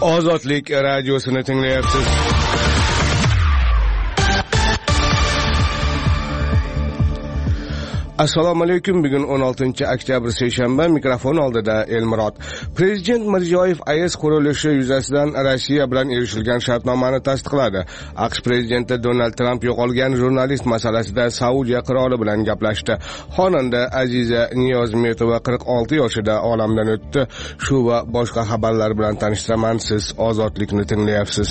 Ozodlik radiosini tinglayapsiz. Assalomu alaykum. Bugun 16-oktyabr seshanba. Mikrofon oldida Elmurod. Prezident Mirziyoyev AES qurilishi yuzasidan Rossiya bilan erishilgan shartnomani tasdiqladi. AQSh prezidenti Donald Tramp yo'qolgan jurnalist masalasida Saudiya qiroli bilan gaplashdi. Xonanda Aziza Niyozmetova 46 yoshida olamdan o'tdi. Shu va boshqa xabarlar bilan tanishtiraman. Siz Ozodlikni tinglayapsiz.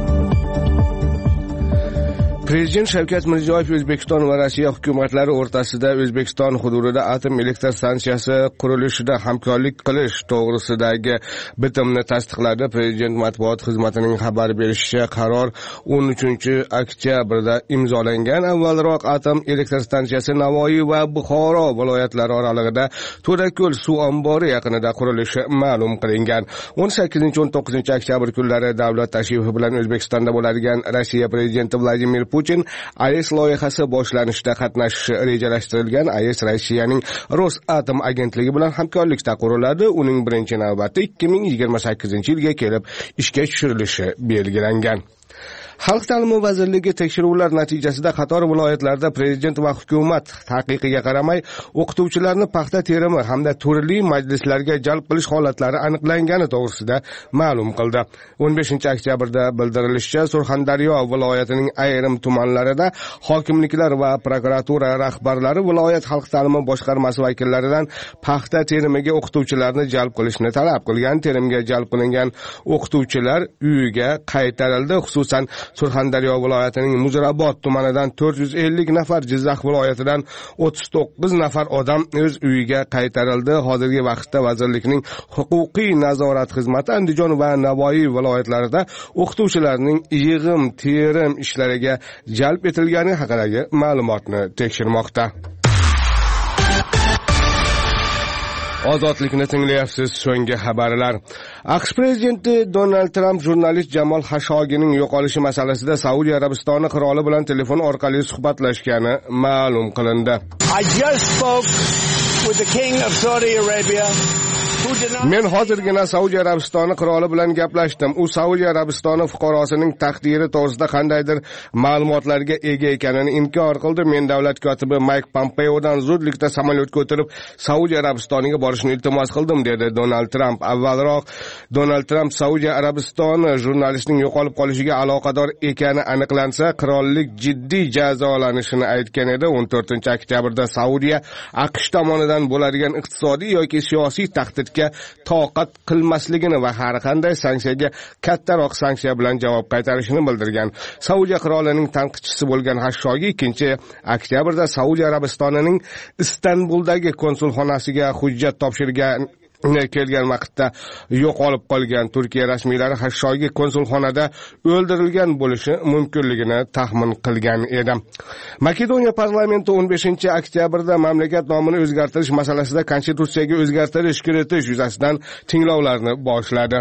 Prezident Shavkat Mirziyoyev O'zbekiston va Rossiya hukumatlari o'rtasida O'zbekiston hududida atom elektr stansiyasi qurilishida hamkorlik qilish to'g'risidagi bitimni tasdiqladi. Prezident matbuot xizmatining xabar berishicha, qaror 13-oktyabrda imzolangan. Avvalroq atom elektr stansiyasi Navoiy va Buxoro viloyatlari oralig'ida To'dako'l suv ombori yaqinida qurilishi ma'lum qilingan. 18-19-oktyabr kunlari davlat tashrifi bilan O'zbekistonda bo'ladigan Rossiya prezidenti Vladimir Putin AES loyihasi boshlanishida qatnashishi rejalashtirilgan. AES Rossiyaning Rosatom agentligi bilan hamkorlikda quriladi. Uning birinchi navbati 2028-yilga kelib ishga tushirilishi belgilangan. Xalq ta'limi vazirligi tekshiruvlar natijasida qator viloyatlarda prezident va hukumat taqiqiga qaramay o'qituvchilarni paxta terimi hamda turli majlislarga jalb qilish holatlari aniqlangani to'g'risida ma'lum qildi. 15-oktyabrda bildirilishicha, Surxondaryo viloyatining ayrim tumanlarida hokimliklar va prokuratura rahbarlari viloyat xalq ta'limi boshqarmasi vakillaridan paxta terimiga o'qituvchilarni jalb qilishni talab qilgan. Terimga jalb qilingan o'qituvchilar uyiga qaytarildi. Xususan Surxondaryo viloyatining Muzrabot tumanidan 450 nafar, Jizzax viloyatidan 39 nafar odam o'z uyiga qaytarildi. Hozirgi vaqtda vazirlikning huquqiy nazorat xizmati Andijon va Navoiy viloyatlarida o'qituvchilarning yig'im terim ishlariga jalb etilgani haqidagi ma'lumotni tekshirmoqda. Ozodlikni tinglayapsiz. So'nggi xabarlar. AQSh prezidenti Donald Tramp jurnalist Jamol Xashoggining yo'qolishi masalasida Saudiya Arabistoni qiroli bilan telefon orqali suhbatlashgani ma'lum qilindi. I just spoke with the King of Saudi Arabia. Men hozirgina Saudiya Arabistoni qiroli bilan gaplashdim. U Saudiya Arabistoni fuqarosining taqdiri to'g'risida qandaydir ma'lumotlarga ega ekanini inkor qildi. Men davlat kotibi Mike Pompeodan zudlikda samolyotga o'tirib Saudiya Arabistoniga borishni iltimos qildim, dedi Donald Tramp. Avvalroq Donald Tramp Saudiya Arabistoni jurnalistning yo'qolib qolishiga aloqador ekani aniqlansa, qirollik jiddiy jazolanishini aytgan edi. 14-oktyabrda Saudiya AQSh tomonidan bo'ladigan iqtisodiy yoki siyosiy tahdidga toqat qilmasligini va har qanday sanksiyaga kattaroq sanksiya bilan javob qaytarishini bildirgan. Saudiya qirolining tanqidchisi bo'lgan Xashoggi 2-oktyabrda Saudiya Arabistonining Istanbuldagi konsulxonasiga hujjat topshirgan kelgan vaqtda yo'qolib qolgan. Turkiya rasmiylari Xashoggi konsulxonada o'ldirilgan bo'lishi mumkinligini taxmin qilgan edi. Makedoniya parlamenti 15-oktyabrda mamlakat nomini o'zgartirish masalasida konstitutsiyaga o'zgartirish kiritish yuzasidan tinglovlarni boshladi.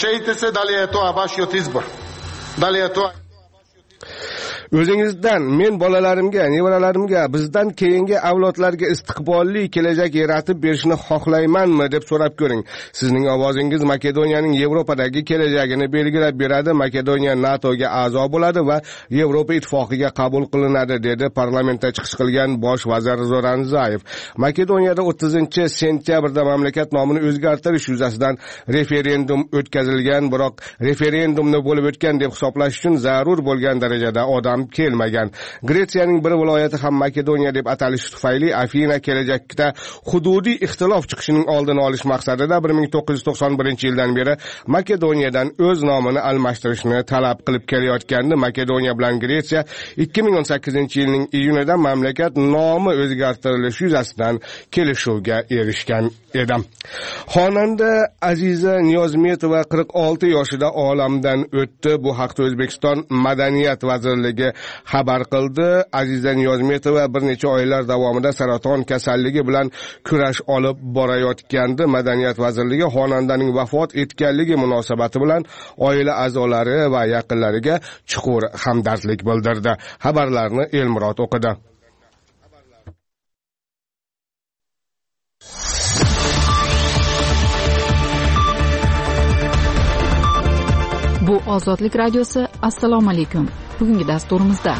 O'zingizdan men bolalarimga, nevaralarimga, bizdan keyingi avlodlarga istiqbolli kelajak yaratib berishni xohlaymanmi deb so'rab ko'ring. Sizning ovozingiz Makedoniyaning Yevropadagi kelajagini belgilab beradi. Makedoniya NATOga a'zo bo'ladi va Yevropa ittifoqiga qabul qilinadi, dedi parlamentda chiqish qilgan bosh vazir Zoran Zaev. Makedoniyada 30-sentyabrda mamlakat nomini o'zgartirish yuzasidan referendum o'tkazilgan, biroq referendumni bo'lib o'tgan deb hisoblash uchun zarur bo'lgan darajada odam kelmagan. Gretsiyaning bir viloyati ham Makedoniya deb atalishi tufayli Afina kelajakda hududiy ixtilof chiqishining oldini olish maqsadida 1991-yildan beri Makedoniyadan o'z nomini almashtirishni talab qilib kelayotgandi. Makedoniya bilan Gretsiya 2018-yilning iyunida mamlakat nomi o'zgartirilishi yuzasidan kelishuvga erishgan edi. Xonanda Aziza Niyozmetova 46 yoshida olamdan o'tdi. Bu haqda O'zbekiston Madaniyat vazirligi xabar qildi. Aziza Niyozmetova bir necha oylar davomida saraton kasalligi bilan kurash olib borayotgandi. Madaniyat vazirligi xonandaning vafot etganligi munosabati bilan oila a'zolari va yaqinlariga chuqur hamdardlik bildirdi. Xabarlarni Elmurod o'qidi. Ozodlik radiosi. Assalomu alaykum. Bugungi dasturimizda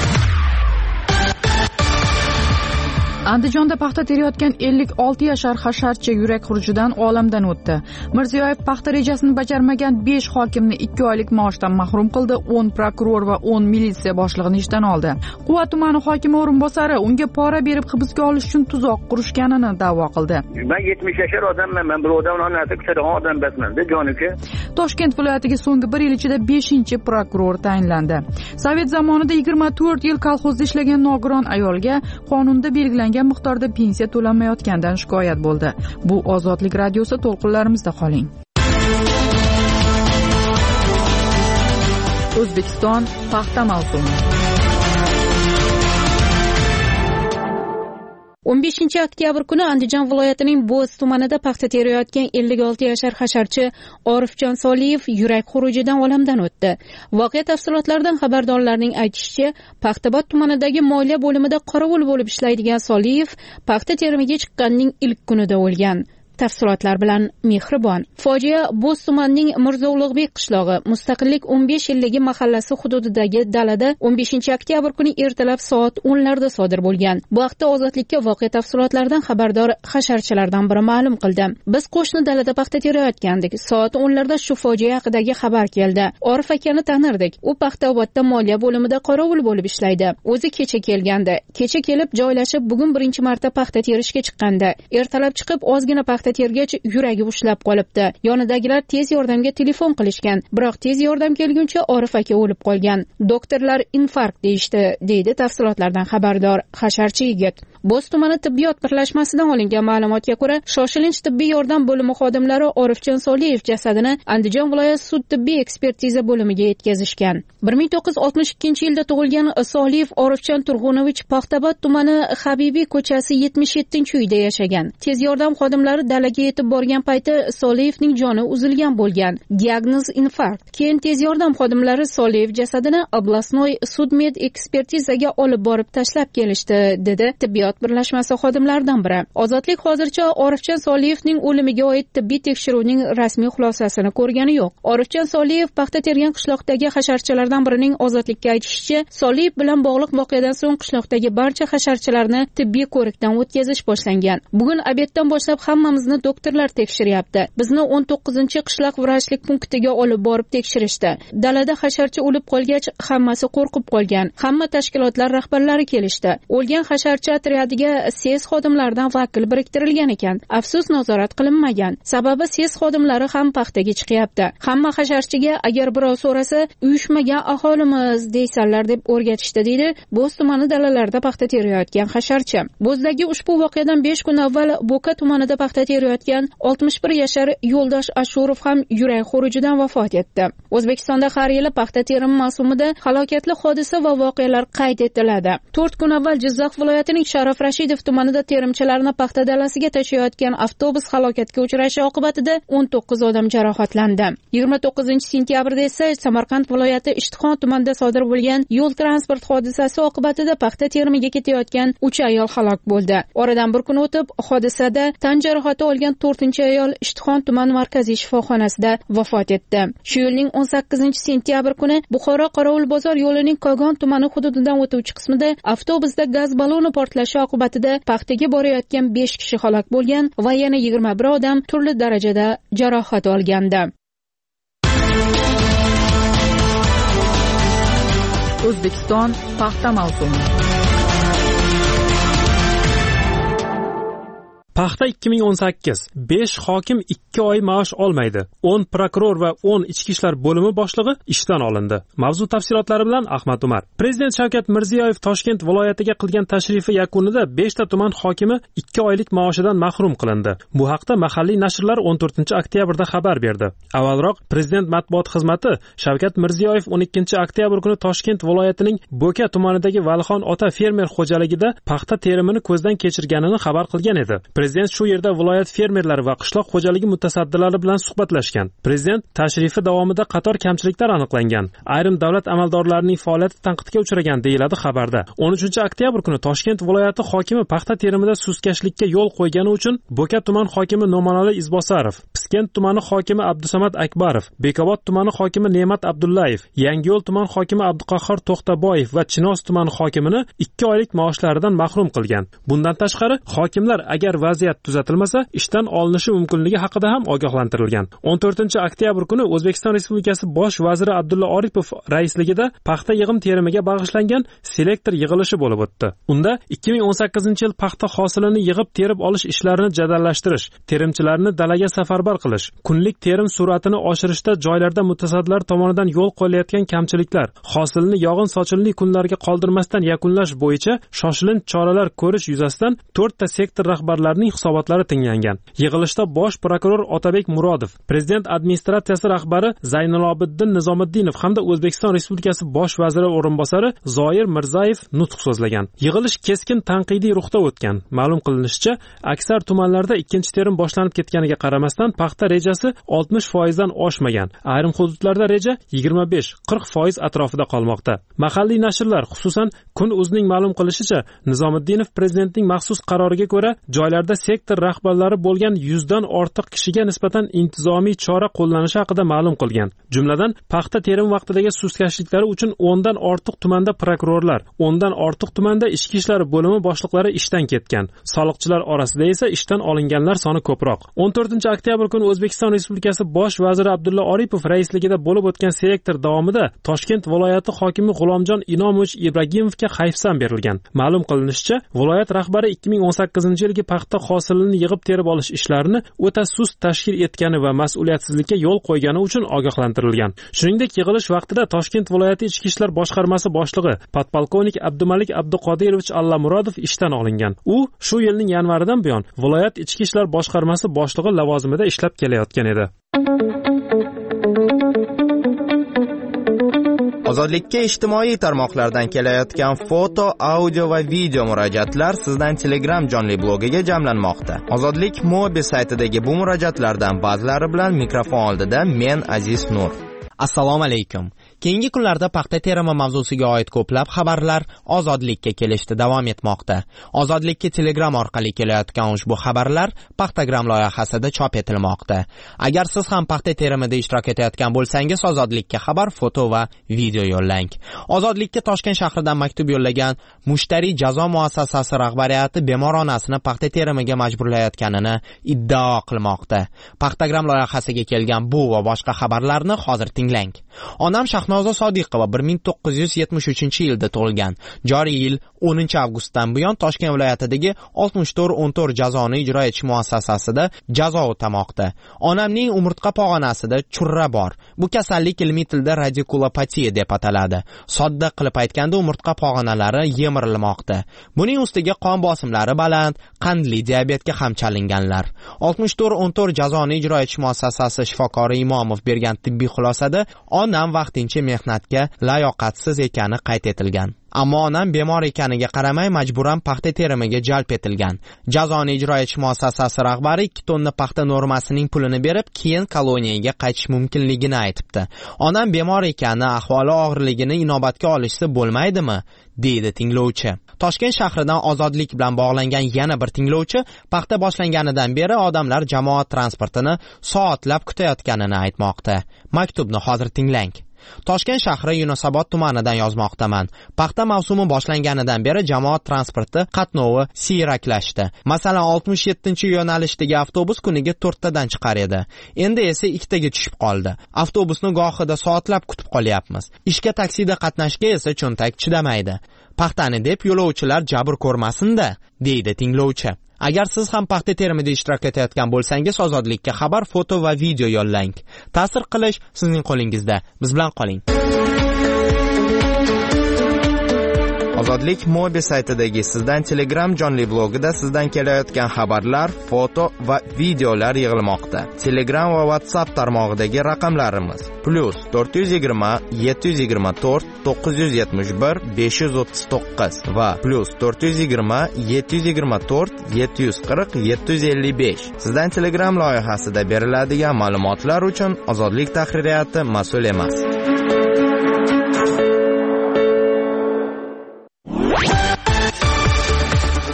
Andijonda paxta terayotgan 56 yashar hasharchi yurak xurujidan olamdan o'tdi. Mirziyoyev paxta rejasini bajarmagan 5 hokimni 2 oylik maoshdan mahrum qildi. 10 prokuror va 10 militsiya boshlig'ini ishdan oldi. Quva tumani hokimi o'rinbosari unga pora berib hibsga olish uchun tuzoq qurishganini da'vo qildi. Men 70 yashar odamman. Men bir odamning narsa kutadigan odam emasman-da, jonika. Toshkent viloyatiga so'nggi 1 yil ichida 5-prokuror tayinlandi. Sovet zamonida 24 yil kolxozda ishlagan nogiron ayolga qonunda belgilangan miqdorda pensiya to'lanmayotganidan shikoyat bo'ldi. Bu Ozodlik radiosi, to'lqinlarimizda qoling. O'zbekiston paxta mavsumi. 15 oktyabr kuni Andijon viloyatining Bo'z tumanida paxta terayotgan 56 yashar hasharchi Orifjon Soliyev yurak xurujidan olamdan o'tdi. Voqea tafsilotlaridan xabardorlarning aytishicha, Paxtabod tumanidagi moliya bo'limida qorovul bo'lib ishlaydigan Soliyev paxta terimiga chiqqanning ilk kunida o'lgan. Tafsilotlar bilan Mehribon. Fojia Bo'z tumanining Mirzo Ulug'bek qishlog'i, Mustaqillik 15 yilligi mahallasi hududidagi dalada 15 oktyabr kuni ertalab soat 10 larda sodir bo'lgan. Bu haqda Ozodlikka voqea tafsilotlaridan xabardor hasharchilardan biri ma'lum qildi. Biz qo'shni dalada paxta terayotgandik. Soat 10 larda shu fojia haqidagi xabar keldi. Orif akani tanirdik. U Paxtabodda moliya bo'limida qorovul bo'lib ishlaydi. O'zi kecha kelgandi. Kecha kelib joylashib, bugun birinchi marta paxta terishga chiqqandi. Ertalab chiqib ozgina paxta tergach yuragi ushlab qolibdi. Yonidagilar tez yordamga telefon qilishgan, biroq tez yordam kelguncha Orif aka o'lib qolgan. Doktorlar infarkt deyishdi, deydi tafsilotlardan xabardor hasharchi yigit. Bo'z tumani tibbiyot birlashmasidan olingan ma'lumotga ko'ra, shoshilinch tibbiy yordam bo'limi xodimlari Orifjon Soliyev jasadini Andijon viloyat sud tibbiy ekspertiza bo'limiga yetkazishgan. 1962-yilda tug'ilgan Soliyev Orifjon Turg'unovich Paxtabod tumani Habibiy ko'chasi 77-uyda yashagan. Tez yordam xodimlari dalaga yetib borgan payti Soliyevning joni uzilgan bo'lgan. Diagnoz infarkt. Keyin tez yordam xodimlari Soliyev jasadini Oblastnoy sudmed ekspertizaga olib borib tashlab kelishdi, dedi tibbiyot birlashmasi xodimlaridan biri. Ozodlik hozircha Orifjon Soliyevning o'limiga oid tibbiy tekshiruvning rasmiy xulosasini ko'rgani yo'q. Orifjon Soliyev paxta tergan qishloqdagi hasharchilardan birining Ozodlikka aytishicha, Soliyev bilan bog'liq voqeadan so'ng qishloqdagi barcha hasharchilarni tibbiy ko'rikdan o'tkazish boshlangan. Bugun obeddan boshlab hammamizni doktorlar tekshiryapti. Bizni 19-qishloq vrachlik punktiga olib borib tekshirishdi. Dalada hasharchi o'lib qolgach, hammasi qo'rqib qolgan. Hamma tashkilotlar rahbarlari kelishdi. O'lgan hasharchi otryadiga SES xodimlaridan vakil biriktirilgan ekan. Afsus, nazorat qilinmagan. Sababi SES xodimlari ham paxtaga chiqyapti. Hamma hasharchiga agar birov so'rasa, uyushmagan aholimiz deysanlar deb o'rgatishdi, deydi Bo'z tumani dalalarida paxta terayotgan hasharchi. Bo'zdagi ushbu voqeadan 5 kun avval Bo'ka tumanida paxta terayotgan 61 yashar Yo'ldosh Ashurov ham yurak xurujidan vafot etdi. O'zbekistonda har yili paxta terimi mavsumida halokatli hodisa va voqealar qayd etiladi. 4 kun avval Jizzax viloyatining Sharof Rashidov tumanida terimchilarni paxta dalasiga tashiyotgan avtobus halokatga uchrashi oqibatida 19 odam jarohatlandi. 29-sentyabrda esa Samarqand viloyati Ishtixon tumanida sodir bo'lgan yo'l transport hodisasi oqibatida paxta terimiga ketayotgan 3 ayol halok bo'ldi. Oradan bir kun o'tib, hodisada tan jarohati olgan 4-ayol Ishtixon tuman markaziy shifoxonasida vafot etdi. Shu yilning 18-sentyabr kuni Buxoro Qorovul bozor yo'lining Kogon tumani hududidan o'tuvchi qismida avtobusda gaz baloni portlashi oqibatida paxtaga borayotgan 5 kishi halok bo'lgan va yana 21 odam turli darajada jarohat olgandi. O'zbekiston paxta mavsumi. Paxta 2018. 5 hokim 2 oy maosh olmaydi. 10 prokuror va 10 ichki ishlar bo'limi boshlig'i ishdan olindi. Mavzu tafsilotlari bilan Ahmad Umar. Prezident Shavkat Mirziyoyev Toshkent viloyatiga qilgan tashrifi yakunida 5 ta tuman hokimi 2 oylik maoshidan mahrum qilindi. Bu haqda mahalliy nashrlar 14-oktyabrda xabar berdi. Avvalroq Prezident matbuot xizmati Shavkat Mirziyoyev 12-oktyabr kuni Toshkent viloyatining Bo'ka tumanidagi Valixon ota fermer xo'jaligida paxta terimini ko'zdan kechirganini xabar qilgan edi. Prezident shu yerda viloyat fermerlari va qishloq xo'jaligi mutasaddilari bilan suhbatlashgan. Prezident tashrifi davomida qator kamchiliklar aniqlangan. Ayrim davlat amaldorlarining faoliyati tanqidga uchragan, deyiladi xabarda. 13-oktyabr kuni Toshkent viloyati hokimi paxta terimida sustkashlikka yo'l qo'ygani uchun Bo'ka tuman hokimi No'monali Izbosarov, Toshkent tumani hokimi Abdusamad Akbarov, Bekobod tumani hokimi Ne'mat Abdullayev, Yangiyo'l tumani hokimi Abduqahhor To'xtaboyev va Chinoz tumani hokimini 2 oylik maoshlaridan mahrum qilgan. Bundan tashqari, hokimlar agar vaziyat tuzatilmasa, ishdan olinishi mumkinligi haqida ham ogohlantirilgan. 14-oktyabr kuni O'zbekiston Respublikasi bosh vaziri Abdulla Oripov raisligida paxta yig'im terimiga bag'ishlangan selektor yig'ilishi bo'lib o'tdi. Unda 2018-yil paxta hosilini yig'ib terib olish ishlarini jadallashtirish, terimchilarni dalaga safarbar qilish, kunlik terim sur'atini oshirishda joylarda mutasaddilar tomonidan yo'l qo'yilayotgan kamchiliklar, hosilni yog'in-sochinli kunlarga qoldirmasdan yakunlash bo'yicha shoshilinch choralar ko'rish yuzasidan 4 ta sektor rahbarlarining hisobotlari tinglangan. Yig'ilishda bosh prokuror Otabek Murodov, prezident administratsiyasi rahbari Zaynilobiddin Nizomiddinov hamda O'zbekiston Respublikasi bosh vaziri o'rinbosari Zoir Mirzayev nutq so'zlagan. Yig'ilish keskin tanqidiy ruhda o'tgan. Ma'lum qilinishicha, aksar tumanlarda ikkinchi terim boshlanib ketganiga qaramasdan paxta rejasi 60% dan oshmagan. Ayrim hududlarda reja 25-40% atrofida qolmoqda. Mahalliy nashrlar, xususan Kun o'zining ma'lum qilishicha, Nizomiddinov prezidentning maxsus qaroriga ko'ra joylarda sektor rahbarlari bo'lgan 100 dan ortiq kishiga nisbatan intizomiy chora qo'llanishi haqida ma'lum qilgan. Jumladan, paxta terim vaqtidagi sustkashliklari uchun 10 dan ortiq tumanda prokurorlar, 10 dan ortiq tumanda ichki ishlar bo'limi boshliqlari ishdan ketgan. Soliqchilar orasida esa ishdan olinganlar soni ko'proq. 14-oktyabr kuni O'zbekiston Respublikasi bosh vaziri Abdulla Oripov raisligida bo'lib o'tgan selektor davomida Toshkent viloyati hokimi G'ulomjon Inomovich Ibragimovga hayfsan berilgan. Ma'lum qilinishicha, viloyat rahbari 2018-yilgi paxta hosilini yig'ib terib olish ishlarini o'ta sust tashkil etgani va mas'uliyatsizlikka yo'l qo'ygani uchun ogohlantirilgan. Shuningdek, yig'ilish vaqtida Toshkent viloyati ichki ishlar boshqarmasi boshlig'i podpolkovnik Abdumalik Abduqodirovich Allamurodov ishdan olingan. U shu yilning yanvaridan buyon viloyat ichki ishlar boshqarmasi boshlig'i lavozimida ishlab kelayotgan edi. Ozodlikka ijtimoiy tarmoqlardan kelayotgan foto, audio va video murojaatlar sizdan Telegram jonli blogiga jamlanmoqda. Ozodlik Mobi saytidagi bu murojaatlardan ba'zilari bilan mikrofon oldida men Aziz Nur. Assalomu alaykum. Keyingi kunlarda paxta terimi mavzusiga oid ko'plab xabarlar Ozodlikka kelishda davom etmoqda. Ozodlikka Telegram orqali kelayotgan ushbu xabarlar Paxtagram loyihasida chop etilmoqda. Agar siz ham paxta terimida ishtirok etayotgan bo'lsangiz, Ozodlikka xabar, foto va video yo'llang. Ozodlikka Toshkent shahridan maktub yo'llagan Mushtariy jazo muassasasi rahbariyati bemor onasini paxta terimiga majburlayotganini iddao qilmoqda. Paxtagram loyihasiga kelgan bu va boshqa xabarlarni hozir tinglang. Onam Shahnoza Sodiqova 1973-yilda tug'ilgan. Joriy yil 10-avgustdan buyon Toshkent viloyatidagi 64-14 jazoni ijro etish muassasasida jazo o'tamoqda. Onamning umurtqa pog'onasida churra bor. Bu kasallik ilmiy tilda radikulopatiya deb ataladi. Sodda qilib aytganda umurtqa pog'onalari yemirilmoqda. Buning ustiga qon bosimlari baland, qandli diabetga ham chalinganlar. 64-14 jazoni ijro etish muassasasi shifokori Imomov bergan tibbiy xulosada onam vaqtincha mehnatga layoqatsiz ekani qayd etilgan. Ammo onam bemor ekaniga qaramay majburan paxta terimiga jalb etilgan. Jazoni ijro etish muassasasi rahbari 2 tonna paxta normasining pulini berib, keyin koloniyaga qaytish mumkinligini aytibdi. Onam bemor ekani, ahvoli og'irligini inobatga olishsa bo'lmaydimi? deydi tinglovchi. Toshkent shahridan Ozodlik bilan bog'langan yana bir tinglovchi paxta boshlanganidan beri odamlar jamoat transportini soatlab kutayotganini aytmoqda. Maktubni hozir tinglang. Toshkent shahri Yunusobod tumanidan yozmoqdaman. Paxta mavsumi boshlanganidan beri jamoat transporti qatnovi siyraklashdi. Masalan, 67-yo'nalishdagi avtobus kuniga 4 tadan chiqar edi. Endi esa 2 taga tushib qoldi. Avtobusni gohida soatlab kutib qolyapmiz. Ishga taksida qatnashga esa cho'ntak chidamaydi. Paxtani deb yo'lovchilar jabr ko'rmasin-da, deydi tinglovchi. Agar siz ham paxta terimida ishtirok etayotgan bo'lsangiz, Ozodlikka xabar, foto va video yo'llang. Ta'sir qilish sizning qo'lingizda. Biz bilan qoling. Ozodlik Mobi saytidagi sizdan Telegram jonli blogida sizdan kelayotgan xabarlar, foto va videolar yig'ilmoqda. Telegram va WhatsApp tarmog'idagi raqamlarimiz +420 724 971 539 va +420 724 740 755. Sizdan Telegram loyihasida beriladigan ma'lumotlar uchun Ozodlik tahririyati mas'ul emas.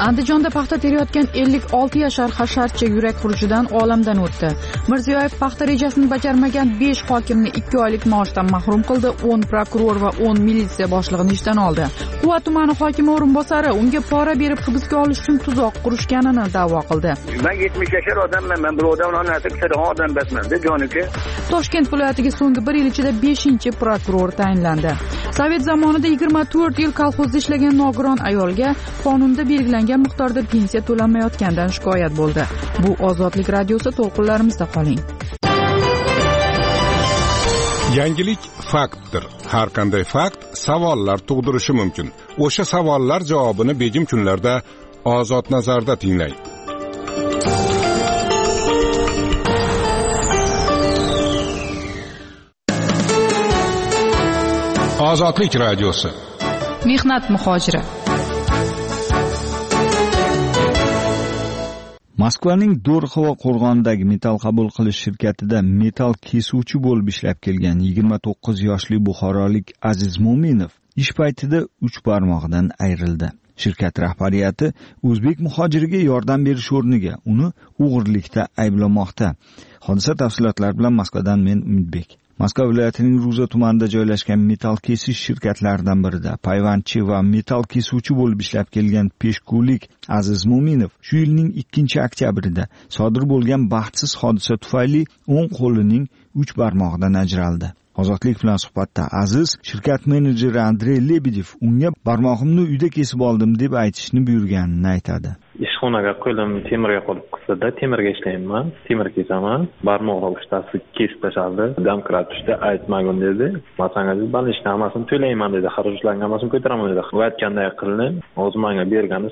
Andijonda paxta terayotgan 56 yashar hasharchi yurak xurujidan olamdan o'tdi. Mirziyoyev paxta rejasini bajarmagan 5 hokimni 2 oylik maoshdan mahrum qildi. 10 prokuror va 10 militsiya boshlig'ini ishdan oldi. Quva tumani hokimi o'rinbosari unga pora berib hibsga olish uchun tuzoq qurishganini da'vo qildi. Men 70 yashar odamman, men birovdan narsa kutadigan odam emasman-da, jonika. Toshkent viloyatiga so'nggi 1 yil ichida 5-prokuror tayinlandi. Sovet zamonida 24 yil kolxozda ishlagan nogiron ayolga qonunda belgilangan miqdorda pensiya to'lanmayotganidan shikoyat bo'ldi. Bu Ozodlik radiosi, to'lqinlarimizda qoling. Yangilik faktdir. Har qanday fakt savollar tug'dirishi mumkin. O'sha savollar javobini begim kunlarda Ozod nazarda tinglang. Ozodlik radiosi. Mehnat muhojiri. Moskvaning Do'rxova qo'rg'onidagi metall qabul qilish shirkatida metall kesuvchi bo'lib ishlab kelgan 29 yoshli buxorolik Aziz Mo'minov ish paytida 3 barmog'idan ayrildi. Shirkat rahbariyati o'zbek muhojiriga yordam berish o'rniga uni o'g'irlikda ayblamoqda. Hodisa tafsilotlari bilan Moskvadan men Umidbek. Moskva viloyatining Ruza tumanida joylashgan metall kesish shirkatlaridan birida payvandchi va metall kesuvchi bo'lib ishlab kelgan peshkulik Aziz Mo'minov shu yilning 2-oktyabrida sodir bo'lgan baxtsiz hodisa tufayli o'ng qo'lining 3 barmog'idan ajraldi. Ozodlik bilan suhbatda Aziz shirkat menejeri Andrey Lebedev unga barmog'imni uyda kesib oldim deb aytishni buyurganini aytadi. Ishxonaga qo'lim temirga qolib qisdi-da, temirga ishlayman, temir kesaman, barmoq uchtasi kesib tashladi. Damkrat tushdi, aytmagin dedi. Masangiz balishni hammasini to'layman dedi, xarajlarning hammasini ko'taraman dedi. Va aytganday qildim. O'zi menga bergani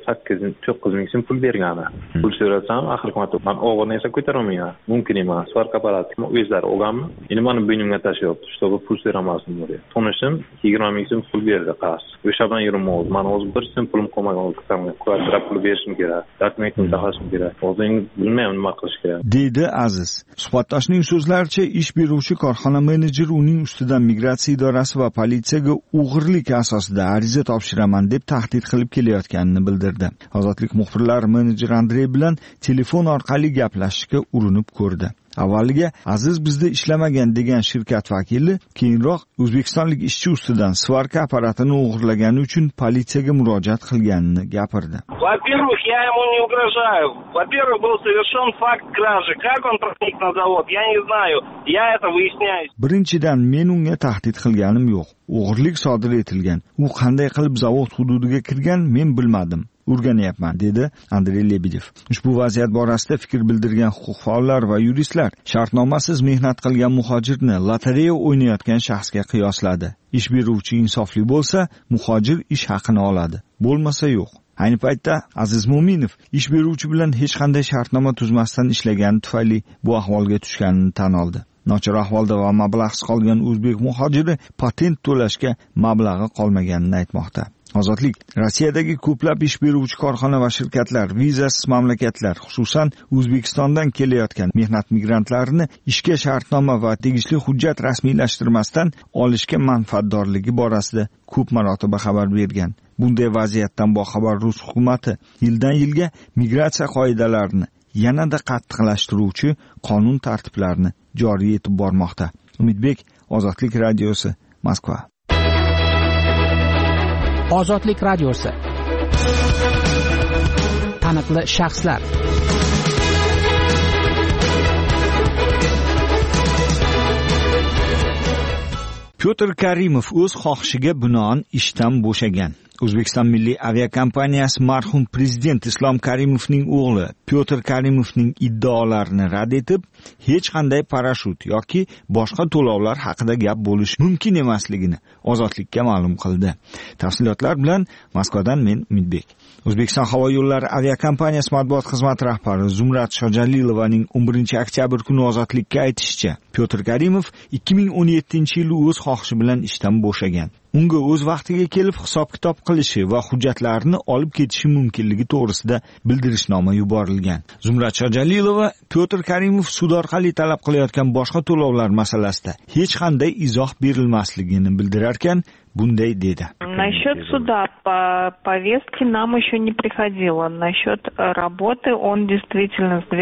8-9 ming so'm pul bergani. Pul so'rasam, axir men o'g'irni esa ko'tarolmayman. Mumkin emas. Svark apparati o'zlari olganmi? Endi meni bo'ynimga tashlab, чтобы pul so'ramasin dedi. Tanishim 20 ming so'm pul berdi qas. O'sha bilan yurmoz. Men o'zim bir so'm pulim qolmagan o'lkam. Kvadrat pul berishim kerak. Dokumentni taxassum kerak. O'zing bilmayman nima qilish kerak. Deydi Aziz. Suhbatdoshning so'zlaricha, ish beruvchi korxona menejeri uning ustidan migratsiya idorasi va politsiyaga o'g'irlik asosida ariza topshiraman deb tahdid qilib kelayotganini bildirdi. Ozodlik muxbirlari menejer Andrey bilan telefon orqali gaplashishga urinib ko'rdi. Avvaliga Aziz bizda ishlamagan degan shirkat vakili keyinroq o'zbekistonlik ishchi ustidan svarka apparatini o'g'irlagani uchun politsiyaga murojaat qilganini gapirdi. Во-первых, я ему не угрожаю. Во-первых, был совершен факт кражи. Как он проник на завод, я не знаю. Я это выясняю. Birinchidan men unga tahdid qilganim yo'q. O'g'irlik sodir etilgan. U qanday qilib zavod hududiga kirgan men bilmadim. O'rganyapman, dedi Andrey Lebedev. Ushbu vaziyat borasida fikr bildirgan huquq faollar va yuristlar shartnomasiz mehnat qilgan muhojirni lotereya o'ynayotgan shaxsga qiyosladi. Ish beruvchi insofli bo'lsa, muhojir ish haqini oladi. Bo'lmasa yo'q. Ayni paytda Aziz Mo'minov ish beruvchi bilan hech qanday shartnoma tuzmasdan ishlagani tufayli bu ahvolga tushganini tan oldi. Nochor ahvolda va mablag'siz qolgan o'zbek muhojiri patent to'lashga mablag'i qolmaganini aytmoqda. Ozodlik Rossiyadagi ko'plab ish beruvchi korxona va shirkatlar, vizasiz mamlakatlar, xususan O'zbekistondan kelayotgan mehnat migrantlarini ishga shartnoma va tegishli hujjat rasmiylashtirmasdan olishga manfaatdorligi borasida ko'p marotaba xabar bergan. Bunday vaziyatdan boxabar Rus hukumatı yildan yilga migratsiya qoidalarini yanada qattiqlashtiruvchi qonun tartiblarini joriy etib bormoqda. Umidbek, Ozodlik radiosi, Moskva. Ozodlik radiosi. Taniqli shaxslar. Pyotr Karimov o'z xohishiga binoan ishdan bo'shagan. O'zbekiston Milliy aviakompaniyasi marhum prezident Islom Karimovning o'g'li Pyotr Karimovning iddaolarini rad etib, hech qanday parashyut yoki boshqa to'lovlar haqida gap bo'lishi mumkin emasligini Ozodlikka ma'lum qildi. Tafsilotlar bilan Moskvadan men Umidbek. O'zbekiston havo yo'llari aviakompaniyasi matbuot xizmati rahbari Zumrat Shojalilovaning 11-oktyabr kuni Ozodlikka aytishicha, Pyotr Karimov 2017-yili o'z xohishi bilan ishdan bo'shagan. Unga o'z vaqtiga kelib hisob-kitob qilishi va hujjatlarini olib ketishi mumkinligi to'g'risida bildirishnoma yuborilgan. Zumrat Shojalilova Pyotr Karimov sud orqali talab qilayotgan boshqa to'lovlar masalasida hech qanday izoh berilmasligini bildirarkan, bunday dedi. Насчет суда по повестке нам еще не приходило. Насчет работы он действительно с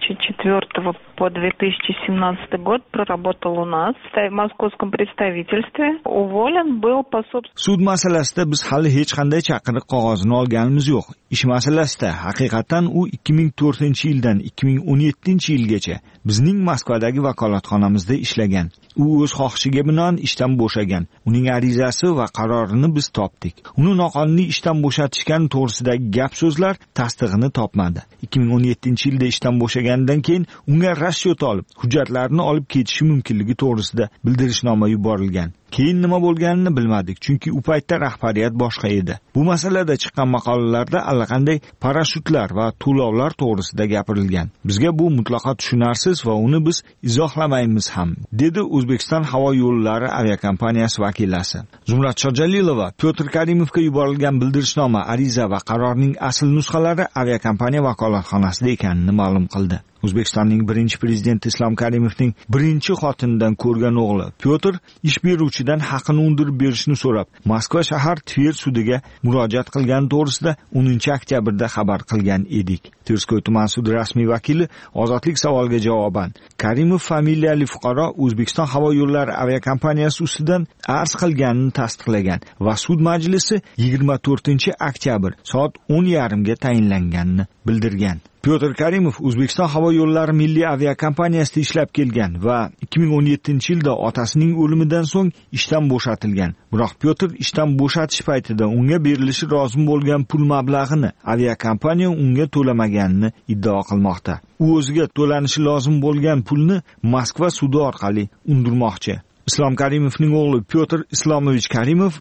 2004 по 2017 год проработал у нас в московском представительстве. Уволен был по собственному. Sud masalasida biz hali hech qanday chaqiriq qog'ozini olganimiz yo'q. Ish masalasida haqiqatan u 2004-yildan 2017-yilgacha bizning Moskvadagi vakolatxonamizda ishlagan. U o'z xohishiga binoan ishdan bo'shagan. Uning arizasi va qarorini biz topdik. Uni noqonuniy ishdan bo'shatishgan to'g'risidagi gap so'zlar tasdig'ini topmadi. 2017-yilda ishdan bo'shagandan keyin unga расчет olib, hujjatlarini olib ketishi mumkinligi to'g'risida bildirishnoma yuborilgan. Keyin nima bo'lganini bilmadik, chunki u paytda rahbariyat boshqa edi. Bu masalada chiqqan maqolalarda allaqanday parashyutlar va to'lovlar to'g'risida gapirilgan. Bizga bu mutlaqo tushunarsiz va uni biz izohlamaymiz ham, dedi O'zbekiston havo yo'llari aviakompaniyasi vakilasi. Zumrad Shojalilova Pyotr Karimovga yuborilgan bildirishnoma, ariza va qarorning asl nusxalari aviakompaniya vakolatxonasida ekanini ma'lum qildi. O'zbekistonning birinchi prezidenti Islom Karimovning birinchi xotinidan ko'rgan o'g'li Pyotr ish beruvchidan haqini undirib berishni so'rab, Moskva shahar Tver sudiga murojaat qilgani to'g'risida 10-oktyabrda xabar qilgan edik. Tverskoy tuman sudi rasmiy vakili Ozodlik savoliga javoban, Karimov familiyali fuqaro O'zbekiston havo yo'llari aviakompaniyasi ustidan arz qilganini tasdiqlagan va sud majlisi 24-oktyabr soat 10:30 ga tayinlanganini bildirgan. Pyotr Karimov O'zbekiston havo yo'llari milliy aviakompaniyasida ishlab kelgan va 2017-yilda otasining o'limidan so'ng ishdan bo'shatilgan. Biroq Pyotr ishdan bo'shatish paytida unga berilishi lozim bo'lgan pul mablag'ini aviakompaniya unga to'lamaganini iddao qilmoqda. U o'ziga to'lanishi lozim bo'lgan pulni Moskva sudi orqali undirmoqchi. Islom Karimovning o'g'li Pyotr Islomovich Karimov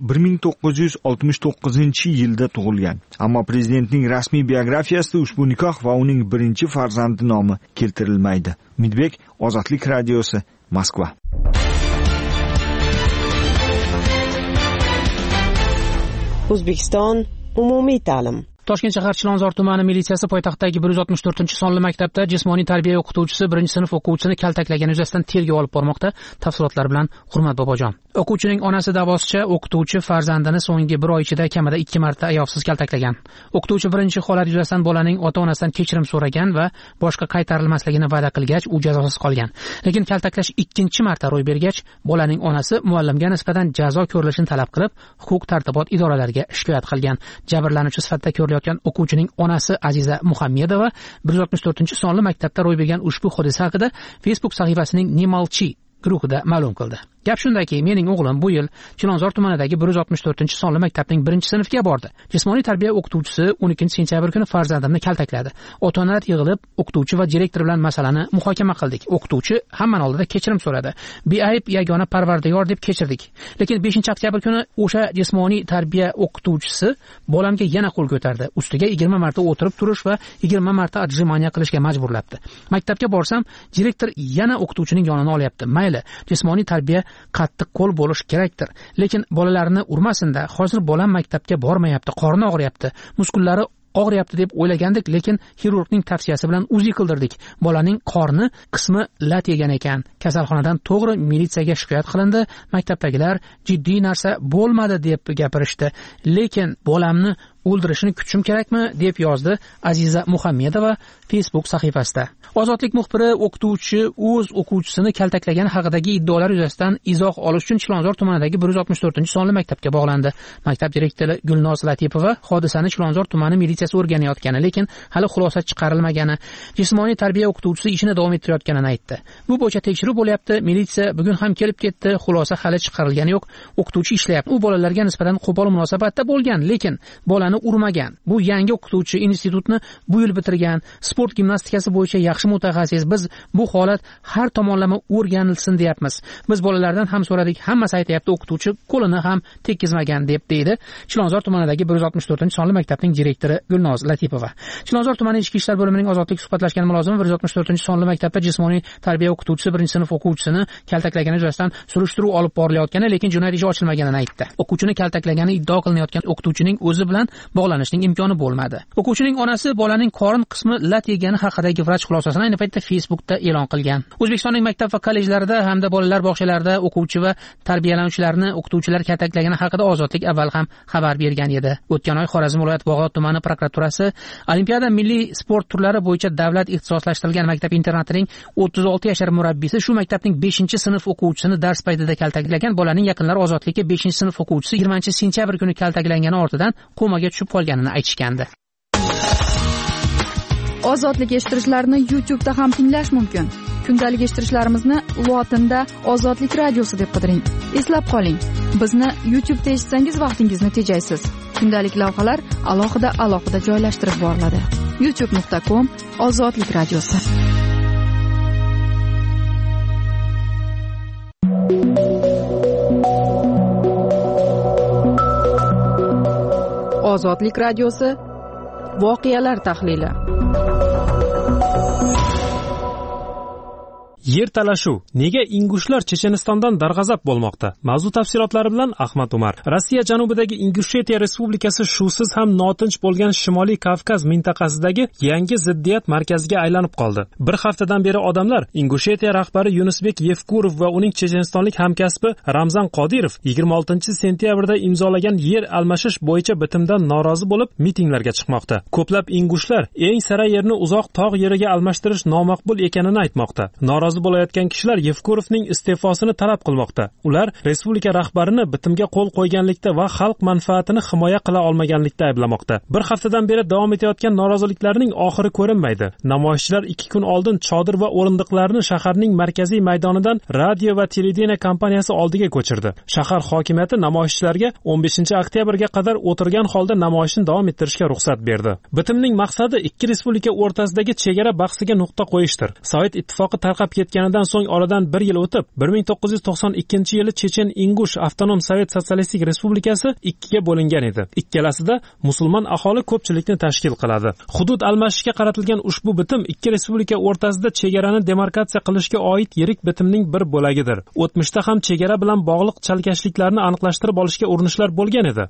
1969-yilda tug'ilgan. Ammo prezidentning rasmiy biografiyasida ushbu nikoh va uning birinchi farzandi nomi keltirilmaydi. Umidbek, Ozodlik radiosi, Moskva. O'zbekiston umumiy ta'lim. Toshkent shahar Chilonzor tumani militsiyasi poytaxtdagi 164-sonli maktabda jismoniy tarbiya o'qituvchisi 1-sinf o'quvchisini kaltaklagani yuzasidan tergov olib bormoqda. Tafsilotlar bilan Hurmat Bobojon. O'quvchining onasi da'vosicha o'qituvchi farzandini so'nggi 1 oy ichida kamida 2 marta ayovsiz kaltaklagan. O'qituvchi birinchi holat yuzasidan bolaning ota-onasidan kechirim so'ragan va boshqa qaytarilmasligini va'da qilgach, u jazosiz qolgan. Lekin kaltaklash ikkinchi marta ro'y bergach, bolaning onasi muallimga nisbatan jazo ko'rilishini talab qilib, huquq-tartibot idoralariga shikoyat qilgan. Jabrlanuvchi sifatida ko'rilayotgan o'quvchining onasi Aziza Muhammedova 164-sonli maktabda ro'y bergan ushbu hodisa haqida Facebook sahifasining Nemalchi guruhida ma'lum qildi. Gap shundaki, mening o'g'lim bu yil Chilonzor tumanidagi 164-sonli maktabning 1-sinfga bordi. Jismoniy tarbiya o'qituvchisi 12-sentyabr kuni farzandimni kaltakladi. Ota-onalar yig'ilib, o'qituvchi va direktor bilan masalani muhokama qildik. O'qituvchi hamma oldida kechirim so'radi. Beayb yagona parvardigor deb kechirdik. Lekin 5-oktyabr kuni o'sha jismoniy tarbiya o'qituvchisi bolamga yana qo'l ko'tardi. Ustiga 20 marta o'tirib turish va 20 marta отжимания qilishga majburlabdi. Maktabga borsam, direktor yana o'qituvchining yonini olyapti. Mayli, jismoniy tarbiya qattiq qo'l bo'lish kerakdir, lekin bolalarni urmasin-da. Hozir bolam maktabga bormayapti, qorni og'riyapti, muskullari og'riyapti deb o'ylagandik, lekin xirurgning tavsiyasi bilan uzi qildirdik. Bolaning qorni qismi lat yegan ekan. Kasalxonadan to'g'ri militsiyaga shikoyat qilindi. Maktabdagilar jiddiy narsa bo'lmadi deb gapirishdi. Lekin bolamni o'ldirishni kutishim kerakmi deb yozdi Aziza Muhammedova Facebook sahifasida. Ozodlik muxbiri o'qituvchi o'z o'quvchisini kaltaklagani haqidagi iddaolar yuzasidan izoh olish uchun Chilonzor tumanidagi 164-sonli maktabga bog'landi. Maktab direktori Gulnoz Latipova hodisani Chilonzor tumani militsiyasi o'rganayotgani, lekin hali xulosa chiqarilmagani, jismoniy tarbiya o'qituvchisi ishini davom ettirayotganini aytdi. Bu bo'yicha tekshiruv bo'lyapti. Militsiya bugun ham kelib ketdi. Xulosa hali chiqarilgani yo'q. O'qituvchi ishlayapti. U bolalarga nisbatan qo'pol munosabatda bo'lgan, lekin bolani urmagan. Bu yangi o'qituvchi, institutni bu yil bitirgan, sport gimnastikasi bo'yicha yaxshi mutaxassis. Biz bu holat har tomonlama o'rganilsin deyapmiz. Biz bolalardan ham so'radik, hammasi aytayapti, o'qituvchi qo'lini ham tekkizmagan deb deydi Chilonzor tumanidagi 164-sonli maktabning direktori Gulnoz Latipova. Chilonzor tumani ichki ishlar bo'limining ozodlik suhbatlashgan mulozimi 164-sonli maktabda jismoniy tarbiya o'qituvchisi 1-sinf o'quvchisini kaltaklagani yuzasidan surishtiruv olib borilayotgani, lekin jinoyat ishi ochilmaganini aytdi. O'quvchini kaltaklagani iddao qilinayotgan o'qituvchining o'zi bilan bog'lanishning imkoni bo'lmadi. O'quvchining onasi bolaning qorin qismi lat yegani haqidagi vrach xulosasini ayni paytda Facebookda e'lon qilgan. O'zbekistonning maktab va kollejlarida hamda bolalar bog'chalarida o'quvchi va tarbiyalanuvchilarni o'qituvchilar kaltaklagani haqida Ozodlik avval ham xabar bergan edi. O'tgan oy Xorazm viloyat Bog'ot tumani prokuraturasi Olimpiada milliy sport turlari bo'yicha davlat ixtisoslashtirilgan maktab internatining 36 yashar murabbiysi shu maktabning 5-sinf o'quvchisini dars paytida kaltaklagan, bolaning yaqinlari Ozodlikka 5-sinf o'quvchisi 20-sentyabr kuni kaltaklangani ortidan komaga tushib qolganini aytishgandi. Ozodlik eshittirishlarni YouTube'da ham tinglash mumkin. Kundalik eshittirishlarimizni lotinda Ozodlik radiosi deb qidiring. Eslab qoling, bizni YouTube'da eshitsangiz vaqtingizni tejaysiz. Kundalik lavhalar alohida joylashtirib boriladi. youtube.com/Ozodlik radiosi. Ozodlik radiosi voqealar tahlili. Yer talashuv. Nega ingushlar Chechenistondan darg'azab bo'lmoqda? Mavzu tafsilotlari bilan Ahmad Umar. Rossiya janubidagi Ingushetiya respublikasi shusiz ham notinch bo'lgan Shimoliy Kavkaz mintaqasidagi yangi ziddiyat markaziga aylanib qoldi. Bir haftadan beri odamlar Ingushetiya rahbari Yunusbek Yevkurov va uning chechenistonlik hamkasbi Ramzan Qodirov 26-sentyabrda imzolagan yer almashish bo'yicha bitimdan norozi bo'lib mitinglarga chiqmoqda. Ko'plab ingushlar eng sara yerni uzoq tog' yeriga almashtirish nomaqbul ekanini aytmoqda. Norozi bo'layotgan kishilar Yevkurovning iste'fosini talab qilmoqda. Ular respublika rahbarini bitimga qo'l qo'yganlikda va xalq manfaatini himoya qila olmaganlikda ayblamoqda. Bir haftadan beri davom etayotgan noroziliklarning oxiri ko'rinmaydi. Namoyishchilar 2 kun oldin chodir va o'rindiqlarni shaharning markaziy maydonidan radio va televideniya kompaniyasi oldiga ko'chirdi. Shahar hokimiyati namoyishchilarga 15-oktyabrga qadar o'tirgan holda namoyishni davom ettirishga ruxsat berdi. Bitimning maqsadi ikki respublika o'rtasidagi chegara bahsiga nuqta qo'yishdir. Sovet ittifoqi tarqab ketganidan so'ng oradan 1 yil o'tib 1992-yili Chechen-Ingush avtonom Sovet sotsialistik respublikasi ikkiga bo'lingan edi. Ikkalasida musulmon aholi ko'pchilikni tashkil qiladi. Hudud almashishga qaratilgan ushbu bitim ikki respublika o'rtasida chegarani demarkatsiya qilishga oid yirik bitimning bir bo'lagidir. O'tmishda ham chegara bilan bog'liq chalkashliklarni aniqlashtirib olishga urinishlar bo'lgan edi.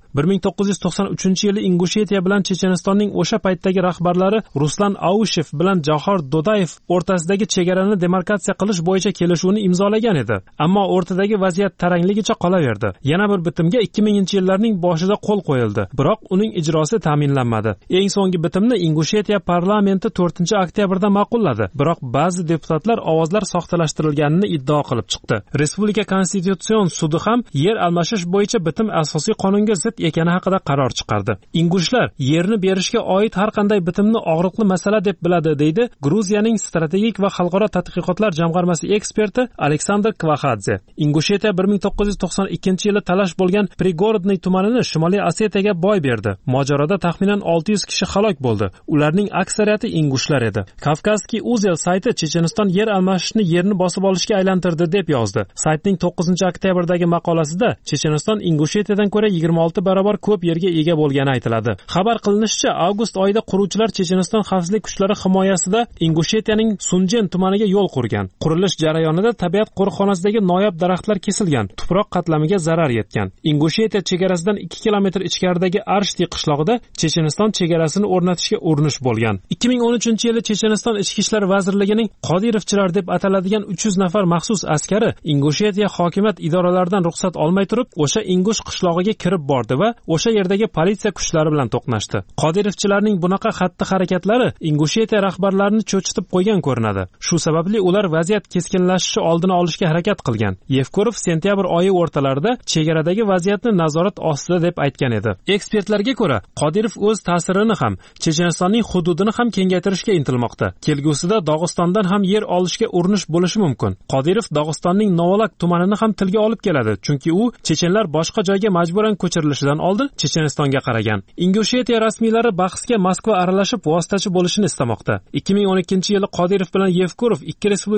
1993-yili Ingushetiya bilan Chechenistonning o'sha paytdagi rahbarlari Ruslan Aushev bilan Johor Dodayev o'rtasidagi chegarani demarkatsiya qilish bo'yicha kelishuvni imzolagan edi. Ammo o'rtadagi vaziyat tarangligicha qolaverdi. Yana bir bitimga 2000-yillarning boshida qo'l qo'yildi, biroq uning ijrosi ta'minlanmadi. Eng so'nggi bitimni Ingushetiya parlamenti 4-oktyabrda ma'qulladi, biroq ba'zi deputatlar ovozlar soxtalashtirilganini iddao qilib chiqdi. Respublika konstitutsion sudi ham yer almashish bo'yicha bitim asosiy qonunga zid ekani haqida qaror chiqardi. Ingushlar yerni berishga oid har qanday bitimni og'riqli masala deb biladi, deydi Gruziyaning strategik va xalqaro tadqiqotlar jamg'armasi eksperti Aleksandr Kvaxadze. Ingushetiya 1992-yili talash bo'lgan Prigorodniy tumanini Shimoliy Osetiyaga boy berdi. Mojaroda taxminan 600 kishi halok bo'ldi. Ularning aksariyati ingushlar edi. Kavkazskiy Uzel sayti Checheniston yer almashishni yerni bosib olishga aylantirdi deb yozdi. Saytning 9-oktyabrdagi maqolasida Checheniston Ingushetiyadan ko'ra 26 barobar ko'p yerga ega bo'lgani aytiladi. Xabar qilinishicha, avgust oyida quruvchilar Checheniston xavfsizlik kuchlari himoyasida Ingushetiyaning Sunjen tumaniga yo'l qurgan. Qurilish jarayonida tabiat qo'riqxonasidagi noyob daraxtlar kesilgan, tuproq qatlamiga zarar yetgan. Ingushetiya chegarasidan 2 kilometr ichkaridagi Arshti qishlog'ida Checheniston chegarasini o'rnatishga urinish bo'lgan. 2013-yili Checheniston ichki ishlar vazirligining Qodirovchilar deb ataladigan 300 nafar maxsus askari Ingushetiya hokimiyat idoralaridan ruxsat olmay turib, o'sha Ingush qishlog'iga kirib bordi va o'sha yerdagi politsiya kuchlari bilan to'qnashdi. Qodirovchilarning bunaqa xatti-harakatlari Ingushetiya rahbarlarini cho'chitib qo'ygan ko'rinadi. Shu sababli ular vaziyat keskinlashishi oldini olishga harakat qilgan. Yevkurov sentyabr oyi o'rtalarida chegaradagi vaziyatni nazorat ostida deb aytgan edi. Ekspertlarga ko'ra, Qodirov o'z ta'sirini ham, Chechenistonning hududini ham kengaytirishga intilmoqda. Kelgusida Dog'istondan ham yer olishga urinish bo'lishi mumkin. Qodirov Dog'istonning Novolak tumanini ham tilga olib keladi, chunki u chechenlar boshqa joyga majburan ko'chirilishidan oldin Chechenistonga qaragan. Ingushetiya rasmiylari bahsga Moskva aralashib vositachi bo'lishini istamoqda. 2012-yili Qodirov bilan Yevkurov ikki respublika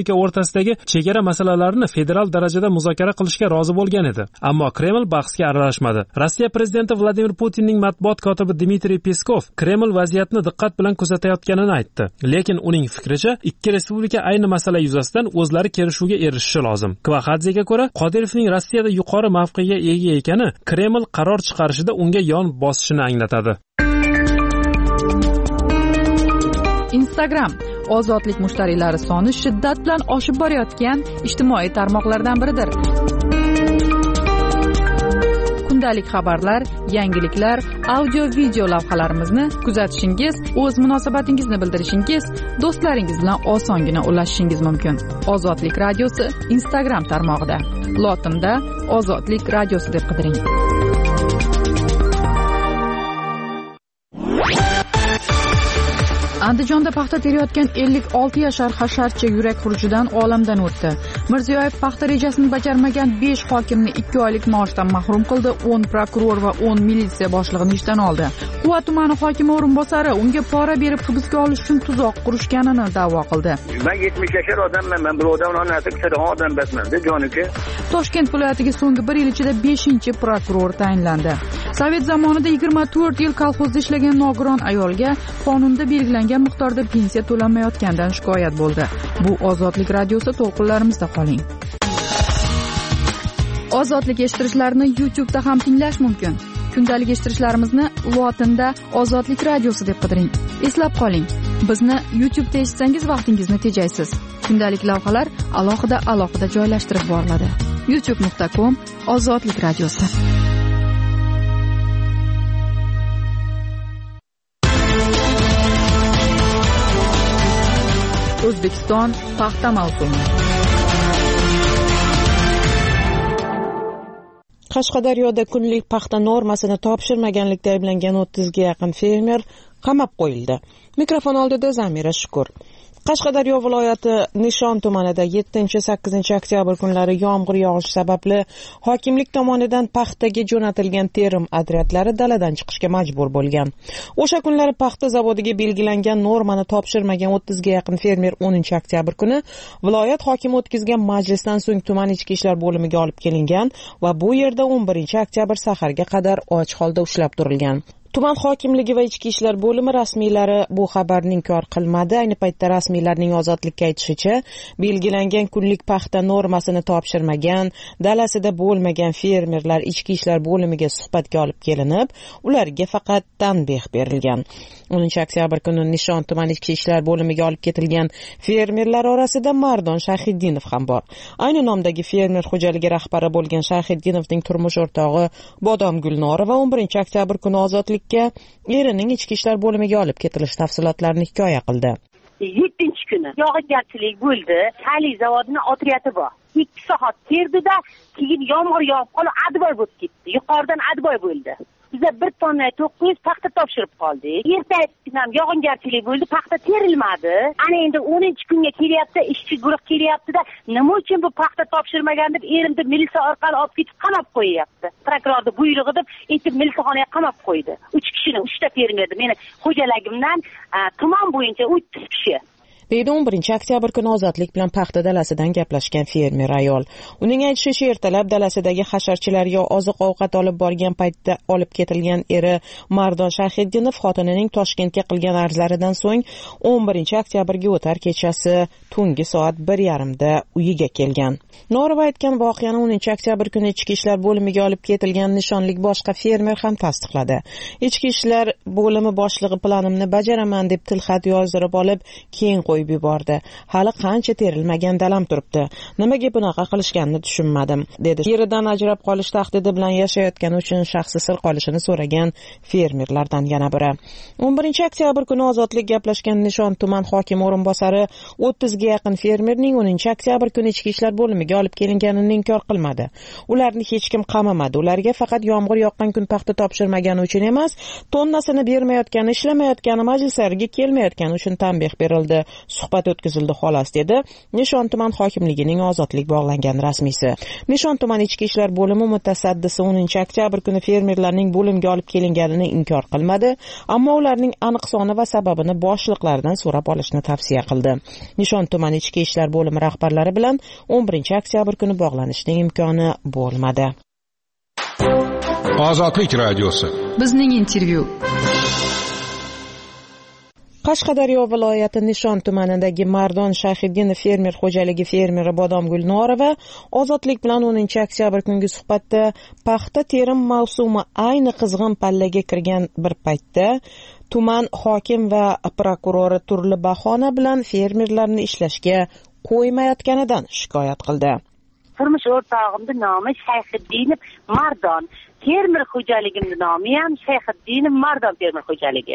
respublika o'rtasidagi chegara masalalarini federal darajada muzokara qilishga rozi bo'lgan edi. Ammo Kreml bahsga aralashmadi. Rossiya prezidenti Vladimir Putinning matbuot kotibi Dmitriy Peskov Kreml vaziyatni diqqat bilan kuzatayotganini aytdi. Lekin uning fikricha, ikki respublika ayni masala yuzasidan o'zlari kelishuvga erishishi lozim. Kvaxadzega ko'ra, Qodirovning Rossiyada yuqori mavqega ega ekani Kreml qaror chiqarishida unga yon bosishini anglatadi. Instagram ozodlik mushtariylari soni shiddat bilan oshib borayotgan ijtimoiy tarmoqlardan biridir. Kundalik xabarlar, yangiliklar, audio-video lavhalarimizni kuzatishingiz, o'z munosabatingizni bildirishingiz, do'stlaringiz bilan osongina ulashishingiz mumkin. Ozodlik radiosi Instagram tarmog'ida. Lotinda Ozodlik radiosi deb qidiring. Andijonda paxta terayotgan 56 yashar hasharchi yurak xurujidan olamdan o'tdi. Mirziyoyev paxta rejasini bajarmagan 5 hokimni 2 oylik maoshdan mahrum qildi, 10 prokuror va 10 militsiya boshlig'ini ishdan oldi. Quva tumani hokimi o'rinbosari unga pora berib hibsga olish uchun tuzoq qurishganini da'vo qildi. Men 70 yashar odamman, men bir odamning onasi kutadigan odam emasman-da, jonika. Toshkent viloyatiga so'nggi 1 yil ichida 5-prokuror tayinlandi. Sovet zamonida 24 yil kolxozda ishlagan nogiron ayolga qonunda belgilangan miqdorda pensiya to'lanmayotganidan shikoyat bo'ldi. Bu Ozodlik radiosi to'lqinlarimizda qoling. Ozodlik eshittirishlarini YouTube'da ham tinglash mumkin. Kundalik eshittirishlarimizni lotinda Ozodlik radiosi deb qidiring. Eslab qoling, bizni YouTube'da eshitsangiz vaqtingizni tejaysiz. Kundalik lavhalar alohida joylashtirib boriladi. youtube.com/Ozodlik radiosi. O'zbekiston paxta mavsumi. Qashqadaryoda kunlik paxta normasini topshirmaganlikda ayblangan 30 ga yaqin fermer qamab qo'yildi. Mikrofon oldida Zamira Shukur. Qashqadaryo viloyati Nishon tumanida 7-8 oktyabr kunlari yomg'ir yog'ishi sababli hokimlik tomonidan paxtaga jo'natilgan terim otryadlari daladan chiqishga majbur bo'lgan. O'sha kunlari paxta zavodiga belgilangan normani topshirmagan 30 ga yaqin fermer 10 oktyabr kuni viloyat hokimi o'tkazgan majlisdan so'ng tuman ichki ishlar bo'limiga olib kelingan va bu yerda 11 oktyabr saharga qadar och holda ushlab turilgan. Tuman hokimligi va ichki ishlar bo'limi rasmiylari bu xabarni inkor qilmadi. Ayni paytda rasmiylarning ozodlikka aytishicha, belgilangan kunlik paxta normasini topshirmagan, dalasida bo'lmagan fermerlar ichki ishlar bo'limiga suhbatga olib kelinib, ularga faqat tanbeh berilgan. 10 oktyabr kuni Nishon tuman ichki ishlar bo'limiga olib ketilgan fermerlar orasida Mardon Shahiddinov ham bor. Ayni nomdagi fermer xo'jaligi rahbari bo'lgan Shahiddinovning turmush o'rtog'i Bodom Gulnorova 11 oktyabr kuni ozodlik erining ichki ishlar bo'limiga olib ketilish tafsilotlarini hikoya qildi. 7-kuni yog'ingarchilik bo'ldi. Tali zavodining otryadi bor. 2 soat terdida, keyin yomg'ir yog'ib qolib advoy bo'lib ketdi. Yuqoridan advoy bo'ldi. Biz 1 tonna 900 paxta topshirib qoldik. Ertasi ham yog'ingarchilik bo'ldi, paxta terilmadi. Ana endi 10-kunga kelyapti, ishchi guruh kelyapti-da, nima uchun bu paxta topshirmagan deb erimni militsiya orqali olib ketib qamab qo'yyapti. Prokurorning buyrug'i deb aytib militsiyaxonaga qamab qo'ydi. 3 kishini, 3 ta fermerni meni xo'jaligimdan tuman bo'yicha 3 kishi. deydi 11 oktyabr kuni ozodlik bilan paxta dalasidan gaplashgan fermer ayol. Uning aytishicha, ertalab dalasidagi hasharchilarga oziq-ovqat olib borgan paytda olib ketilgan eri Mardon Shahiddinov xotinining Toshkentga qilgan arzlaridan so'ng 11 oktyabrga o'tar kechasi tungi soat 1:30 da uyiga kelgan. Norova aytgan voqeani 10 oktyabr kuni ichki ishlar bo'limiga olib ketilgan nishonlik boshqa fermer ham tasdiqladi. Ichki ishlar bo'limi boshlig'i planimni bajaraman deb tilxat yozdirib olib, keyin qo'yib yubordi. Hali qancha terilmagan dalam turibdi. Nimaga bunaqa qilishganini tushunmadim, dedi. Yeridan ajrab qolish tahdidi bilan yashayotgani uchun shaxsi sir qolishini so'ragan fermerlardan yana biri. 11 oktyabr kuni ozodlik gaplashgan Nishon tuman hokimi o'rinbosari 30 ga yaqin fermerning 10 oktyabr kuni ichki ishlar bo'limiga olib kelinganini inkor qilmadi. Ularni hech kim qamamadi. Ularga faqat yomg'ir yoqqan kun paxta topshirmagani uchun emas, tonnasini bermayotgani, ishlamayotgani, majlislarga kelmayotgani uchun tanbeh berildi. suhbat o'tkazildi xolos, dedi Nishon tuman hokimligining ozodlik bog'langan rasmiysi. Nishon tuman ichki ishlar bo'limi mutasaddisi 10 oktyabr kuni fermerlarning bo'limga olib kelinganini inkor qilmadi, ammo ularning aniq soni va sababini boshliqlaridan so'rab olishni tavsiya qildi. Nishon tuman ichki ishlar bo'limi rahbarlari bilan 11 oktyabr kuni bog'lanishning imkoni bo'lmadi. Ozodlik radiosi. Bizning intervyu. Qashqadaryo viloyati Nishon tumanidagi Mardon Shayxiddinov fermer xo'jaligi fermeri Bodomgul Norova Ozodlik bilan 10 oktyabr kungi suhbatda paxta terim mavsumi ayni qizg'in pallaga kirgan bir paytda tuman hokim va prokurori turli bahona bilan fermerlarni ishlashga qo'ymayotganidan shikoyat qildi. Turmush o'rtog'imning nomi Shayxiddinov Mardon. Fermer xo'jaligimning nomi ham Shayxiddinov Mardon fermer xo'jaligi.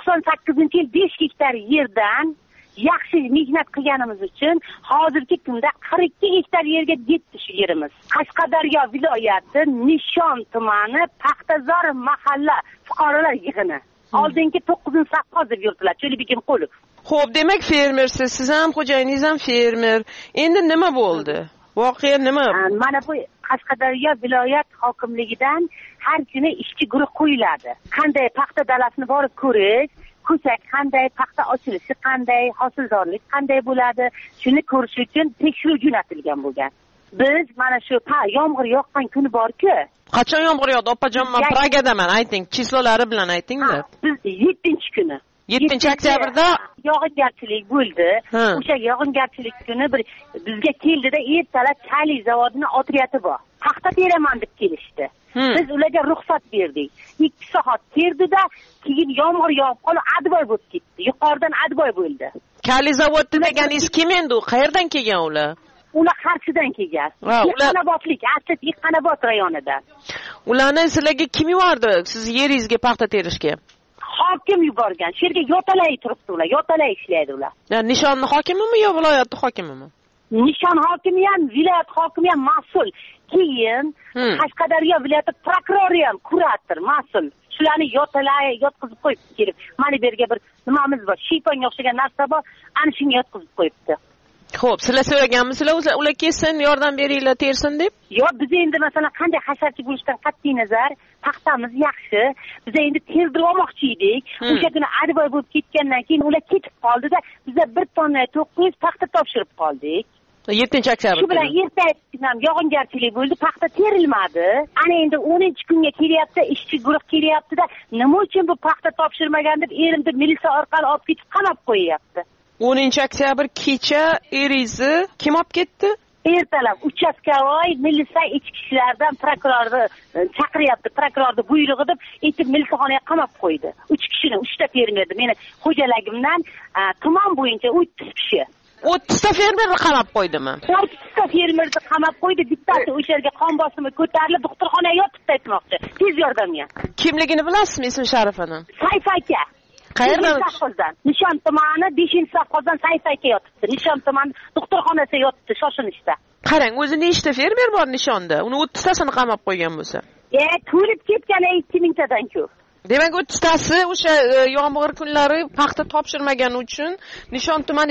98-yil 5 gektar yerdan yaxshi mehnat qilganimiz uchun hozirgi kunda 42 gektar yerga yetdi shu yerimiz. Qashqadaryo viloyati Nishon tumani Paxtazor mahalla fuqarolar yig'ini. Oldingi 9-safhos deb yurtdilar, Cho'libekim Qulov. Xo'p, demak fermersiz, siz ham xo'jayiningiz ham fermer. Endi nima bo'ldi? Voqea nima? Mana bu Qashqadaryo viloyat hokimligidan har kuni ishchi guruh qo'yiladi. Qanday paxta dalasini borib ko'rish, ko'sak qanday, paxta ochilishi qanday, hosildorlik qanday bo'ladi, shuni ko'rish uchun tekshiruv jo'natilgan bo'lgan. Biz mana shu yomg'ir yoqqan kuni bor-ku. Qachon yomg'ir yog'di, opajon? Men Pragadaman, ayting, chislolari bilan ayting-da. Biz 7-kuni 7-oktyabrda yog'ingarchilik bo'ldi. O'sha yog'ingarchilik kuni bizga keldida ertalab Kali zavodini otryati bor. Paxta teraman deb kelishdi. Biz ularga ruxsat berdik. 2 soat terdida, keyin yomg'ir yog'ib qolib, advoy bo'lib ketdi. Yuqoridan advoy bo'ldi. Kali zavodi deganingiz kim endi? Qayerdan kelgan ular? Ular Qarshidan kelgan. Qanabotlik, Asad Qanabot rayonidan. Ularni sizlarga kim yubordi? Siz yeringizga paxta terishga? Hokim yuborgan. Shu yerga yotalay turibdi ular, yotalay ishlaydi ular. Nishonni hokimimi yo viloyat hokimimi? Nishon hokimi ham, viloyat hokimi ham mas'ul. Keyin Qashqadaryo viloyati prokurori ham kurator, mas'ul. Shularni yotalay yotqizib qo'yibdi kelib. Mana bu yerga bir nimamiz bor, shiyponga o'xshagan narsa bor, ana shunga yotqizib qo'yibdi. Xo'p, sizlar so'raganmisizlar, ular kelsin, yordam beringlar, tersin deb? Yo'q, biz endi masalan qanday hasharchi bo'lishdan qat'iy nazar, paxtamiz yaxshi. Biz endi terdirib olmoqchi edik. O'sha kuni advoy bo'lib ketgandan keyin ular ketib qoldi-da, biz 1 tonna 900 paxta topshirib qoldik. 7-oktyabr. Shu bilan ertasiga ham yog'ingarchilik bo'ldi, paxta terilmadi. Ana endi 10-kunga kelyapti, ishchi guruh kelyapti-da, nima uchun bu paxta topshirmagan deb erimni militsiya orqali olib ketib qamab qo'yyapti. 10-oktyabr kecha eringizni kim olib ketdi? Ertalab uchastkavoy militsiya ichki ishlardan prokurorni chaqiryapti. Prokurorning buyrug'i deb aytib militsiyaxonaga qamab qo'ydi. 3 kishini, 3 ta fermerni meni xo'jaligimdan tuman bo'yicha 30 kishi. 30 ta fermerni qamab qo'ydimi? 30 ta fermerni qamab qo'ydi. Bittasi o'sha yerga qon bosimi ko'tarilib, doktorxonaga yotibdi aytmoqchi. Tez yordamga. Kimligini bilasizmi, ismi sharifini? Sayf aka. Qayerdan? Nishon tumani 5-safhozdan Sayf aka yotibdi. Nishon tumani doktorxonasiga yotibdi shoshinishda. Qarang, o'zi nechta fermer bor Nishonda? Uni 30 tasini qamab qo'ygan bo'lsa. To'lib ketgan 2000 tadan ko'p. Demak, 30 tasi o'sha yomg'ir kunlari paxta topshirmagani uchun Nishon tumani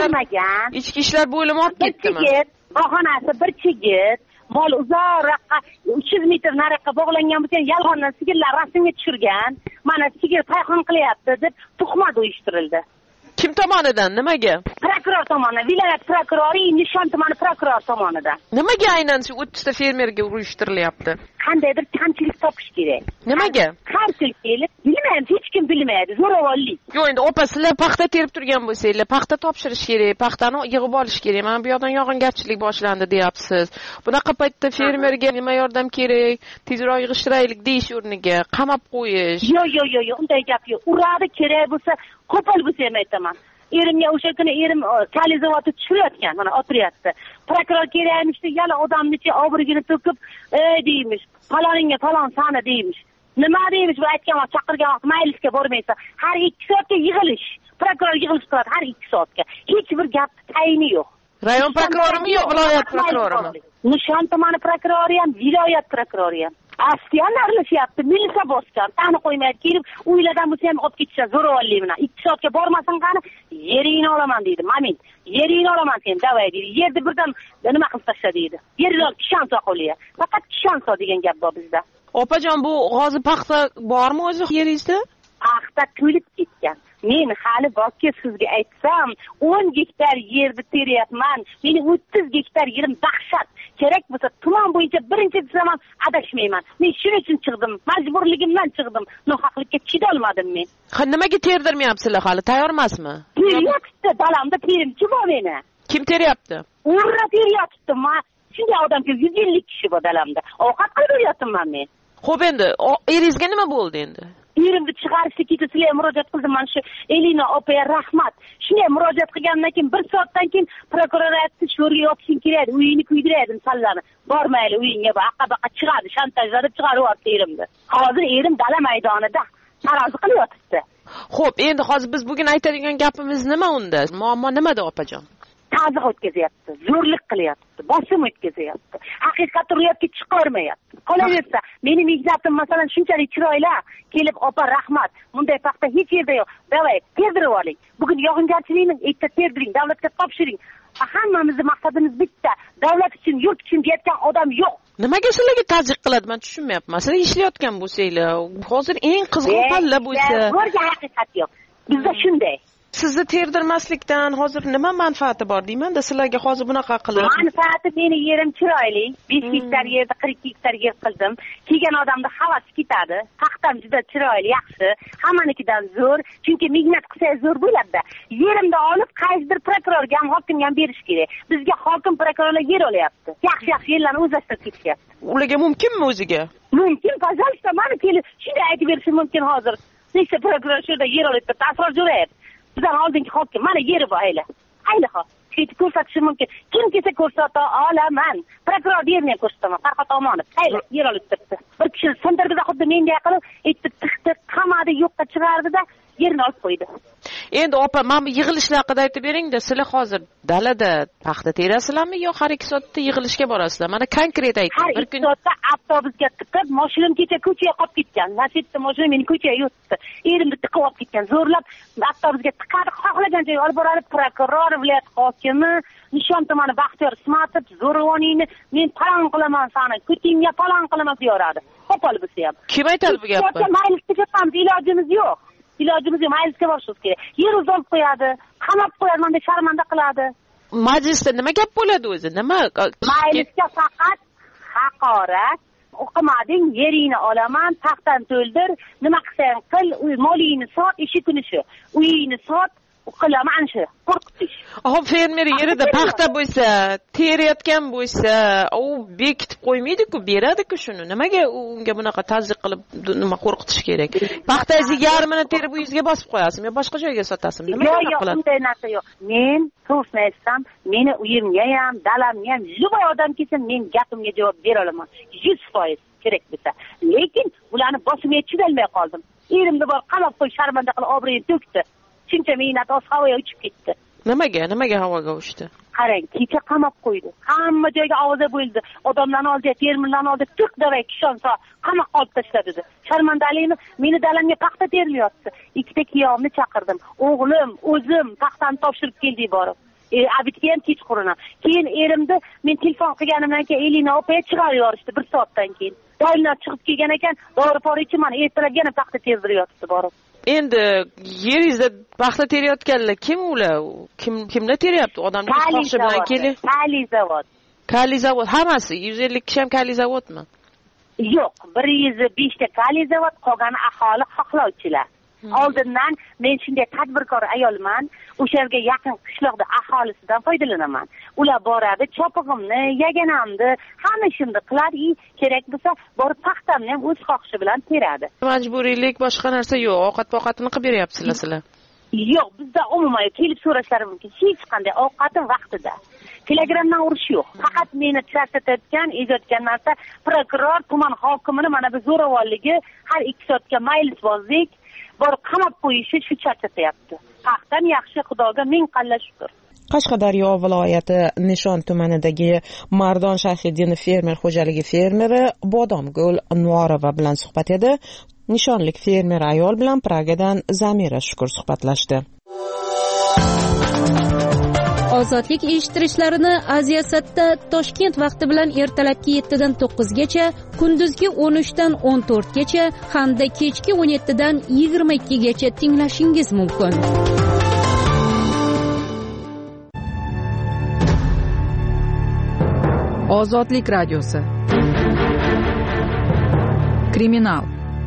ichki ishlar bo'limi olib ketdimi? Bahonasi bir chigit, mol uzoqroqqa 300 metr nariyoqqa bog'langan bo'lsa, yolg'ondan sigirlar rasmga tushirgan. Mana sigir payxon qilyapti deb tuhmat uyushtirildi. Kim tomonidan? Nimaga? Prokuror tomonidan, viloyat prokurori, Nishon tumani prokurori tomonidan. Nimaga aynan shu 30 ta fermerga uyushtirilyapti? Qandaydir kamchilik topish kerak. Nimaga? Kamchilik kelib, bilmayman, hech kim bilmaydi, zo'ravonlik. Yo'q, endi opa, sizlar paxta terib turgan bo'lsanglar, paxta topshirish kerak, paxtani yig'ib olish kerak. Mana bu yoqdan yog'ingarchilik boshlandi deyapsiz. Bunaqa paytda fermerga nima yordam kerak? Tezroq yig'ishtiraylik deyish o'rniga qamab qo'yish. Yo'q, unday gap yo'q. Uradi, kerak bo'lsa, qo'pol bo'lsa ham aytaman. Erimga o'sha kuni erim Kali zavodni tushirayotgan, mana o'tiryapti. Prokuror kerakmishdi, yana odamnichi obrigini to'kib, deymish. Faloningga falon sana deymish. Nima deymish? Bu aytgan vaqt, chaqirgan vaqt maylisga bormaysan. Har 2 soatga yig'ilish. Prokuror yig'ilish qiladi har 2 soatga. Hech bir gap tayini yo'q. Rayon prokurorimi yo viloyat prokurorimi? Nishon tumani prokurori ham, viloyat prokurori ham. Astiyan aralashyapti, militsiya bosgan, tani qo'ymaydi, kelib uylardan bo'lsa ham olib ketishadi zo'ravonlik bilan. 2 soatga bormasin qani, yeringni olaman deydi. Mamin, yeringni olaman sen, davay deydi. Yerni birdan nima qilib tashla deydi. Yerni kishan soqoliya. Faqat kishan so degan gap bor bizda. Opajon, bu hozir paxta bormi o'zi yeringizda? Paxta to'lib ketgan. Men hali borki sizga aytsam, 10 gektar yerni teryapman. Meni 30 gektar yerim dahshat. Kerak bo'lsa tuman bo'yicha birinchi desam ham adashmayman. Men shuning uchun chiqdim. Majburligimdan chiqdim. Nohaqlikka chidolmadim men. Nimaga terdirmayapsizlar hali? Tayyormasmi? Teryapti, dalamda terimchi bor meni. Kim teryapti? Urra teryapti. Shunday odam ki 150 kishi bor dalamda. Ovqat qilib beryapman men. Xo'p endi, eringizga nima bo'ldi endi? Erimni chiqarishga ketib sizlarga murojaat qildim. Mana shu Elina opaga rahmat. Shunday murojaat qilgandan keyin 1 soatdan keyin prokuror aytdi, sho'rga yopishing kerak, uyingni kuydiradi sallarni. Bormayli uyingga, baqa chiqadi, shantajlab chiqarib yubordi erimni. Hozir erim dala maydonida tarozi qilib yotibdi. Xo'p, endi hozir biz bugun aytadigan gapimiz nima unda? Muammo nimada opajon? Ta'ziq o'tkazyapti, zo'rlik qilyapti, bosim o'tkazyapti. Haqiqatni ro'yobga chiqarmayapti. Qolaversa, meni mehnatim masalan shunchalik chiroyli, kelib opa rahmat, bunday paxta hech yerda yo'q. Davay, terdirib oling. Bugun yog'ingarchilikni erta terdiring, davlatga topshiring. Hammamizning maqsadimiz bitta, davlat uchun, yurt uchun deyotgan odam yo'q. Nimaga sizlarga ta'ziq qiladi, men tushunmayapman. Sizlar ishlayotgan bo'lsanglar, hozir eng qizg'in palla bo'lsa, bo'lsa haqiqat yo'q. Bizda shunday. Sizni terdirmaslikdan hozir nima manfaati bor deyman-da, sizlarga hozir bunaqa qilib. Manfaati meni yerim chiroyli. 5 gektar yerda 42 gektar yer qildim. Kelgan odamda havas ketadi. Paxtam juda chiroyli, yaxshi. Hammanikidan zo'r. Chunki mehnat qilsa zo'r bo'ladi-da. Yerimni olib qaysidir prokurorga ham, hokimga ham berish kerak. Bizga hokim prokurorlar yer olyapti. Yaxshi yerlarni o'zlashtirib ketishyapti. Ularga mumkinmi o'ziga? Mumkin, pazalista, mana kelib shunday aytib berishi mumkin hozir. Nechta prokuror shunda yer olyapti, tasrif jo'rayapti. Bizdan oldingi hokim mana yeri bor ayla. Ayla ketib ko'rsatishi mumkin. Kim kelsa ko'rsata olaman. Prokuror yerni ko'rsataman. Farhod Omonov. Ayla yer olib turibdi. Bir kishi sindirdi-da xuddi menga qilib, aytib tiqdi, qamadi, yo'qqa chiqardi-da, yerni olib qo'ydi. Endi opa, mana bu yig'ilishlar haqida aytib bering-da, sizlar hozir dalada paxta terasizlarmi yo har 2 soatda yig'ilishga borasizlar? Mana konkret ayting. Bir kun soatda avtobusga tiqib, mashinam kecha ko'chaga qolib ketgan. Nasibda mashina meni ko'chaga yotdi. Erimni tiqib olib ketgan. Zo'rlab avtobusga tiqadi, xohlagan joyga olib boradi. Prokuror, viloyat hokimi, Nishon tumani Baxtiyor Ismatov zo'ravoningni men palon qilaman seni, ko'tingga palon qilaman deyoradi. Qo'pol bo'lsa ham. Kim aytadi bu gapni? Maylisga ketamiz, ilojimiz yo'q. Ilojimiz yo'q, majlisga borishimiz kerak. Yer uzib qo'yadi, qamab qo'yadi, menda sharmanda qiladi. Majlisda nima gap bo'ladi o'zi? Nima? Majlisga faqat haqorat, o'qimading, yeringni olaman, taxtdan to'ldir, nima qilsang qil, molingni sot, ishi kuni shu. Uyingni sot, qilaman shu. Qo'rqitish. Hop, fermer yerida paxta bo'lsa, terayotgan bo'lsa, u bekitib qo'ymaydi-ku, beradi-ku shuni. Nimaga unga bunaqa ta'ziq qilib, nima qo'rqitish kerak? Paxtangizni yarmini terib uyingizga bosib qo'yasizmi yo boshqa joyga sotasizmi? Nima qiladi? Yo'q, unday narsa yo'q. Men to'g'risini aytsam, meni uyimga ham, dalamga ham любой odam kelsa, men gapimga javob bera olaman. 100% kerak bo'lsa. Lekin ularni bosimga chidolmay qoldim. Erimni bor qamab qo'y, sharmanda qilib obro'yini to'kdi. Shuncha mehnat o'z havoga uchib ketdi. Nimaga havoga uchdi? Qarang, kecha qamab qo'ydi. Hamma joyga ovoza bo'ldi. Odamlarni oldiga, terminlarni oldiga to'q davay kishonsa, qamoqqa olib tashladi dedi. Sharmandalikni meni dalamga paxta terilyapti. 2ta kiyovni chaqirdim. O'g'lim, o'zim paxtani topshirib keldik borib. Abitga ham kechqurun. Keyin erimni men telefon qilganimdan keyin Elina opaga chiqarib yuborishdi 1 soatdan keyin. Doimlar chiqib kelgan ekan, dori-porichi mana ertalab yana paxta terdiryapti borib. Endi yeringizda paxta terayotganlar kim ular? Kimlar teryapti? Odamlar xohishi bilan kelib. Kali zavod. Hammasi 150 kishi ham kali zavodmi? Yo'q, 105 ta kali zavod, qolgani aholi xohlovchilar. Oldindan men shunday tadbirkor ayolman, o'sha yerga yaqin qishloqda aholisidan foydalanaman. Ular boradi, chopig'imni, yaganamni, hamma ishimni qiladi, kerak bo'lsa borib paxtamni ham o'z xohishi bilan teradi. Majburiylik boshqa narsa yo'q, ovqat-poqatini qilib beryapsizlar sizlar. Yo'q, bizda umuman kelib so'rashlari mumkin. Hech qanday ovqatim vaqtida. Telegramdan urish yo'q. Faqat meni charchatayotgan, ezayotgan narsa prokuror, tuman hokimini mana bu zo'ravonligi, har 2 soatga majlisbozlik borib qamab qo'yishi shu charchatyapti. Paxtam yaxshi, Xudoga ming qalla shukr. Qashqadaryo viloyati Nishon tumanidagi Mardon Shahidin fermer xo'jaligi fermeri Bodomgul Nuorova bilan suhbat edi. Nishonlik fermer ayol bilan Pragadan Zamira Shukur suhbatlashdi. Ozodlik eshittirishlarini Aziyasatda Toshkent vaqti bilan ertalabki 7 dan 9 gacha, kunduzgi 13 dan 14 gacha hamda kechki 17 dan 22 gacha tinglashingiz mumkin. Ozodlik radiosi. Kriminal.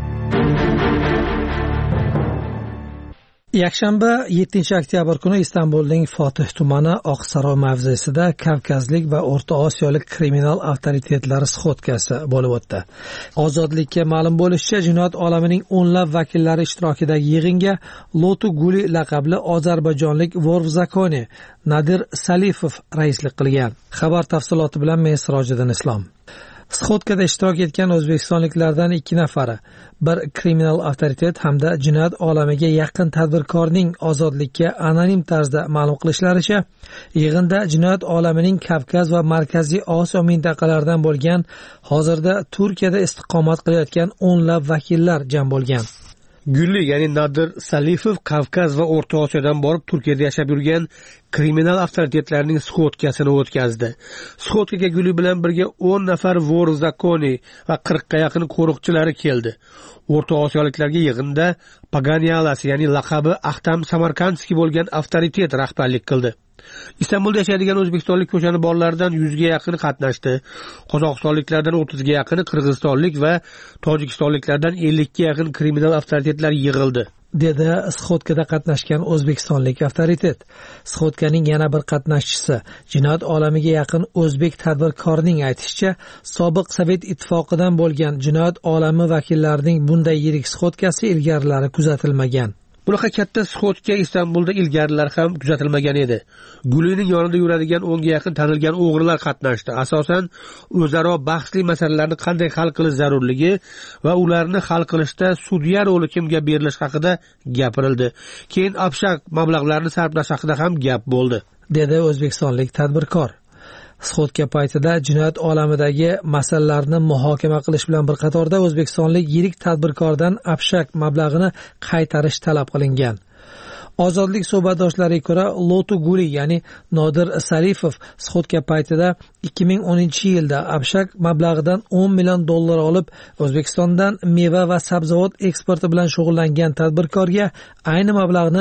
Yakshanba 7-oktyabr kuni Istanbulning Fotih tumani Oqsaroy mavzesida Kavkazlik va O'rta Osiyolik kriminal avtoritetlari sxotkasi bo'lib o'tdi. Ozodlikka ma'lum bo'lishicha, jinoyat olamining o'nlab vakillari ishtirokidagi yig'inga Lotu Guli laqabli ozarbayjonlik Vorvzakoni Nadir Salifov raislik qilgan. Xabar tafsiloti bilan men Sirojiddin Islom. Sxotkada ishtirok etgan o'zbekistonliklardan 2 nafari, bir kriminal avtoritet hamda jinoyat olamiga yaqin tadbirkorning ozodlikka anonim tarzda ma'lum qilishlaricha, yig'inda jinoyat olamining Kavkaz va Markaziy Osiyo mintaqalaridan bo'lgan, hozirda Turkiyada istiqomat qilayotgan o'nlab vakillar jam bo'lgan. Gulli, ya'ni Nadir Salifov Kavkaz va O'rta Osiyodan borib Turkiyada yashab yurgan kriminal avtoritetlarning sxotkasini o'tkazdi. Sxotkaga Gulli bilan birga 10 nafar Vorvzakoni va 40 ga yaqin qo'riqchilari keldi. O'rta Osiyoliklarga yig'inda Paganyalas, ya'ni laqabi Ahtam Samarkandskiy bo'lgan avtoritet rahbarlik qildi. Istanbulda yashaydigan o'zbekistonlik ko'chani borlaridan 100 ga yaqini qatnashdi. Qozog'istonliklardan 30 ga yaqini, qirg'izistonlik va tojikistonliklardan 50 ga yaqin kriminal avtoritetlar yig'ildi, dedi sxotkada qatnashgan o'zbekistonlik avtoritet. Sxotkaning yana bir qatnashchisi, jinoyat olamiga yaqin o'zbek tadbirkorining aytishicha, sobiq Sovet ittifoqidan bo'lgan jinoyat olami vakillarining bunday yirik sxotkasi ilgarilari kuzatilmagan. Bunaqa katta sxotka Istanbulda ilgarilar ham kuzatilmagan edi. Gulining yonida yuradigan 10 ga yaqin tanilgan o'g'rilar qatnashdi. Asosan o'zaro bahsli masalalarni qanday hal qilish zarurligi va ularni hal qilishda sudya roli kimga berilishi haqida gapirildi. Keyin abshak mablag'larni sarflash haqida ham gap bo'ldi, dedi o'zbekistonlik tadbirkor. Sxotka paytida jinoyat olamidagi masalalarni muhokama qilish bilan bir qatorda o'zbekistonlik yirik tadbirkordan abshak mablag'ini qaytarish talab qilingan. Ozodlik suhbatdoshlariga ko'ra, Lotu Guli, ya'ni Nodir Salifov sxotka paytida 2010-yilda abshak mablag'idan $10 million olib, O'zbekistondan meva va sabzavot eksporti bilan shug'ullangan tadbirkorga ayni mablag'ni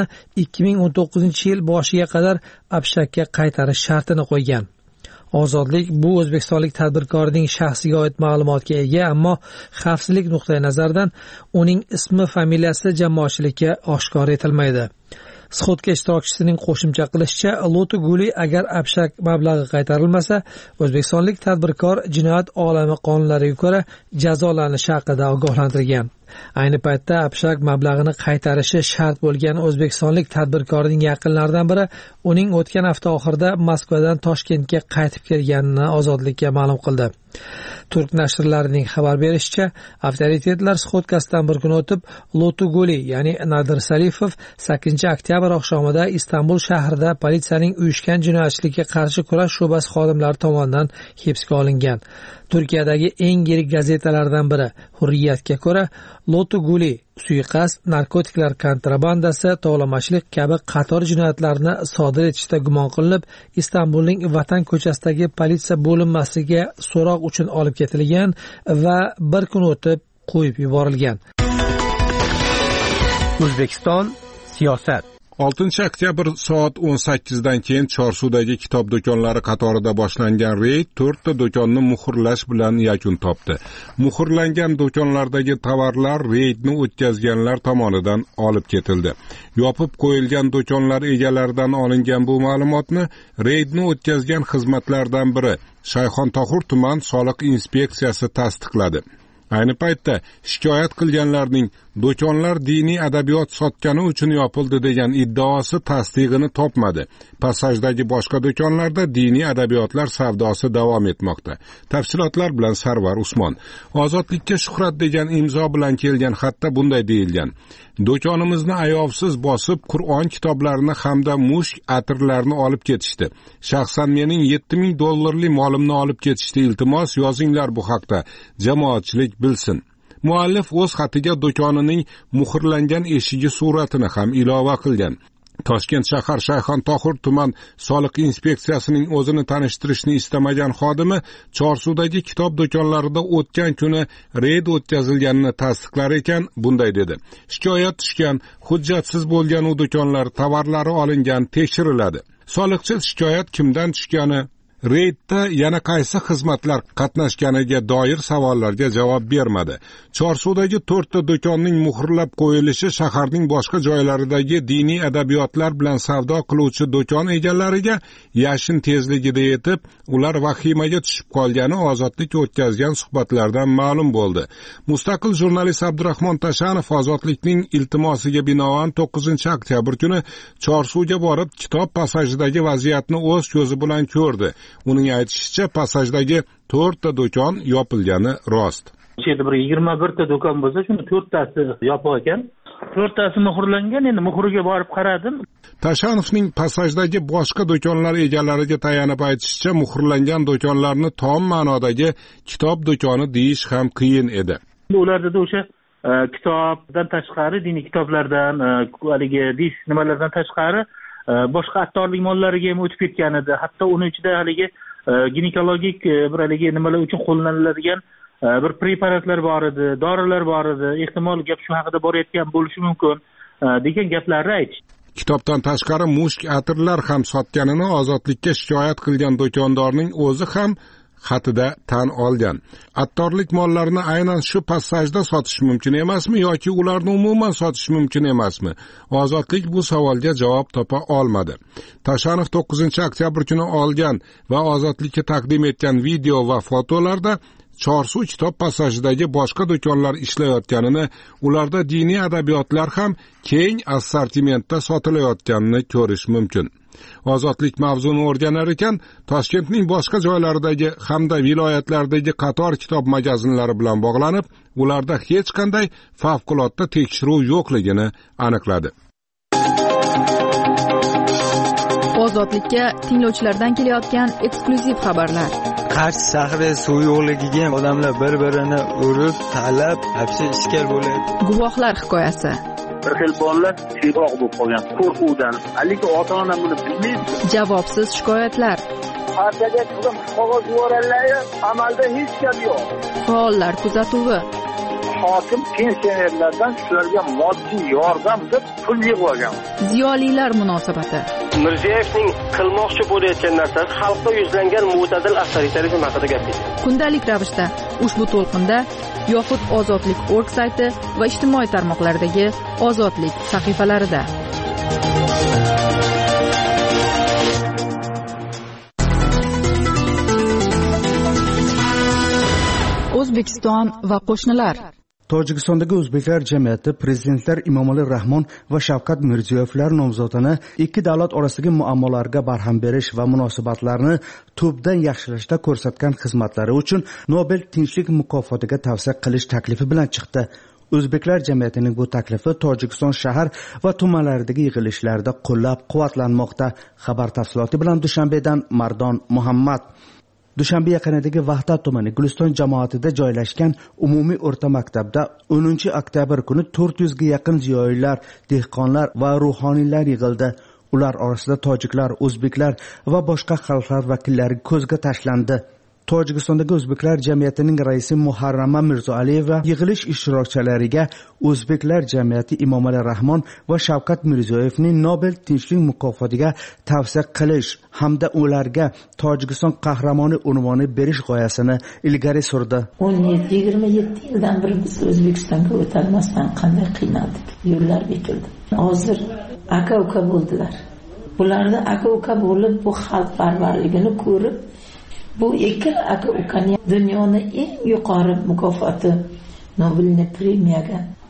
2019-yil boshiga qadar abshakka qaytarish shartini qo'ygan. Ozodlik bu o'zbekistonlik tadbirkorning shaxsiga oid ma'lumotga ega, ammo xavfsizlik nuqtai nazaridan uning ismi, familiyasi jamoatchilikka oshkor etilmaydi. Sxotka ishtirokchisining qo'shimcha qilishicha, Lotu Guli agar abshak mablag'i qaytarilmasa, o'zbekistonlik tadbirkor jinoyat olami qonunlariga ko'ra jazolanishi haqida ogohlantirgan. Ayni paytda abshak mablag'ini qaytarishi shart bo'lgan o'zbekistonlik tadbirkorning yaqinlaridan biri uning o'tgan hafta oxirida Moskvadan Toshkentga qaytib kelganini Ozodlikka ma'lum qildi. Turk nashrlarining xabar berishicha, avtoritetlar sxotkasidan bir kun o'tib, Lotu Guli, ya'ni Nadir Salifov 8-oktyabr oqshomida Istanbul shahrida politsiyaning uyushgan jinoyatchilikka qarshi kurash sho'basi xodimlari tomonidan hibsga olingan. Turkiyadagi eng yirik gazetalardan biri Hurriyatga ko'ra, Lotu Guli suiqasd, narkotiklar kontrabandasi, tovlamachilik kabi qator jinoyatlarni sodir etishda gumon qilinib, Istanbulning Vatan ko'chasidagi politsiya bo'linmasiga so'roq uchun olib ketilgan va bir kun o'tib qo'yib yuborilgan. O'zbekiston siyosat. 6-oktyabr soat 18 dan keyin Chorsuvdagi kitob do'konlari qatorida boshlangan reyd 4 ta do'konni muhrlash bilan yakun topdi. Muhrlangan do'konlardagi tovarlar reydni o'tkazganlar tomonidan olib ketildi. Yopib qo'yilgan do'konlar egalaridan olingan bu ma'lumotni reydni o'tkazgan xizmatlardan biri Shayxontohur tuman soliq inspeksiyasi tasdiqladi. Ayni paytda shikoyat qilganlarning do'konlar diniy adabiyot sotgani uchun yopildi degan iddaosi tasdig'ini topmadi. Passajdagi boshqa do'konlarda diniy adabiyotlar savdosi davom etmoqda. Tafsilotlar bilan Sarvar Usmon. Ozodlikka shuhrat degan imzo bilan kelgan xatda bunday deyilgan: do'konimizni ayovsiz bosib, Qur'on kitoblarini hamda mushk atirlarni olib ketishdi. Shaxsan mening $7000 molimni olib ketishdi. Iltimos yozinglar bu haqda, jamoatchilik bilsin. Muallif o'z xatiga do'konining muhrlangan eshigi suratini ham ilova qilgan. Toshkent shahar Shayxontohur tuman soliq inspeksiyasining o'zini tanishtirishni istamagan xodimi Chorsudagi kitob do'konlarida o'tgan kuni reyd o'tkazilganini tasdiqlar ekan, bunday dedi: shikoyat tushgan, hujjatsiz bo'lgan u do'konlar tovarlari olingan, tekshiriladi. Soliqchi shikoyat kimdan tushgani, reydda yana qaysi xizmatlar qatnashganiga doir savollarga javob bermadi. Chorsudagi 4 ta do'konning muhrlab qo'yilishi shaharning boshqa joylaridagi diniy adabiyotlar bilan savdo qiluvchi do'kon egalariga yashin tezligida yetib, ular vahimaga tushib qolgani Ozodlik o'tkazgan suhbatlardan ma'lum bo'ldi. Mustaqil jurnalist Abdurahmon Tashanov Ozodlikning iltimosiga binoan 9-oktyabr kuni Chorsuvga borib, kitob passajidagi vaziyatni o'z ko'zi bilan ko'rdi. Uning aytishicha, passajdagi 4 ta do'kon yopilgani rost. O'sha bir 21 ta do'kon bo'lsa, shuni 4 tasi yopiq ekan. 4 tasi muhrlangan. Endi muhriga borib qaradim. Tashanovning passajdagi boshqa do'konlar egalariga tayanib aytishicha, muhrlangan do'konlarni tom ma'nodagi kitob do'koni deyish ham qiyin edi. Ularda o'sha kitobdan tashqari, diniy kitoblardan, haligi disk nimalardan tashqari boshqa attorlik mollariga ham o'tib ketgan edi. Hatto uning ichida haligi ginekologik bir haligi nimalar uchun qo'llaniladigan bir preparatlar bor edi, dorilar bor edi. Ehtimol gap shu haqida borayotgan bo'lishi mumkin degan gaplarni aytishdi. Kitobdan tashqari mushk atirlar ham sotganini Ozodlikka shikoyat qilgan do'kondorning o'zi ham xatida tan olgan. Attorlik mollarini aynan shu passajda sotish mumkin emasmi yoki ularni umuman sotish mumkin emasmi? Ozodlik bu savolga javob topa olmadi. Tashanov 9-oktyabr kuni olgan va Ozodlikka taqdim etgan video va fotolarda Chorsu kitob passajidagi boshqa do'konlar ishlayotganini, ularda diniy adabiyotlar ham keng assortimentda sotilayotganini ko'rish mumkin. Ozodlik mavzuni o'rganar ekan, Toshkentning boshqa joylaridagi hamda viloyatlardagi qator kitob magazinlari bilan bog'lanib, ularda hech qanday favqulodda tekshiruv yo'qligini aniqladi. Ozodlikka tinglovchilardan kelayotgan eksklyuziv xabarlar. Qarshi shahri suv yo'qligiga odamlar bir-birini urib, talab, hapsi ishkal bo'lyapti. Guvohlar hikoyasi. Bir xil bolalar siyroq bo'lib qolgan qo'rquvdan. Haligi ota-ona buni bilmaydi. Javobsiz shikoyatlar. Partiyaga qilib qog'oz yuborganlar, amalda hech gap yo'q. Faollar kuzatuvi. Hokim pensionerlardan shularga moddiy yordam deb pul yig'ib. Ziyolilar munosabati. Mirziyoyevning qilmoqchi bo'layotgan narsasi xalqqa yuzlangan mo'tadil avtoritarizm haqida gapirdi. Kundalik ravishda ushbu to'lqinda yoxud Ozodlik.org sayti va ijtimoiy tarmoqlardagi Ozodlik sahifalarida. O'zbekiston va qo'shnilar. Tojikistondagi o'zbeklar jamiyati prezidentlar Emomali Rahmon va Shavkat Mirziyoyevlar nomzodini ikki davlat orasidagi muammolarga barham berish va munosabatlarni tubdan yaxshilashda ko'rsatgan xizmatlari uchun Nobel tinchlik mukofotiga tavsiya qilish taklifi bilan chiqdi. O'zbeklar jamiyatining bu taklifi Tojikiston shahar va tumanlaridagi yig'ilishlarda qo'llab-quvvatlanmoqda. Xabar tafsiloti bilan Dushanbedan Mardon Muhammad. Dushanbe yaqinidagi Vahdat tumani Guliston jamoatida joylashgan umumiy o'rta maktabda 10-oktyabr kuni 400 ga yaqin ziyoilar, dehqonlar va ruhoniylar yig'ildi. Ular orasida tojiklar, o'zbeklar va boshqa xalqlar vakillari ko'zga tashlandi. Tojikistondagi o'zbeklar jamiyatining raisi Muharrama Mirzoaliyeva yig'ilish ishtirokchilariga o'zbeklar jamiyati Emomali Rahmon va Shavkat Mirziyoyevning Nobel tinchlik mukofotiga tavsiya qilish hamda ularga Tojikiston qahramoni unvoni berish g'oyasini ilgari surdi. 27 yildan beri biz O'zbekistonga o'tolmasdan qanday qiynaldik, yo'llar bekildi. Hozir aka-uka bo'ldilar. Bularni aka-uka bo'lib bu xalqparvarligini ko'rib, bu ikki aka-ukani dunyoning eng yuqori mukofoti Nobel premiyaga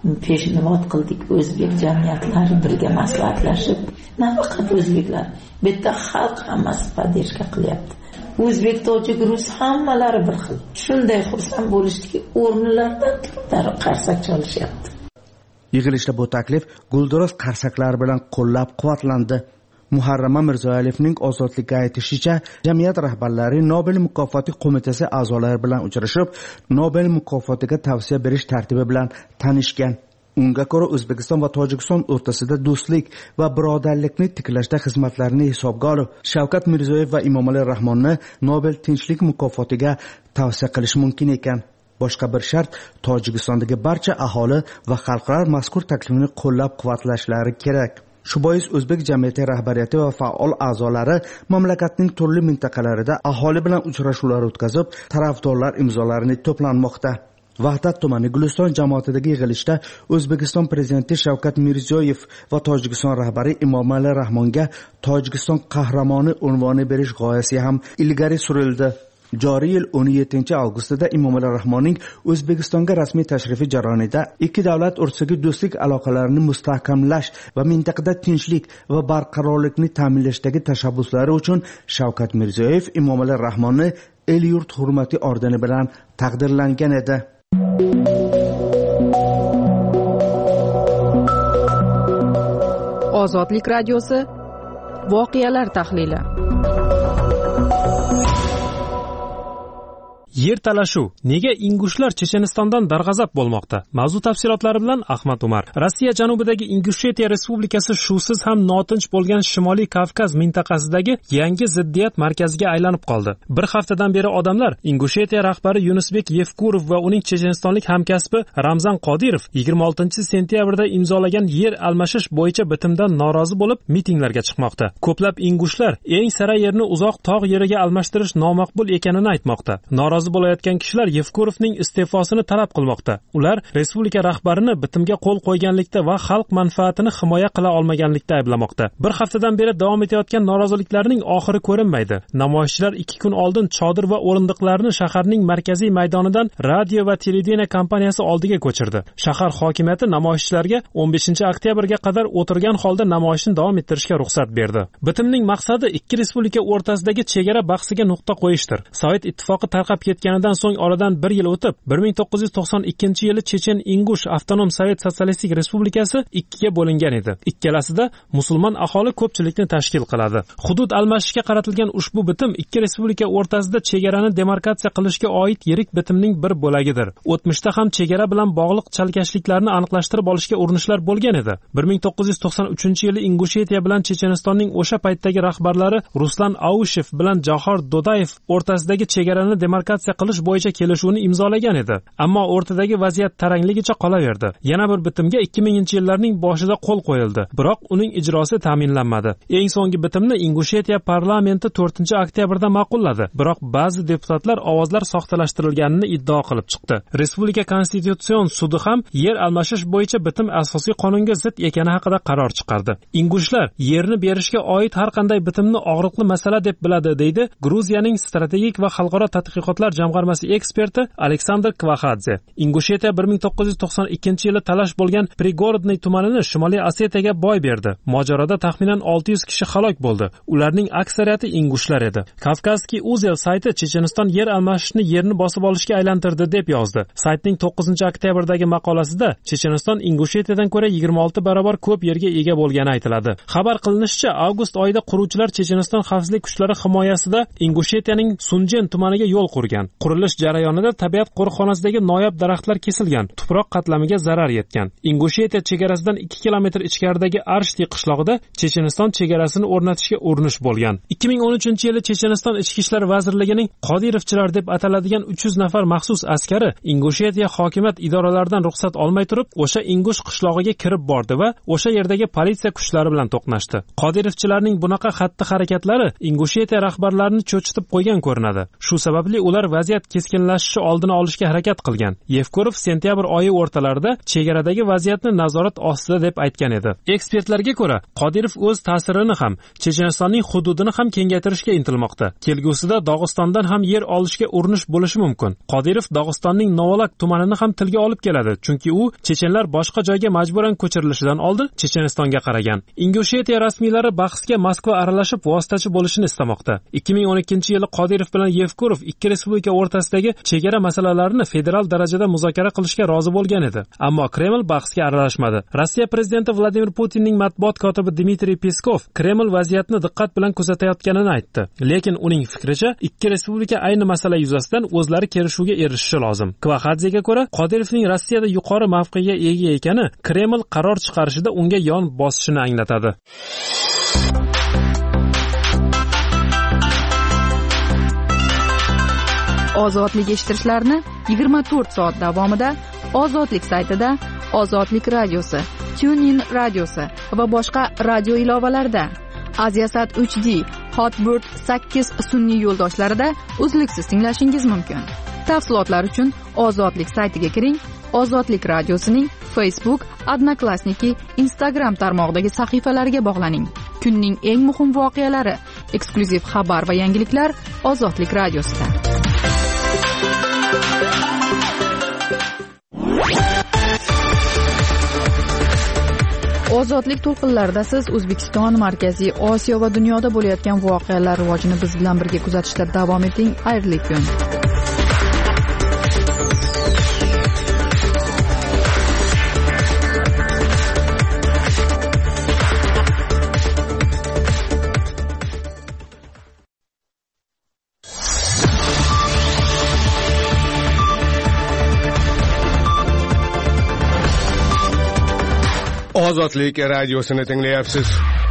peshinavod qildik. O'zbek jamiyatlari birga maslahatlashib, nafaqat o'zbeklar, bu yerda xalq hammasi podдержка qilyapti. O'zbek, tojik, rus hammalari bir xil. Shunday xursand bo'lishdiki, o'rnlaridan turib qarsak cholishyapti. Yig'ilishda bu taklif gulduros qarsaklar bilan qo'llab-quvvatlandi. Muharrama Mirzoyevning ozodlikka aytishicha, jamiyat rahbarlari Nobel mukofoti qo'mitasi a'zolari bilan uchrashib, Nobel mukofotiga tavsiya berish tartibi bilan tanishgan. Unga ko'ra O'zbekiston va Tojikiston o'rtasida do'stlik va birodarlikni tiklashda xizmatlarini hisobga olib, Shavkat Mirziyoyev va Emomali Rahmonni Nobel tinchlik mukofotiga tavsiya qilish mumkin ekan. Boshqa bir shart, Tojikistondagi barcha aholi va xalqlar mazkur taklifni qo'llab-quvvatlashlari kerak. Shu bois o'zbek jamiyati rahbariyati va faol a'zolari mamlakatning turli mintaqalarida aholi bilan uchrashuvlar o'tkazib, tarafdorlar imzolarini to'planmoqda. Vahdat tumani Guliston jamoatidagi yig'ilishda O'zbekiston prezidenti Shavkat Mirziyoyev va Tojikiston rahbari Emomali Rahmonga Tojikiston qahramoni unvoni berish g'oyasi ham ilgari surildi. Joriy yil 17 avgustida Emomali Rahmonning O'zbekistonga rasmiy tashrifi jarayonida ikki davlat o'rtasidagi do'stlik aloqalarini mustahkamlash va mintaqada tinchlik va barqarorlikni ta'minlashdagi tashabbuslari uchun Shavkat Mirziyoyev Emomali Rahmonni El-yurt hurmati ordeni bilan taqdirlangan edi. Ozodlik radiosi voqealar tahlili. Yer talashuv nega ingushlar Chechenistondan darg'azab bo'lmoqda? Mavzu tafsilotlari bilan Ahmad Umar. Rossiya janubidagi Ingushetiya respublikasi shusiz ham notinch bo'lgan Shimoliy Kavkaz mintaqasidagi yangi ziddiyat markaziga aylanib qoldi. Bir haftadan beri odamlar Ingushetiya rahbari Yunusbek Yevkurov va uning chechenistonlik hamkasbi Ramzan Qodirov 26-sentyabrda imzolagan yer almashish bo'yicha bitimdan norozi bo'lib mitinglarga chiqmoqda. Ko'plab ingushlar eng sara yerni uzoq tog' yeriga almashtirish nomaqbul ekanini aytmoqda. Norozi bo'layotgan kishilar Yevkurovning iste'fosini talab qilmoqda. Ular respublika rahbarini bitimga qo'l qo'yganlikda va xalq manfaatini himoya qila olmaganlikda ayblamoqda. Bir haftadan beri davom etayotgan noroziliklarning oxiri ko'rinmaydi. Namoyishchilar 2 kun oldin chodir va o'rindiqlarni shaharning markaziy maydonidan radio va televideniya kompaniyasi oldiga ko'chirdi. Shahar hokimiyati namoyishchilarga 15-oktyabrga qadar o'tirgan holda namoyishni davom ettirishga ruxsat berdi. Bitimning maqsadi ikki respublika o'rtasidagi chegara bahsiga nuqta qo'yishdir. Sovet ittifoqi tarqab ketganidan so'ng oradan 1 yil o'tib 1992-yili Chechen Ingush avtonom Sovet sotsialistik respublikasi ikkiga bo'lingan edi. Ikkalasida musulmon aholi ko'pchilikni tashkil qiladi. Hudud almashishga qaratilgan ushbu bitim ikki respublika o'rtasida chegarani demarkatsiya qilishga oid yirik bitimning bir bo'lagidir. O'tmishda ham chegara bilan bog'liq chalkashliklarni aniqlashtirib olishga urinishlar bo'lgan edi. 1993-yili Ingushetiya bilan Chechenistonning o'sha paytdagi rahbarlari Ruslan Aushev bilan Jahor Dodayev o'rtasidagi chegarani demarkatsiya qilish bo'yicha kelishuvni imzolagan edi. Ammo o'rtadagi vaziyat tarangligicha qolaverdi. Yana bir bitimga 2000-yillarning boshida qo'l qo'yildi, biroq uning ijrosi ta'minlanmadi. Eng so'nggi bitimni Ingushetiya parlamenti 4-oktyabrda ma'qulladi, biroq ba'zi deputatlar ovozlar soxtalashtirilganini iddao qilib chiqdi. Respublika konstitutsion sudi ham yer almashish bo'yicha bitim asosiy qonunga zid ekani haqida qaror chiqardi. Ingushlar yerni berishga oid har qanday bitimni og'riqli masala deb biladi, deydi Gruziyaning strategik va xalqaro tadqiqotlar jamg'armasi eksperti Aleksandr Kvaxadze. Ingushetiya 1992-yili talash bo'lgan Prigorodniy tumanini Shimoliy Osetiyaga boy berdi. Mojaroda taxminan 600 kishi halok bo'ldi. Ularning aksariyati ingushlar edi. Kavkazskiy Uzel sayti Checheniston yer almashishni yerni bosib olishga aylantirdi deb yozdi. Saytning 9-oktyabrdagi maqolasida Checheniston Ingushetiyadan ko'ra 26 barobar ko'p yerga ega bo'lgani aytiladi. Xabar qilinishicha, avgust oyida quruvchilar Checheniston xavfsizlik kuchlari himoyasida Ingushetiyaning Sunjen tumaniga yo'l qurgan. Qurilish jarayonida tabiat qo'riqxonasidagi noyob daraxtlar kesilgan, tuproq qatlamiga zarar yetgan. Ingushetiya chegarasidan 2 kilometr ichkaridagi Arshti qishlog'ida Checheniston chegarasini o'rnatishga urinish bo'lgan. 2013-yili Checheniston ichki ishlar vazirligining Qodirovchilar deb ataladigan 300 nafar maxsus askari Ingushetiya hokimiyat idoralaridan ruxsat olmay turib, o'sha Ingush qishlog'iga kirib bordi va o'sha yerdagi politsiya kuchlari bilan to'qnashdi. Qodirovchilarning bunaqa xatti-harakatlari Ingushetiya rahbarlarini cho'chitib qo'ygan ko'rinadi. Shu sababli ular vakillari vaziyat keskinlashishi oldini olishga harakat qilgan. Yevkurov sentyabr oyi o'rtalarida chegaradagi vaziyatni nazorat ostida deb aytgan edi. Ekspertlarga ko'ra, Qodirov o'z ta'sirini ham, Chechenistonning hududini ham kengaytirishga intilmoqda. Kelgusida Dog'istondan ham yer olishga urinish bo'lishi mumkin. Qodirov Dog'istonning Novalak tumanini ham tilga olib keladi, chunki u chechenlar boshqa joyga majburan ko'chirilishidan oldin Chechenistonga qaragan. Ingushetiya rasmiylari bahsga Moskva aralashib vositachi bo'lishini istamoqda. 2012-yili Qodirov bilan Yevkurov ikki respublika o'rtasidagi chegara masalalarini federal darajada muzokara qilishga rozi bo'lgan edi. Ammo Kreml bahsga aralashmadi. Rossiya prezidenti Vladimir Putinning matbuot kotibi Dmitriy Peskov Kreml vaziyatni diqqat bilan kuzatayotganini aytdi. Lekin uning fikricha, ikki respublika ayni masala yuzasidan o'zlari kelishuvga erishishi lozim. Kvaxadzega ko'ra, Qodirovning Rossiyada yuqori mavqega ega ekani Kreml qaror chiqarishida unga yon bosishini anglatadi. Ozodlik eshittirishlarni 24 soat davomida Ozodlik saytida, Ozodlik radiosi, TuneIn radiosi va boshqa radio ilovalarida, Aziasat 3D, Hotbird 8 sun'iy yo'ldoshlarida uzluksiz tinglashingiz mumkin. Tafsilotlar uchun Ozodlik saytiga kiring. Ozodlik radiosining Facebook, Odnoklassniki, Instagram tarmog'idagi sahifalariga bog'laning. Kunning eng muhim voqealari, eksklyuziv xabar va yangiliklar Ozodlik radiosida. Ozodlik to'lqinlarida siz O'zbekiston, Markaziy Osiyo va dunyoda bo'layotgan voqealar rivojini biz bilan birga kuzatishda davom eting. Xayrli kun. Ozodlik radiosini tinglayapsiz.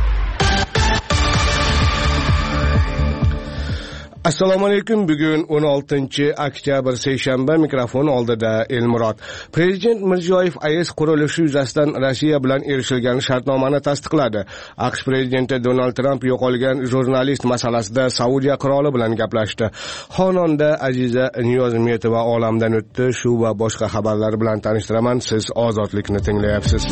Assalomu alaykum. Bugun 16-oktyabr seshanba, mikrofon oldida Elmurod. Prezident Mirziyoyev AES qurilishi yuzasidan Rossiya bilan erishilgan shartnomani tasdiqladi. AQSh prezidenti Donald Tramp yo'qolgan jurnalist masalasida Saudiya qiroli bilan gaplashdi. Xonanda Aziza Niyozmetova olamdan o'tdi. Shu va boshqa xabarlar bilan tanishtiraman. Siz Ozodlikni tinglayapsiz.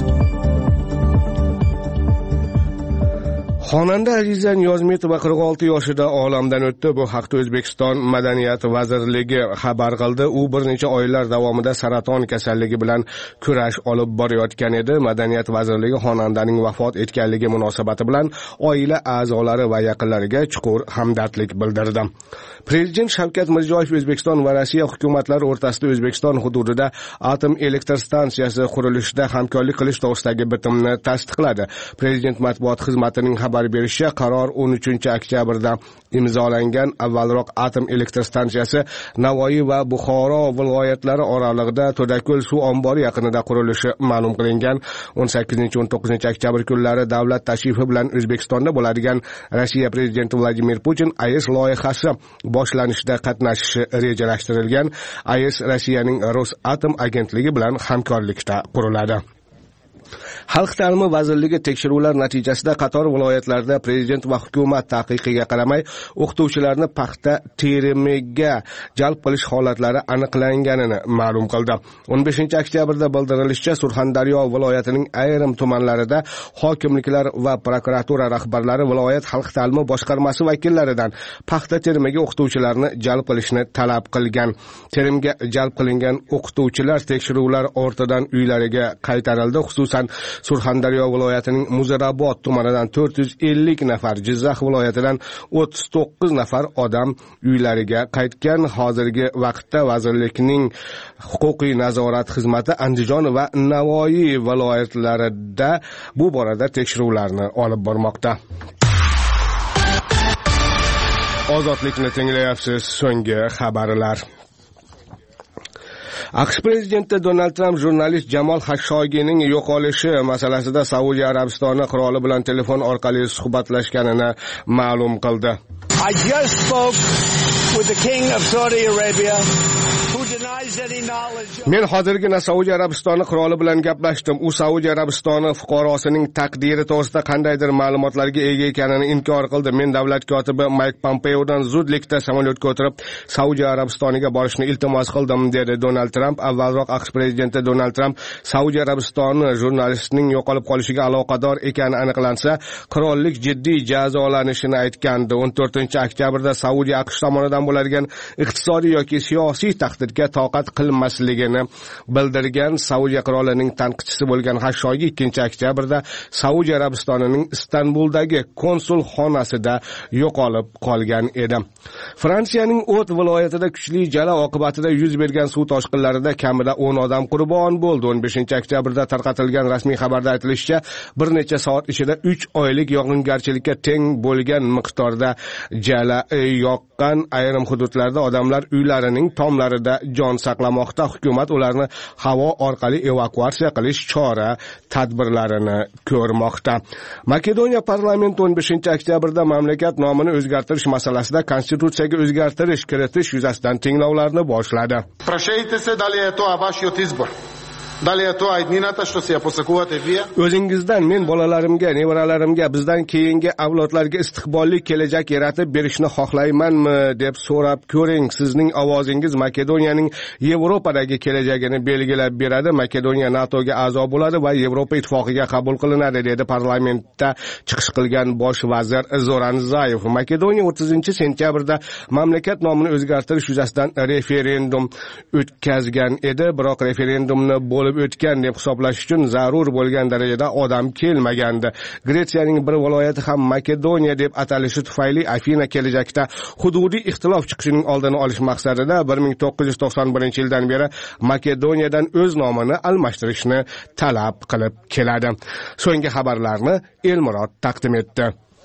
Xonanda Aziza Niyozmetova 46 yoshida olamdan o'tdi. Bu haqda O'zbekiston Madaniyat vazirligi xabar qildi. U bir necha oylar davomida saraton kasalligi bilan kurash olib borayotgan edi. Madaniyat vazirligi xonandaning vafot etganligi munosabati bilan oila a'zolari va yaqinlariga chuqur hamdardlik bildirdi. Prezident Shavkat Mirziyoyev O'zbekiston va Rossiya hukumatlari o'rtasida O'zbekiston hududida atom elektr stansiyasi qurilishida hamkorlik qilish to'g'risidagi bitimni tasdiqladi. Prezident matbuot xizmatining xabar berishicha, qaror 13-oktyabrda imzolangan. Avvalroq atom elektr stansiyasi Navoiy va Buxoro viloyatlari oralig'ida To'dako'l suv ombori yaqinida qurilishi ma'lum qilingan. 18-19-oktyabr kunlari davlat tashrifi bilan O'zbekistonda bo'ladigan Rossiya prezidenti Vladimir Putin AES loyihasi boshlanishida qatnashishi rejalashtirilgan. AES Rossiyaning Rosatom agentligi bilan hamkorlikda quriladi. Xalq ta'limi vazirligi tekshiruvlar natijasida qator viloyatlarda prezident va hukumat taqiqiga qaramay o'qituvchilarni paxta terimiga jalb qilish holatlari aniqlanganini ma'lum qildi. 15-oktyabrda bildirilishicha, Surxondaryo viloyatining ayrim tumanlarida hokimliklar va prokuratura rahbarlari viloyat xalq ta'limi boshqarmasi vakillaridan paxta terimiga o'qituvchilarni jalb qilishni talab qilgan. Terimga jalb qilingan o'qituvchilar tekshiruvlar ortidan uylariga qaytarildi. Xususan Surxondaryo viloyatining Muzarabot tumanidan 450 nafar, Jizzax viloyatidan 39 nafar odam uylariga qaytgan. Hozirgi vaqtda vazirlikning huquqiy nazorat xizmati Andijon va Navoiy viloyatlarida bu borada tekshiruvlarni olib bormoqda. Ozodlikni tinglayapsiz. So'nggi xabarlar. AQSh prezidenti Donald Tramp jurnalist Jamol Xashoggining yo'qolishi masalasida Saudiya Arabistoni qiroli bilan telefon orqali suhbatlashganini ma'lum qildi. I just spoke with the King of Saudi Arabia, who denies any knowledge. Men hozirgina Saudiya Arabistoni qiroli bilan gaplashdim. U Saudiya Arabistoni fuqarosining taqdiri to'g'risida qandaydir ma'lumotlarga ega ekanini inkor qildi. Men davlat kotibi Mike Pompeodan zudlikda samolyotga o'tirib Saudiya Arabistoniga borishni iltimos qildim, dedi Donald Tramp. Avvalroq AQSh prezidenti Donald Tramp Saudiya Arabistoni jurnalistning yo'qolib qolishiga aloqador ekani aniqlansa, qirollik jiddiy jazolanishini aytgandi. 14-oktyabrda Saudiya AQSh tomonidan bo'ladigan iqtisodiy yoki siyosiy tahdidga toqat qilmasligini bildirgan. Saudiya qirolining tanqidchisi bo'lgan Xashoggi 2-oktyabrda Saudiya Arabistonining Istanbuldagi konsulxonasida yo'qolib qolgan edi. Fransiyaning O't viloyatida kuchli jala oqibatida yuz bergan suv toshqinlarida kamida 10 odam qurbon bo'ldi. 15-oktyabrda tarqatilgan rasmiy xabarda aytilishicha, bir necha soat ichida 3 oylik yog'ingarchilikka teng bo'lgan miqdorda jala yoqqan. Ayrim hududlarda odamlar uylarining tomlarida jon saqlamoqda. Hukumat ularni havo orqali evakuatsiya qilish chora-tadbirlarini ko'rmoqda. Makedoniya parlamenti 15-oktyabrda mamlakat nomini o'zgartirish masalasida konstitutsiyaga o'zgartirish kiritish yuzasidan tinglovlarni boshladi. O'zingizdan men bolalarimga, nevaralarimga, bizdan keyingi avlodlarga istiqbolli kelajak yaratib berishni xohlaymanmi deb so'rab ko'ring. Sizning ovozingiz Makedoniyaning Yevropadagi kelajagini belgilab beradi. Makedoniya NATOga a'zo bo'ladi va Yevropa ittifoqiga qabul qilinadi, dedi parlamentda chiqish qilgan bosh vazir Zoran Zayev. Makedoniya 30-sentyabrda mamlakat nomini o'zgartirish yuzasidan referendum o'tkazgan edi, biroq referendumni bo'lib o'tgan deb hisoblash uchun zarur bo'lgan darajada odam kelmagandi. Gretsiyaning bir viloyati ham Makedoniya deb atalishi tufayli Afina kelajakda hududiy ixtilof chiqishining oldini olish maqsadida 1991-yildan beri Makedoniyadan o'z nomini almashtirishni talab qilib keladi. So'nggi xabarlarni Elmurod taqdim etdi.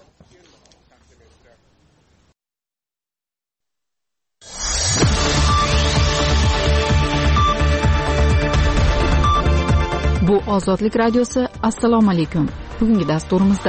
Bu Ozodlik radiosi. Assalomu alaykum. Bugungi dasturimizda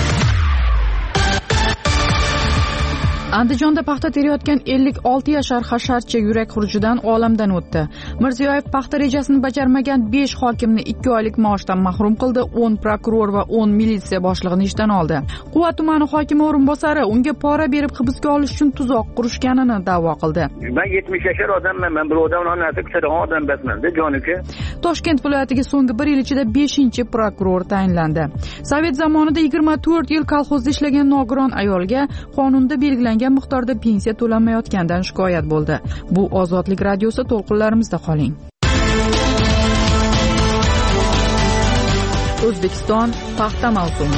Andijonda paxta terayotgan 56 yashar hasharchi yurak xurujidan olamdan o'tdi. Mirziyoyev paxta rejasini bajarmagan 5 hokimni 2 oylik maoshdan mahrum qildi. 10 prokuror va 10 militsiya boshlig'ini ishdan oldi. Quva tumani hokimi o'rinbosari unga pora berib hibsga olish uchun tuzoq qurishganini da'vo qildi. Men 70 yashar odamman, men bir odamni onasi kutadigan odam emasman-da, jonika. Toshkent viloyatiga so'nggi 1 yil ichida 5-prokuror tayinlandi. Sovet zamonida 24 yil kolxozda ishlagan nogiron ayolga qonunda belgilangan miqdorda pensiya to'lanmayotganidan shikoyat bo'ldi. Bu Ozodlik radiosi, to'lqinlarimizda qoling. O'zbekiston paxta mavsumi.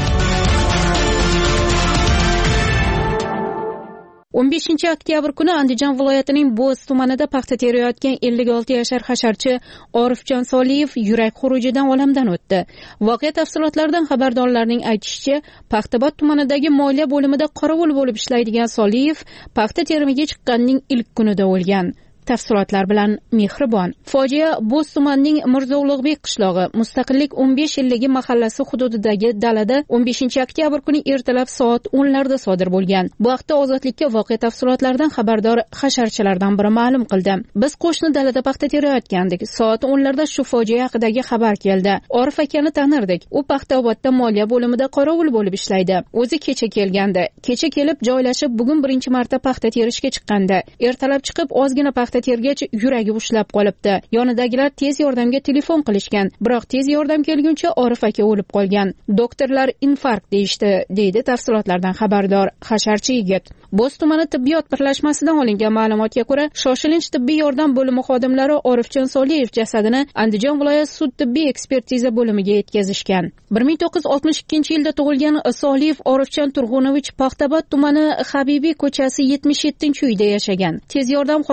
15-oktyabr kuni Andijon viloyatining Bo'z tumanida paxta terayotgan 56 yashar hasharchi Orifjon Soliyev yurak xurujidan olamdan o'tdi. Voqea tafsilotlaridan xabardorlarning aytishicha, Paxtabod tumanidagi moliya bo'limida qorovul bo'lib ishlaydigan Soliyev paxta terimiga chiqqanining ilk kunida o'lgan. Tafsilotlar bilan Mehribon. Fojia Bo'z tumanining Mirzo Ulug'bek qishlog'i, Mustaqillik 15 yilligi mahallasi hududidagi dalada 15-oktyabr kuni ertalab soat 10larda sodir bo'lgan. Bu haqda Ozodlikka voqea tafsilotlaridan xabardor hasharchilardan biri ma'lum qildi. Biz qo'shni dalada paxta terayotgandik. Soat 10larda shu fojia haqidagi xabar keldi. Orif akani tanirdik. U Paxtaobodda moliya bo'limida qorovul bo'lib ishlaydi. O'zi kecha kelgandi. Kecha kelib joylashib, bugun birinchi marta paxta terishga chiqqandi. Ertalab chiqib ozgina paxta tergach yuragi ushlab qolibdi. Yonidagilar tez yordamga telefon qilishgan, biroq tez yordam kelguncha Orif aka o'lib qolgan. Doktorlar infarkt deyishdi, deydi tafsilotlardan xabardor hasharchi yigit. Bo'z tumani tibbiyot birlashmasidan olingan ma'lumotga ko'ra, shoshilinch tibbiy yordam bo'limi xodimlari Orifjon Soliyev jasadini Andijon viloyat sud tibbiy ekspertiza bo'limiga yetkazishgan. 1962-yilda tug'ilgan Soliyev Orifjon Turg'unovich Paxtabod tumani Habibiy ko'chasi 77-uyda yashagan. Tez yordam xodimlari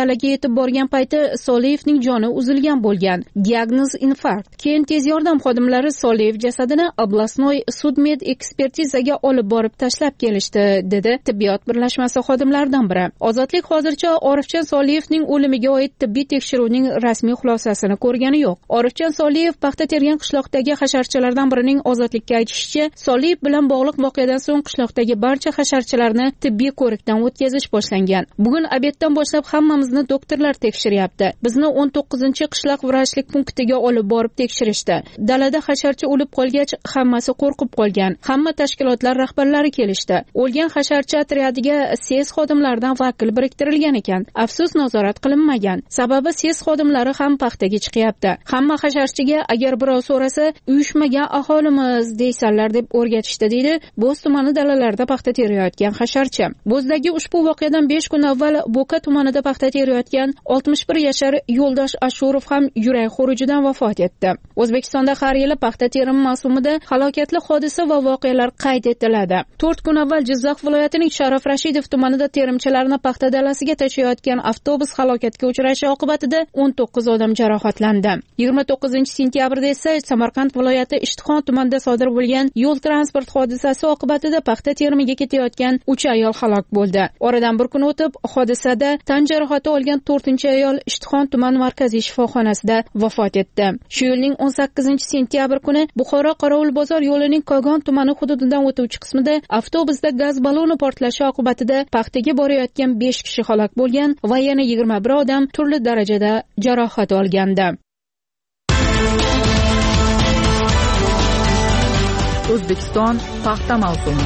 dalaga yetib borgan payti Soliyevning joni uzilgan bo'lgan. Diagnoz infarkt. Keyin tez yordam xodimlari Soliyev jasadini Oblastnoy sudmed ekspertizaga olib borib tashlab kelishdi, dedi tibbiyot birlashmasi xodimlaridan biri. Ozodlik hozircha Orifjon Soliyevning o'limiga oid tibbiy tekshiruvning rasmiy xulosasini ko'rgani yo'q. Orifjon Soliyev paxta tergan qishloqdagi hasharchalardan birining Ozodlikka aytishicha, Soliyev bilan bog'liq voqeadan so'ng qishloqdagi barcha hasharchalarni tibbiy ko'rikdan o'tkazish boshlangan. Bugun obeddan boshlab hammamizni doktorlar tekshiryapti. Bizni 19-qishloq vrachlik punktiga olib borib tekshirishdi. Dalada hasharcha o'lib qolgach, hammasi qo'rqib qolgan. Hamma tashkilotlar rahbarlari kelishdi. O'lgan hasharcha otryadiga SES xodimlaridan vakil biriktirilgan ekan. Afsus, nazorat qilinmagan. Sababi SES xodimlari ham paxtaga chiqyapti. Hamma hasharchiga agar birov so'rasa, uyushmagan aholimiz deysanlar deb o'rgatishdi, deydi Bo'z tumani dalalarida paxta terayotgan hasharchi. Bo'zdagi ushbu voqeadan 5 kun avval Bo'ka tumanida paxta terayotgan 61 yashar Yo'ldosh Ashurov ham yurak xurujidan vafot etdi. O'zbekistonda har yili paxta terimi mavsumida halokatli hodisa va voqealar qayd etiladi. 4 kun avval Jizzax viloyatining Sharof Rashidov tumanida terimchilarni paxta dalasiga tashiyotgan avtobus halokatga uchrashi oqibatida 19 odam jarohatlandi. 29-sentyabrda esa Samarqand viloyati Ishtixon tumanida sodir bo'lgan yo'l transport hodisasi oqibatida paxta terimiga ketayotgan 3 ayol halok bo'ldi. Oradan bir kun o'tib, hodisada tan jarohati olgan 4-ayol Ishtixon tuman markaziy shifoxonasida vafot etdi. Shu yilning 18-sentyabr kuni Buxoro Qorovulbozor yo'lining Kogon tumani hududidan o'tuvchi qismida avtobusda gaz baloni portlashi oqibatida paxtaga borayotgan 5 kishi halok bo'lgan va yana 21 odam turli darajada jarohat olgandi. O'zbekiston paxta mavsumi.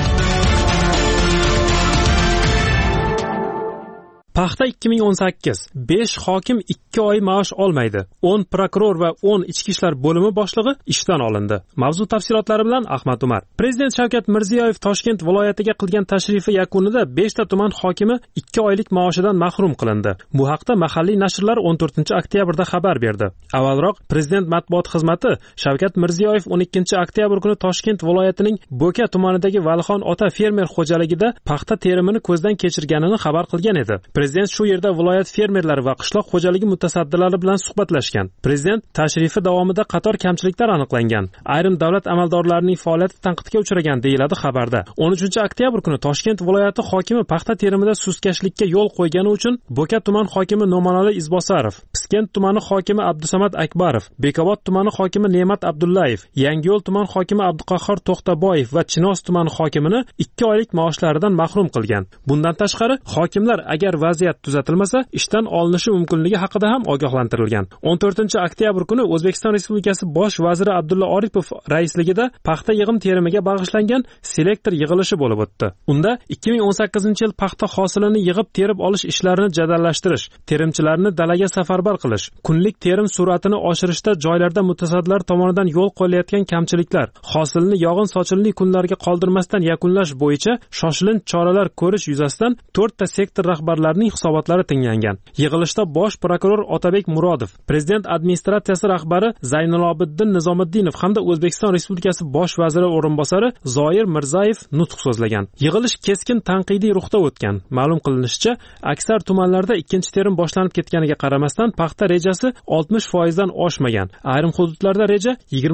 Paxta 2018. 5 hokim 2 oy maosh olmaydi. 10 prokuror va 10 ichki ishlar bo'limi boshlig'i ishdan olindi. Mavzu tafsilotlari bilan Ahmad Umar. Prezident Shavkat Mirziyoyev Toshkent viloyatiga qilgan tashrifi yakunida 5 ta tuman hokimi 2 oylik maoshidan mahrum qilindi. Bu haqda mahalliy nashrlar 14-oktyabrda xabar berdi. Avvalroq Prezident matbuot xizmati Shavkat Mirziyoyev 12-oktyabr kuni Toshkent viloyatining Bo'ka tumanidagi Valixon ota fermer xo'jaligida paxta terimini ko'zdan kechirganini xabar qilgan edi. Prezident shu yerda viloyat fermerlari va qishloq xo'jaligi mutasaddilari bilan suhbatlashgan. Prezident tashrifi davomida qator kamchiliklar aniqlangan. Ayrim davlat amaldorlarining faoliyati tanqidga uchragan, deyiladi xabarda. 13-oktyabr kuni Toshkent viloyati hokimi paxta terimida sustkashlikka yo'l qo'ygani uchun Bo'ka tuman hokimi No'monali Izbosarov, Piskent tumani hokimi Abdusamad Akbarov, Bekobod tumani hokimi Ne'mat Abdullayev, Yangiyo'l tuman hokimi Abduqahhor To'xtaboyev va Chinoz tumani hokimini 2 oylik maoshlaridan mahrum qilgan. Bundan tashqari, hokimlar agar vaziyat tuzatilmasa, ishdan olinishi mumkinligi haqida ham ogohlantirilgan. 14-oktyabr kuni O'zbekiston Respublikasi bosh vaziri Abdulla Oripov raisligida paxta yig'im terimiga bag'ishlangan selektor yig'ilishi bo'lib o'tdi. Unda 2018-yil paxta hosilini yig'ib terib olish ishlarini jadallashtirish, terimchilarni dalaga safarbar qilish, kunlik terim sur'atini oshirishda joylarda mutasaddilar tomonidan yo'l qo'yilayotgan kamchiliklar, hosilni yog'in-sochinli kunlarga qoldirmasdan yakunlash bo'yicha shoshilinch choralar ko'rish yuzasidan 4 ta sektor rahbarlarining hisobotlari tinglangan. Yig'ilishda bosh prokuror Otabek Murodov, Prezident administratsiyasi rahbari Zaynilobiddin Nizomiddinov hamda O'zbekiston Respublikasi bosh vaziri o'rinbosari Zoir Mirzayev nutq so'zlagan. Yig'ilish keskin tanqidiy ruhda o'tgan. Ma'lum qilinishicha, aksar tumanlarda ikkinchi terim boshlanib ketganiga qaramasdan paxta rejasi 60% dan oshmagan. Ayrim hududlarda reja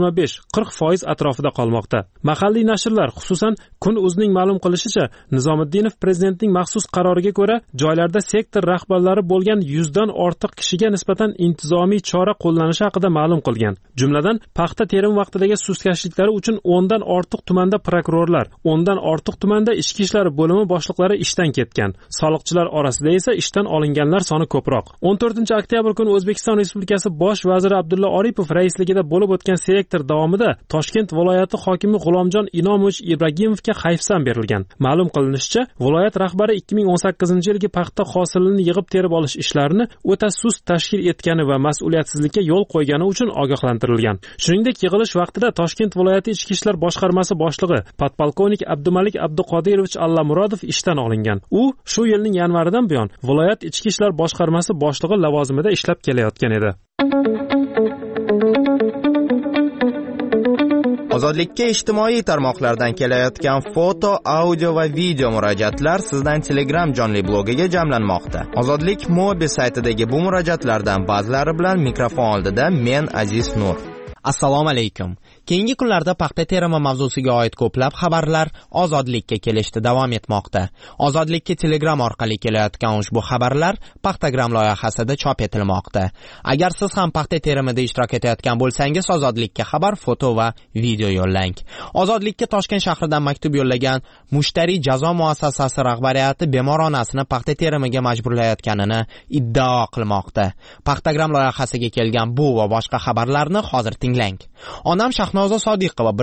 25-40% atrofida qolmoqda. Mahalliy nashrlar, xususan Kun o'zining ma'lum qilishicha, Nizomiddinov prezidentning maxsus qaroriga ko'ra joylarda sektor rahbarlari bo'lgan 100 dan ortiq kishiga nisbatan intizomiy chora qo'llanishi haqida ma'lum qilgan. Jumladan, paxta terim vaqtidagi sustkashliklari uchun 10 dan ortiq tumanda prokurorlar, 10 dan ortiq tumanda ichki ishlar bo'limi boshliqlari ishdan ketgan. Soliqchilar orasida esa ishdan olinganlar soni ko'proq. 14-oktyabr kuni O'zbekiston Respublikasi bosh vaziri Abdulla Oripov raisligida bo'lib o'tgan selektor davomida Toshkent viloyati hokimi G'ulomjon Inomovich Ibragimovga hayfsan berilgan. Ma'lum qilinishicha, viloyat rahbari 2018-yilgi paxta hosilini yig'ib terib olish ishlarini o'ta sust tashkil etgani va mas'uliyatsizlikka yo'l qo'ygani uchun ogohlantirilgan. Shuningdek, yig'ilish vaqtida Toshkent viloyati ichki ishlar boshqarmasi boshlig'i podpolkovnik Abdumalik Abduqodirovich Allamurodov ishdan olingan. U shu yilning yanvaridan buyon viloyat ichki ishlar boshqarmasi boshlig'i lavozimida ishlab kelayotgan edi. Ozodlikka ijtimoiy tarmoqlardan kelayotgan foto, audio va video murojaatlar sizdan Telegram jonli blogiga jamlanmoqda. Ozodlik Mobi saytidagi bu murojaatlardan ba'zilari bilan mikrofon oldida men Aziz Nur. Assalomu alaykum. Keyingi kunlarda paxta terimi mavzusiga oid ko'plab xabarlar Ozodlikka kelishda davom etmoqda. Ozodlikka Telegram orqali kelayotgan ushbu xabarlar Paxtagram loyihasida chop etilmoqda. Agar siz ham paxta terimida ishtirok etayotgan bo'lsangiz, Ozodlikka xabar, foto va video yo'llang. Ozodlikka Toshkent shahridan maktub yo'llagan mushtariy jazo muassasasi rahbariyati bemor onasini paxta terimiga majburlayotganini iddao qilmoqda. Paxtagram loyihasiga kelgan bu va boshqa xabarlarni hozir tinglang. Onam Shahnoza Sodiqova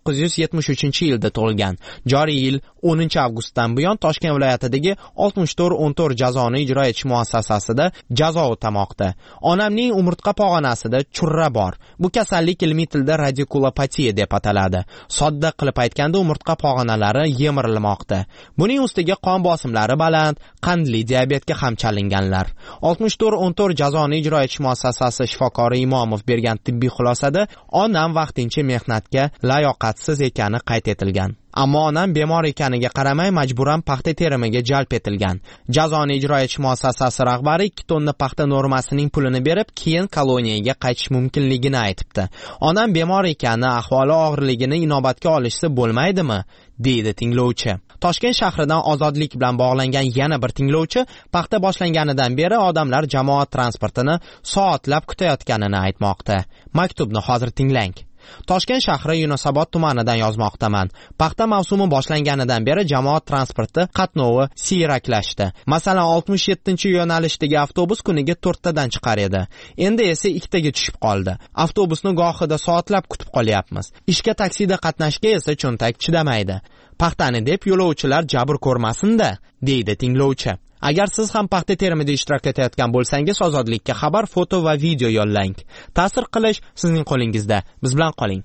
1973-yilda tug'ilgan. Joriy yil 10-avgustdan buyon Toshkent viloyatidagi 64-14 jazoni ijro etish muassasasida jazo o'tamoqda. Onamning umurtqa pog'onasida churra bor. Bu kasallik ilmiy tilda radikulopatiya deb ataladi. Sodda qilib aytganda umurtqa pog'onalari yemirilmoqda. Buning ustiga qon bosimlari baland, qandli diabetga ham chalinganlar. 64-14 jazoni ijro etish muassasasi shifokori Imomov bergan tibbiy xulosada onam vaqtincha mehnatga layoqatsiz ekani qayd etilgan. Ammo onam bemor ekaniga qaramay majburan paxta terimiga jalb etilgan. Jazoni ijro etish muassasasi rahbari 2 tonna paxta normasining pulini berib, keyin koloniyaga qaytish mumkinligini aytibdi. Onam bemor ekani, ahvoli og'irligini inobatga olishsa bo'lmaydimi? deydi tinglovchi. Toshkent shahridan Ozodlik bilan bog'langan yana bir tinglovchi paxta boshlanganidan beri odamlar jamoat transportini soatlab kutayotganini aytmoqda. Maktubni hozir tinglang. Toshkent shahri Yunusobod tumanidan yozmoqdaman. Paxta mavsumi boshlanganidan beri jamoat transporti qatnovi siyraklashdi. Masalan, 67-yo'nalishdagi avtobus kuniga 4 tadan chiqar edi. Endi esa 2 taga tushib qoldi. Avtobusni gohida soatlab kutib qolyapmiz. Ishga taksida qatnashga esa cho'ntak chidamaydi. Paxtani deb yo'lovchilar jabr ko'rmasin-da, deydi tinglovchi. Agar siz ham paxta terimida ishtirok etayotgan bo'lsangiz, Ozodlikka xabar, foto va video yo'llang. Ta'sir qilish sizning qo'lingizda. Biz bilan qoling.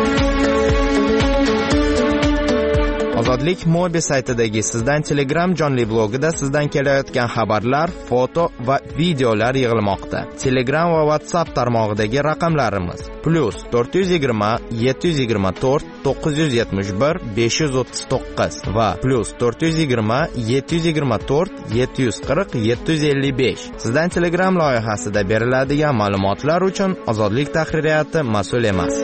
Ozodlik Mobi saytidagi sizdan Telegram jonli blogida sizdan kelayotgan xabarlar, foto va videolar yig'ilmoqda. Telegram va WhatsApp tarmog'idagi raqamlarimiz +420 724 971 539 va +420 724 740 755. Sizdan Telegram loyihasida beriladigan ma'lumotlar uchun Ozodlik tahririyati mas'ul emas.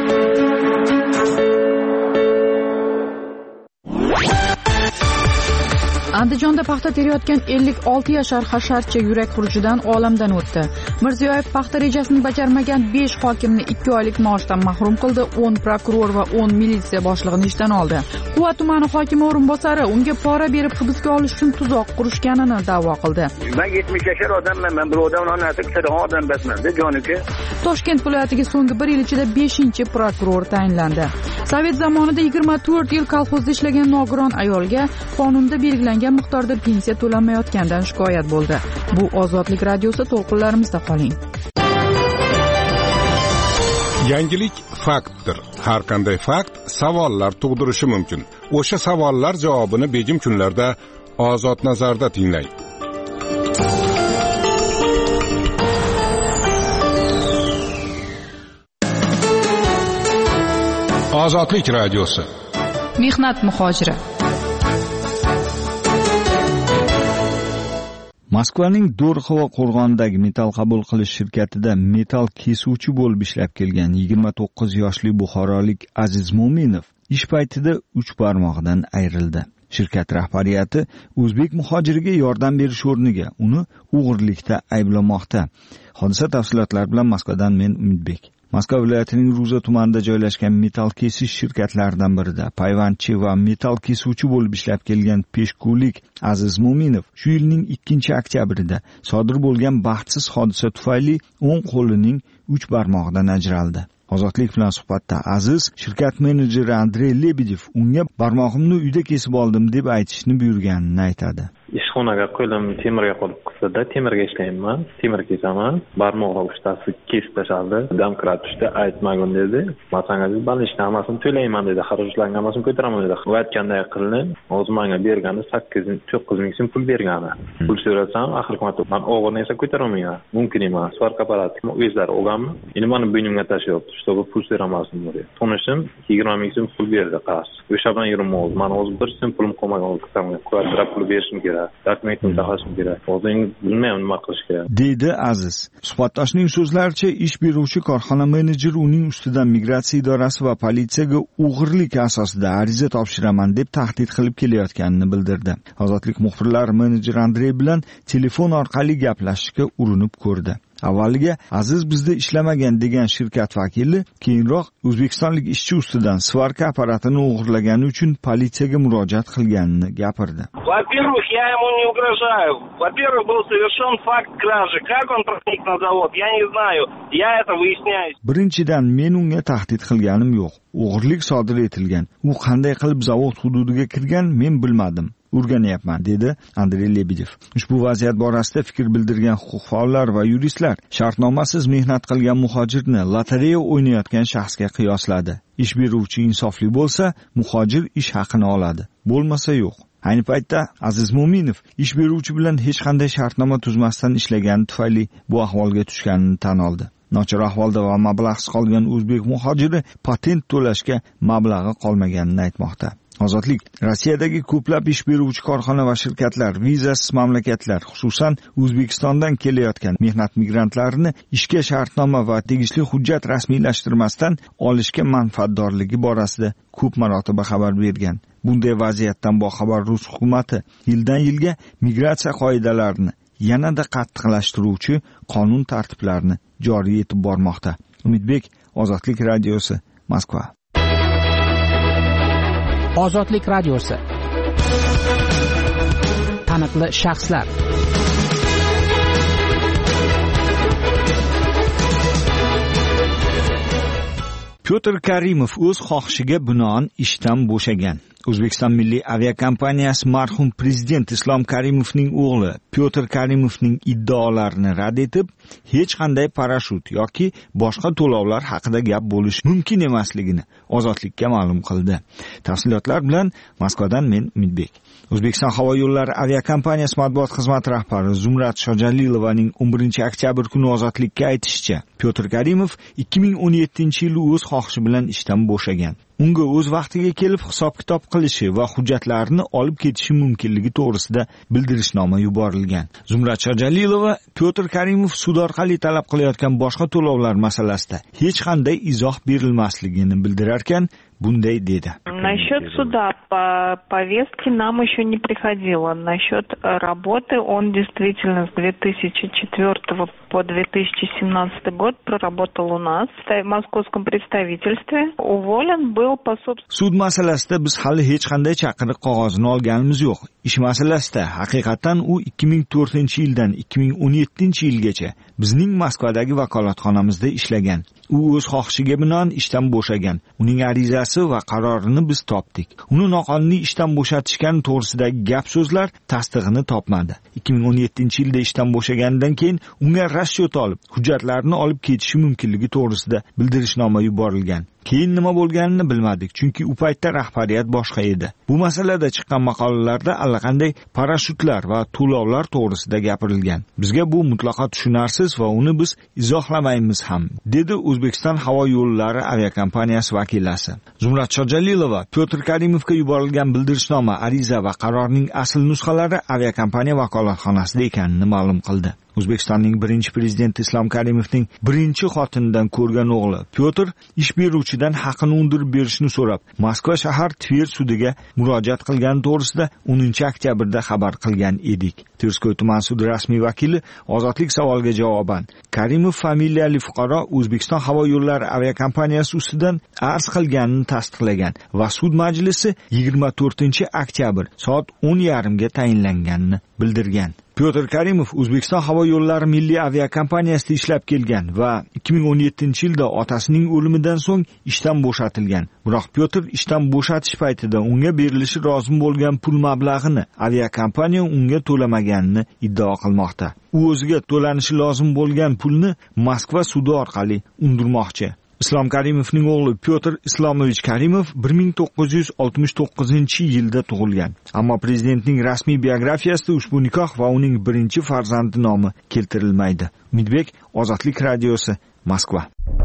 Andijonda paxta terayotgan 56 yashar hasharchi yurak xurujidan olamdan o'tdi. Mirziyoyev paxta rejasini bajarmagan 5 hokimni 2 oylik maoshdan mahrum qildi. 10 prokuror va 10 militsiya boshlig'ini ishdan oldi. Quva tumani hokimi o'rinbosari unga pora berib hibsga olish uchun tuzoq qurishganini da'vo qildi. Men 70 yashar odamman, men birovdan onasi kutadigan odam emasman-da, joniki. Toshkent viloyatiga so'nggi 1 yil ichida 5-prokuror tayinlandi. Sovet zamonida 24 yil kolxozda ishlagan nogiron ayolga qonunda belgilangan miqdorda pensiya to'lanmayotganidan shikoyat bo'ldi. Bu Ozodlik radiosi, to'lqinlarimizda qoling. Yangilik faktdir. Har qanday fakt savollar tug'dirishi mumkin. O'sha savollar javobini bejim kunlarda Ozod nazarda tinglang. Ozodlik radiosi. Mehnat muhojiri. Moskvaning Do'rxova qo'rg'onidagi metall qabul qilish shirkatida metall kesuvchi bo'lib ishlab kelgan 29 yoshli buxorolik Aziz Mo'minov ish paytida 3 barmog'idan ayrildi. Shirkat rahbariyati o'zbek muhojiriga yordam berish o'rniga uni o'g'irlikda ayblamoqda. Hodisa tafsilotlari bilan Moskvadan men Umidbek. Moskva viloyatining Ruza tumanida joylashgan metall kesish shirkatlaridan birida payvandchi va metall kesuvchi bo'lib ishlab kelgan peshkulik Aziz Mo'minov shu yilning 2-oktyabrida sodir bo'lgan baxtsiz hodisa tufayli o'ng qo'lining 3 barmog'idan ajraldi. Ozodlik bilan suhbatda Aziz shirkat menejeri Andrey Lebedev unga barmog'imni uyda kesib oldim deb aytishni buyurganini aytadi. ishxonaga qo'lim temirga qolib qolsa-da, temirga ishlayman, temir kesaman. Barmoq uchtasi kesib tashladi. Domkrat tushdi, aytmagin dedi. Masangiz balishni hammasini to'layman dedi. Xarajlarning hammasini ko'taraman dedi. Va aytganday qildi. O'zi menga bergani 8-9 ming so'm pul bergani. Pul so'rasam, axir men og'irni esa ko'tarolmayman. Mumkin emas. Svark apparati o'zlari olganmi? Endi meni bo'ynimga tashlayapti. Чтобы pul so'ramasin dedi. Tanishim 20 ming so'm pul berdi qas. O'sha bilan yurmoz. Men o'zi bir so'm pulim qolmagan o'lqamga. Kvartira pul berishim kerak. Dokumentim taqashim kerak. O'zing bilmayman nima qilish kerak. Deydi Aziz. Suhbatdoshning so'zlaricha, ish beruvchi korxona menejeri uning ustidan migratsiya idorasi va politsiyaga o'g'irlik asosida ariza topshiraman deb tahdid qilib kelayotganini bildirdi. Ozodlik muxbirlari menejer Andrey bilan telefon orqali gaplashishga urinib ko'rdi. Avvaliga Aziz bizda ishlamagan degan shirkat vakili keyinroq o'zbekistonlik ishchi ustidan svarka apparatini o'g'irlagani uchun politsiyaga murojaat qilganini gapirdi. Во-первых, я ему не угрожаю. Во-первых, был совершен факт кражи. Как он проник на завод, я не знаю. Я это выясняю. Birinchidan, men unga tahdid qilganim yo'q. O'g'irlik sodir etilgan. U qanday qilib zavod hududiga kirgan, men bilmadim. O'rganyapman, dedi Andrey Lebedev. Ushbu vaziyat borasida fikr bildirgan huquq faollar va yuristlar shartnomasiz mehnat qilgan muhojirni lotereya o'ynayotgan shaxsga qiyosladi. Ish beruvchi insofli bo'lsa, muhojir ish haqini oladi. Bo'lmasa yo'q. Ayni paytda Aziz Mo'minov ish beruvchi bilan hech qanday shartnoma tuzmasdan ishlagani tufayli bu ahvolga tushganini tan oldi. Nochor ahvolda va mablag'siz qolgan o'zbek muhojiri patent to'lashga mablag'i qolmaganini aytmoqda. Ozodlik Rossiyadagi ko'plab ish beruvchi korxona va shirkatlar, vizasiz mamlakatlar, xususan O'zbekistondan kelayotgan mehnat migrantlarini ishga shartnoma va tegishli hujjat rasmiylashtirmasdan olishga manfaatdorligi borasida ko'p marotaba xabar bergan. Bunday vaziyatdan boxabar Rus hukumati yildan yilga migratsiya qoidalarini yanada qattiqlashtiruvchi qonun tartiblarini joriy etib bormoqda. Umidbek, Ozodlik radiosi, Moskva. Ozodlik radiosi. Taniqli shaxslar. Pyotr Karimov o'z xohishiga binoan ishdan bo'shagan. O'zbekiston Milliy aviakompaniyasi marhum prezident Islom Karimovning o'g'li Pyotr Karimovning iddaolarini rad etib, hech qanday parashyut yoki boshqa to'lovlar haqida gap bo'lishi mumkin emasligini Ozodlikka ma'lum qildi. Tafsilotlar bilan Moskvadan men Umidbek. O'zbekiston havo yo'llari aviakompaniyasi matbuot xizmati rahbari Zumrat Shojalilovaning 11-oktyabr kuni Ozodlikka aytishicha, Pyotr Karimov 2017-yili o'z xohishi bilan ishdan bo'shagan. Unga o'z vaqtiga kelib hisob-kitob qilishi va hujjatlarini olib ketishi mumkinligi to'g'risida bildirishnoma yuborilgan. Zumrat Shojalilova Pyotr Karimov sud orqali talab qilayotgan boshqa to'lovlar masalasida hech qanday izoh berilmasligini bildirarkan, bunday dedi. Насчет суда по повестке нам еще не приходило. Насчет работы он действительно с 2004 по 2017 год проработал у нас в московском представительстве. Уволен был по собственному... Sud masalasida biz hali hech qanday chaqiriq qog'ozini olganimiz yo'q. Ish masalasida haqiqatan u 2004-yildan 2017-yilgacha bizning Moskvadagi vakolatxonamizda ishlagan. U o'z xohishiga binoan ishdan bo'shagan. Uning arizasi va qarorini biz topdik. Uni noqonuniy ishdan bo'shatishgan to'g'risidagi gap so'zlar tasdig'ini topmadi. 2017-yilda ishdan bo'shagandan keyin unga rashyot olib, hujjatlarini olib ketishi mumkinligi to'g'risida bildirishnoma yuborilgan. Keyin nima bo'lganini bilmadik, chunki u paytda rahbariyat boshqa edi. Bu masalada chiqqan maqolalarda allaqanday parashyutlar va to'lovlar to'g'risida gapirilgan. Bizga bu mutlaqo tushunarsiz va uni biz izohlamaymiz ham, dedi O'zbekiston havo yo'llari aviakompaniyasi vakilasi. Zumrat Shojalilova Pyotr Karimovga yuborilgan bildirishnoma, ariza va qarorning asl nusxalari aviakompaniya vakolatxonasida ekanini ma'lum qildi. O'zbekistonning birinchi prezidenti Islom Karimovning birinchi xotinidan ko'rgan o'g'li Pyotr ish beruvchidan haqini undirib berishni so'rab, Moskva shahar Tver sudiga murojaat qilgani to'g'risida 10-oktyabrda xabar qilgan edik. Terskoy tuman sudi rasmiy vakili Ozodlik savoliga javoban, Karimov familiyali fuqaro O'zbekiston havo yo'llari aviakompaniyasi ustidan arz qilganini tasdiqlagan va sud majlisi 24-oktyabr soat 10:30 ga tayinlanganini bildirgan. Pyotr Karimov O'zbekiston havo yo'llari milliy aviakompaniyasida ishlab kelgan va 2017-yilda otasining o'limidan so'ng ishdan bo'shatilgan. Biroq Pyotr ishdan bo'shatish paytida unga berilishi lozim bo'lgan pul mablag'ini aviakompaniya unga to'lamaganini iddao qilmoqda. U o'ziga to'lanishi lozim bo'lgan pulni Moskva sudi orqali undirmoqchi. Islom Karimovning o'g'li Pyotr Islomovich Karimov 1969-yilda tug'ilgan. Ammo prezidentning rasmiy biografiyasida ushbu nikoh va uning birinchi farzandi nomi keltirilmaydi. Umidbek, Ozodlik radiosi, Moskva.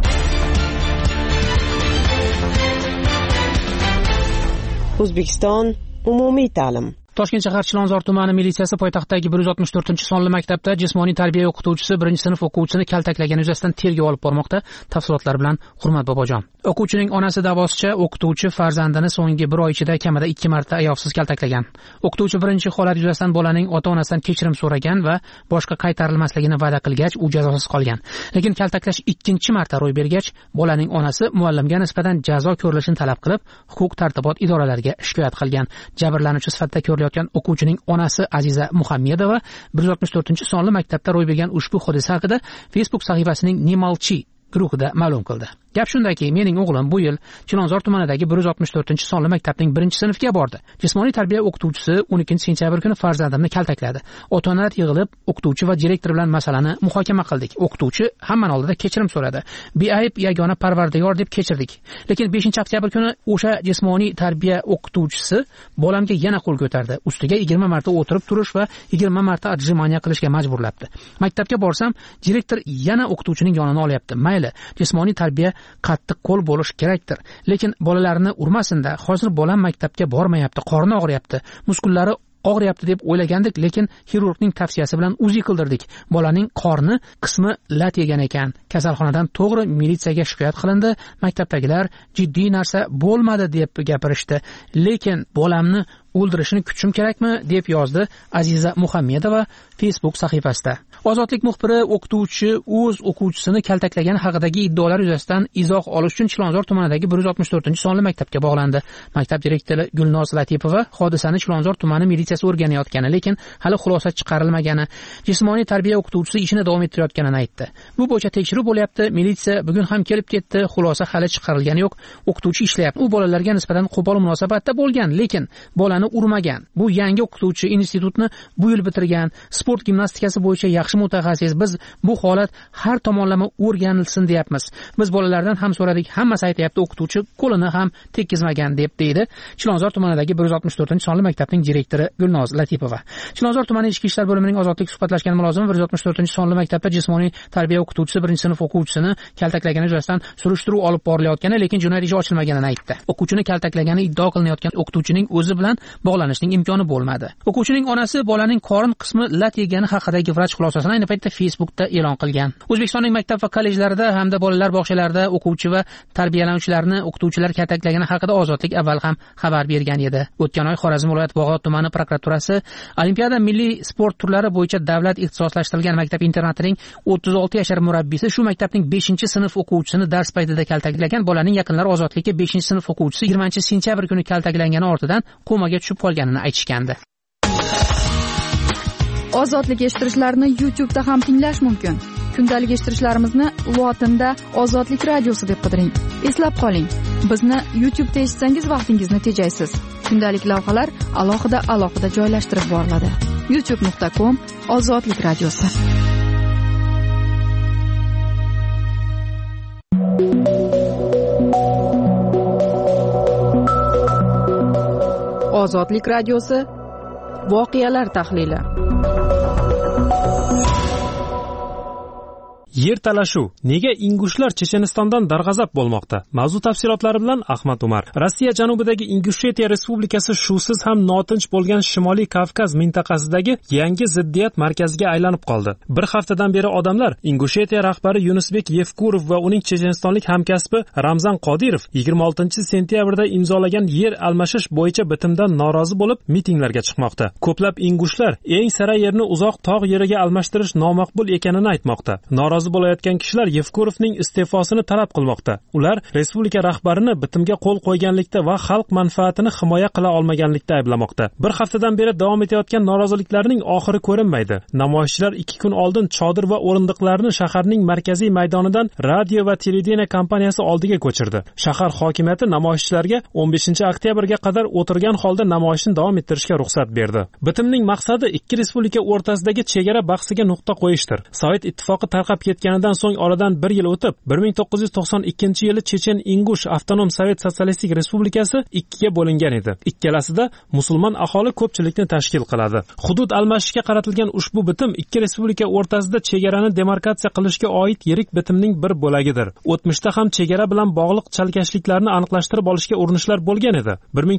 O'zbekiston umumiy ta'lim. Toshkent shahar Chilonzor tumani militsiyasi poytaxtdagi 164-sonli maktabda jismoniy tarbiya o'qituvchisi 1-sinf o'quvchisini kaltaklagani yuzasidan tergov olib bormoqda. Tafsilotlar bilan Hurmat Bobojon. O'quvchining onasi da'vosicha o'qituvchi farzandini so'nggi 1 oy ichida kamida 2 marta ayovsiz kaltaklagan. O'qituvchi birinchi holat yuzasidan bolaning ota-onasidan kechirim so'ragan va boshqa qaytarilmasligini va'da qilgach, u jazosiz qolgan. Lekin kaltaklash ikkinchi marta ro'y bergach, bolaning onasi muallimga nisbatan jazo ko'rilishini talab qilib, huquq-tartibot idoralariga shikoyat qilgan. Jabrlanuvchi sifatida ko'rilayotgan o'quvchining onasi Aziza Muhammedova 164-sonli maktabda ro'y bergan ushbu hodisa haqida Facebook sahifasining Nimalchi guruhida ma'lum qildi. Gap shundaki, mening o'g'lim bu yil Chilonzor tumanidagi 164-sonli maktabning 1-sinfga bordi. Jismoniy tarbiya o'qituvchisi 12-sentyabr kuni farzandimni kaltakladi. Ota-onalar yig'ilib, o'qituvchi va direktor bilan masalani muhokama qildik. O'qituvchi hamma oldida kechirim so'radi. Beayb yagona parvardigor deb kechirdik. Lekin 5-oktyabr kuni o'sha jismoniy tarbiya o'qituvchisi bolamga yana qo'l ko'tardi. Ustiga 20 marta o'tirib turish va 20 marta отжимания qilishga majburlabdi. Maktabga borsam, direktor yana o'qituvchining yonini olyapti. Mayli, jismoniy tarbiya qattiq qo'l bo'lish kerakdir, lekin bolalarni urmasin-da. Hozir bolam maktabga bormayapti, qorni og'riyapti, muskullari og'riyapti deb o'ylagandik, lekin xirurgning tavsiyasi bilan uzi qildirdik. Bolaning qorni qismi lat yegan ekan. Kasalxonadan to'g'ri militsiyaga shikoyat qilindi. Maktabdagilar jiddiy narsa bo'lmadi deb gapirishdi. Lekin bolamni o'ldirishni kutishim kerakmi deb yozdi Aziza Muhammedova Facebook sahifasida. Ozodlik muxbiri o'qituvchi o'z o'quvchisini kaltaklagani haqidagi iddaolar yuzasidan izoh olish uchun Chilonzor tumanidagi 164-sonli maktabga bog'landi. Maktab direktori Gulnoz Latipova hodisani Chilonzor tumani militsiyasi o'rganayotgani, lekin hali xulosa chiqarilmagani, jismoniy tarbiya o'qituvchisi ishini davom ettirayotganini aytdi. Bu bo'yicha tekshiruv bo'lyapti. Militsiya bugun ham kelib ketdi. Xulosa hali chiqarilgani yo'q. O'qituvchi ishlayapti. U bolalarga nisbatan qo'pol munosabatda bo'lgan, lekin bolani urmagan. Bu yangi o'qituvchi, institutni bu yil bitirgan, sport gimnastikasi bo'yicha yaxshi mutaxassis. Biz bu holat har tomonlama o'rganilsin deyapmiz. Biz bolalardan ham so'radik, hammasi aytayapti, o'qituvchi qo'lini ham tekkizmagan deb deydi Chilonzor tumanidagi 164-sonli maktabning direktori Gulnoz Latipova. Chilonzor tumani ichki ishlar bo'limining ozodlik suhbatlashgan mulozimi 164-sonli maktabda jismoniy tarbiya o'qituvchisi 1-sinf o'quvchisini kaltaklagani yuzasidan surishtiruv olib borilayotgani, lekin jinoyat ishi ochilmaganini aytdi. O'quvchini kaltaklagani iddao qilinayotgan o'qituvchining o'zi bilan bog'lanishning imkoni bo'lmadi. O'quvchining onasi bolaning qorin qismi lat yegani haqidagi vrach xulosasini ayni paytda Facebookda e'lon qilgan. O'zbekistonning maktab va kollejlarida hamda bolalar bog'chalarida o'quvchi va tarbiyalanuvchilarni o'qituvchilar kaltaklagani haqida Ozodlik avval ham xabar bergan edi. O'tgan oy Xorazm viloyat Bog'ot tumani prokuraturasi Olimpiada milliy sport turlari bo'yicha davlat ixtisoslashtirilgan maktab internatining 36 yashar murabbiysi shu maktabning 5-sinf o'quvchisini dars paytida kaltaklagan. Bolaning yaqinlari Ozodlikka 5-sinf o'quvchisi 20-sentyabr kuni kaltaklangani ortidan komaga tushib qolganini aytishgandi. Ozodlik eshittirishlarni YouTube'da ham tinglash mumkin. Kundalik eshittirishlarimizni lotinda Ozodlik radiosi deb qidiring. Eslab qoling, bizni YouTube'da eshitsangiz vaqtingizni tejaysiz. Kundalik lavhalar alohida joylashtirib boriladi. youtube.com Ozodlik radiosi. Ozodlik radiosi voqealar tahlili. Yer talashuv. Nega ingushlar Chechenistondan darg'azab bo'lmoqda? Mavzu tafsilotlari bilan Ahmad Umar. Rossiya janubidagi Ingushetiya Respublikasi shusiz ham notinch bo'lgan Shimoliy Kavkaz mintaqasidagi yangi ziddiyat markaziga aylanib qoldi. Bir haftadan beri odamlar Ingushetiya rahbari Yunusbek Yevkurov va uning chechenistonlik hamkasbi Ramzan Qodirov 26-sentyabrda imzolagan yer almashish bo'yicha bitimdan norozi bo'lib mitinglarga chiqmoqda. Ko'plab ingushlar eng sara yerni uzoq tog' yeriga almashtirish nomaqbul ekanini aytmoqda. Norozi norozi bo'layotgan kishilar Yevkurovning iste'fosini talab qilmoqda. Ular respublika rahbarini bitimga qo'l qo'yganlikda va xalq manfaatini himoya qila olmaganlikda ayblamoqda. Bir haftadan beri davom etayotgan noroziliklarning oxiri ko'rinmaydi. Namoyishchilar 2 kun oldin chodir va o'rindiqlarni shaharning markaziy maydonidan radio va televideniya kompaniyasi oldiga ko'chirdi. Shahar hokimiyati namoyishchilarga 15-oktyabrga qadar o'tirgan holda namoyishni davom ettirishga ruxsat berdi. Bitimning maqsadi ikki respublika o'rtasidagi chegara bahsiga nuqta qo'yishdir. Sovet ittifoqi tarqab ketganidan so'ng oradan 1 yil o'tib, 1992-yili Chechen-Ingush avtonom Sovet sotsialistik respublikasi ikkiga bo'lingan edi. Ikkalasida musulmon aholi ko'pchilikni tashkil qiladi. Hudud almashishga qaratilgan ushbu bitim ikki respublika o'rtasida chegarani demarkatsiya qilishga oid yirik bitimning bir bo'lagidir. O'tmishda ham chegara bilan bog'liq chalkashliklarni aniqlashtirib olishga urinishlar bo'lgan edi.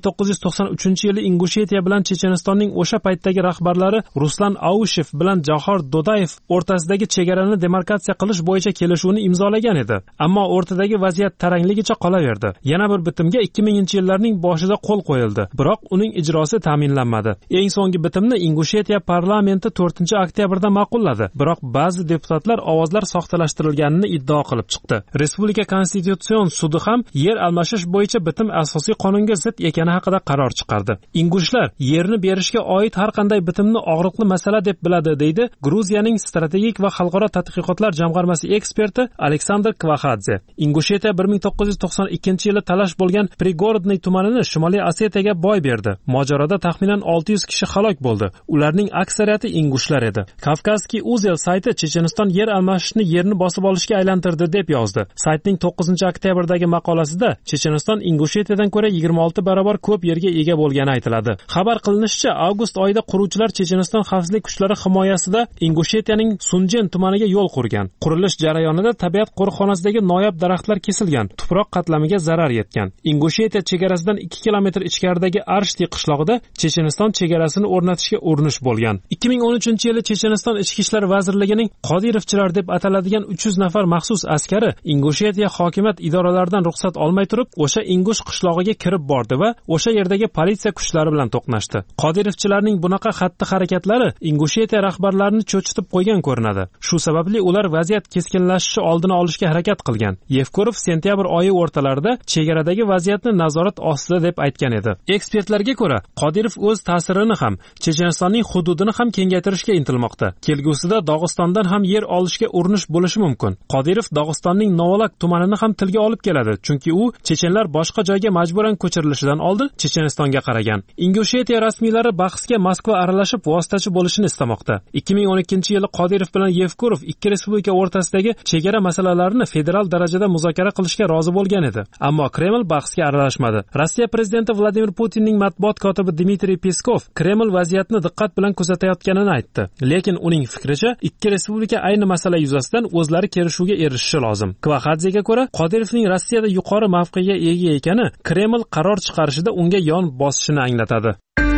1993-yili Ingushetiya bilan Chechenistonning o'sha paytdagi rahbarlari Ruslan Aushev bilan Jahor Dodayev o'rtasidagi chegarani demarkatsiya qilish bo'yicha kelishuvni imzolagan edi. Ammo o'rtadagi vaziyat tarangligicha qolaverdi. Yana bir bitimga 2000-yillarning boshida qo'l qo'yildi, biroq uning ijrosi ta'minlanmadi. Eng so'nggi bitimni Ingushetiya parlamenti 4-oktyabrda ma'qulladi, biroq ba'zi deputatlar ovozlar soxtalashtirilganini iddao qilib chiqdi. Respublika konstitutsion sudi ham yer almashish bo'yicha bitim asosiy qonunga zid ekani haqida qaror chiqardi. Ingushlar yerni berishga oid har qanday bitimni og'riqli masala deb biladi, deydi Gruziyaning strategik va xalqaro tadqiqotlar jamg'armasi eksperti Aleksandr Kvaxadze. Ingushetiya 1992-yili talash bo'lgan Prigorodniy tumanini Shimoliy Osetiyaga boy berdi. Mojaroda taxminan 600 kishi halok bo'ldi. Ularning aksariyati ingushlar edi. Kavkazskiy Uzel sayti Checheniston yer almashishni yerni bosib olishga aylantirdi deb yozdi. Saytning 9-oktyabrdagi maqolasida Checheniston Ingushetiyadan ko'ra 26 barobar ko'p yerga ega bo'lgani aytiladi. Xabar qilinishicha, avgust oyida quruvchilar Checheniston xavfsizlik kuchlari himoyasida Ingushetiyaning Sunjen tumaniga yo'l qurgan. Qurilish jarayonida tabiat qo'riqxonasidagi noyob daraxtlar kesilgan, tuproq qatlamiga zarar yetgan. Ingushetiya chegarasidan 2 kilometr ichkaridagi Arshti qishlog'ida Checheniston chegarasini o'rnatishga urinish bo'lgan. 2013-yili Checheniston ichki ishlar vazirligining Qodirovchilar deb ataladigan 300 nafar maxsus askari Ingushetiya hokimiyat idoralaridan ruxsat olmay turib, o'sha Ingush qishlog'iga kirib bordi va o'sha yerdagi politsiya kuchlari bilan to'qnashdi. Qodirovchilarning bunaqa xatti-harakatlari Ingushetiya rahbarlarini cho'chitib qo'ygan ko'rinadi. Shu sababli ular vaziyat keskinlashishi oldini olishga harakat qilgan. Yevkurov sentyabr oyi o'rtalarida chegaradagi vaziyatni nazorat ostida deb aytgan edi. Ekspertlarga ko'ra, Qodirov o'z ta'sirini ham, Chechenistonning hududini ham kengaytirishga intilmoqda. Kelgusida Dog'istondan ham yer olishga urinish bo'lishi mumkin. Qodirov Dog'istonning Novolak tumanini ham tilga olib keladi, chunki u chechenlar boshqa joyga majburan ko'chirilishidan oldin Chechenistonga qaragan. Ingushetiya rasmiylari bahsga Moskva aralashib vositachi bo'lishini istamoqda. 2012-yili Qodirov bilan Yevkurov ikki respublika o'rtasidagi chegara masalalarini federal darajada muzokara qilishga rozi bo'lgan edi. Ammo Kreml bahsga aralashmadi. Rossiya prezidenti Vladimir Putinning matbuot kotibi Dmitriy Peskov Kreml vaziyatni diqqat bilan kuzatayotganini aytdi. Lekin uning fikricha, ikki respublika ayni masala yuzasidan o'zlari kelishuvga erishishi lozim. Kvaxadzega ko'ra, Qodirovning Rossiyada yuqori mavqega ega ekani Kreml qaror chiqarishida unga yon bosishini anglatadi.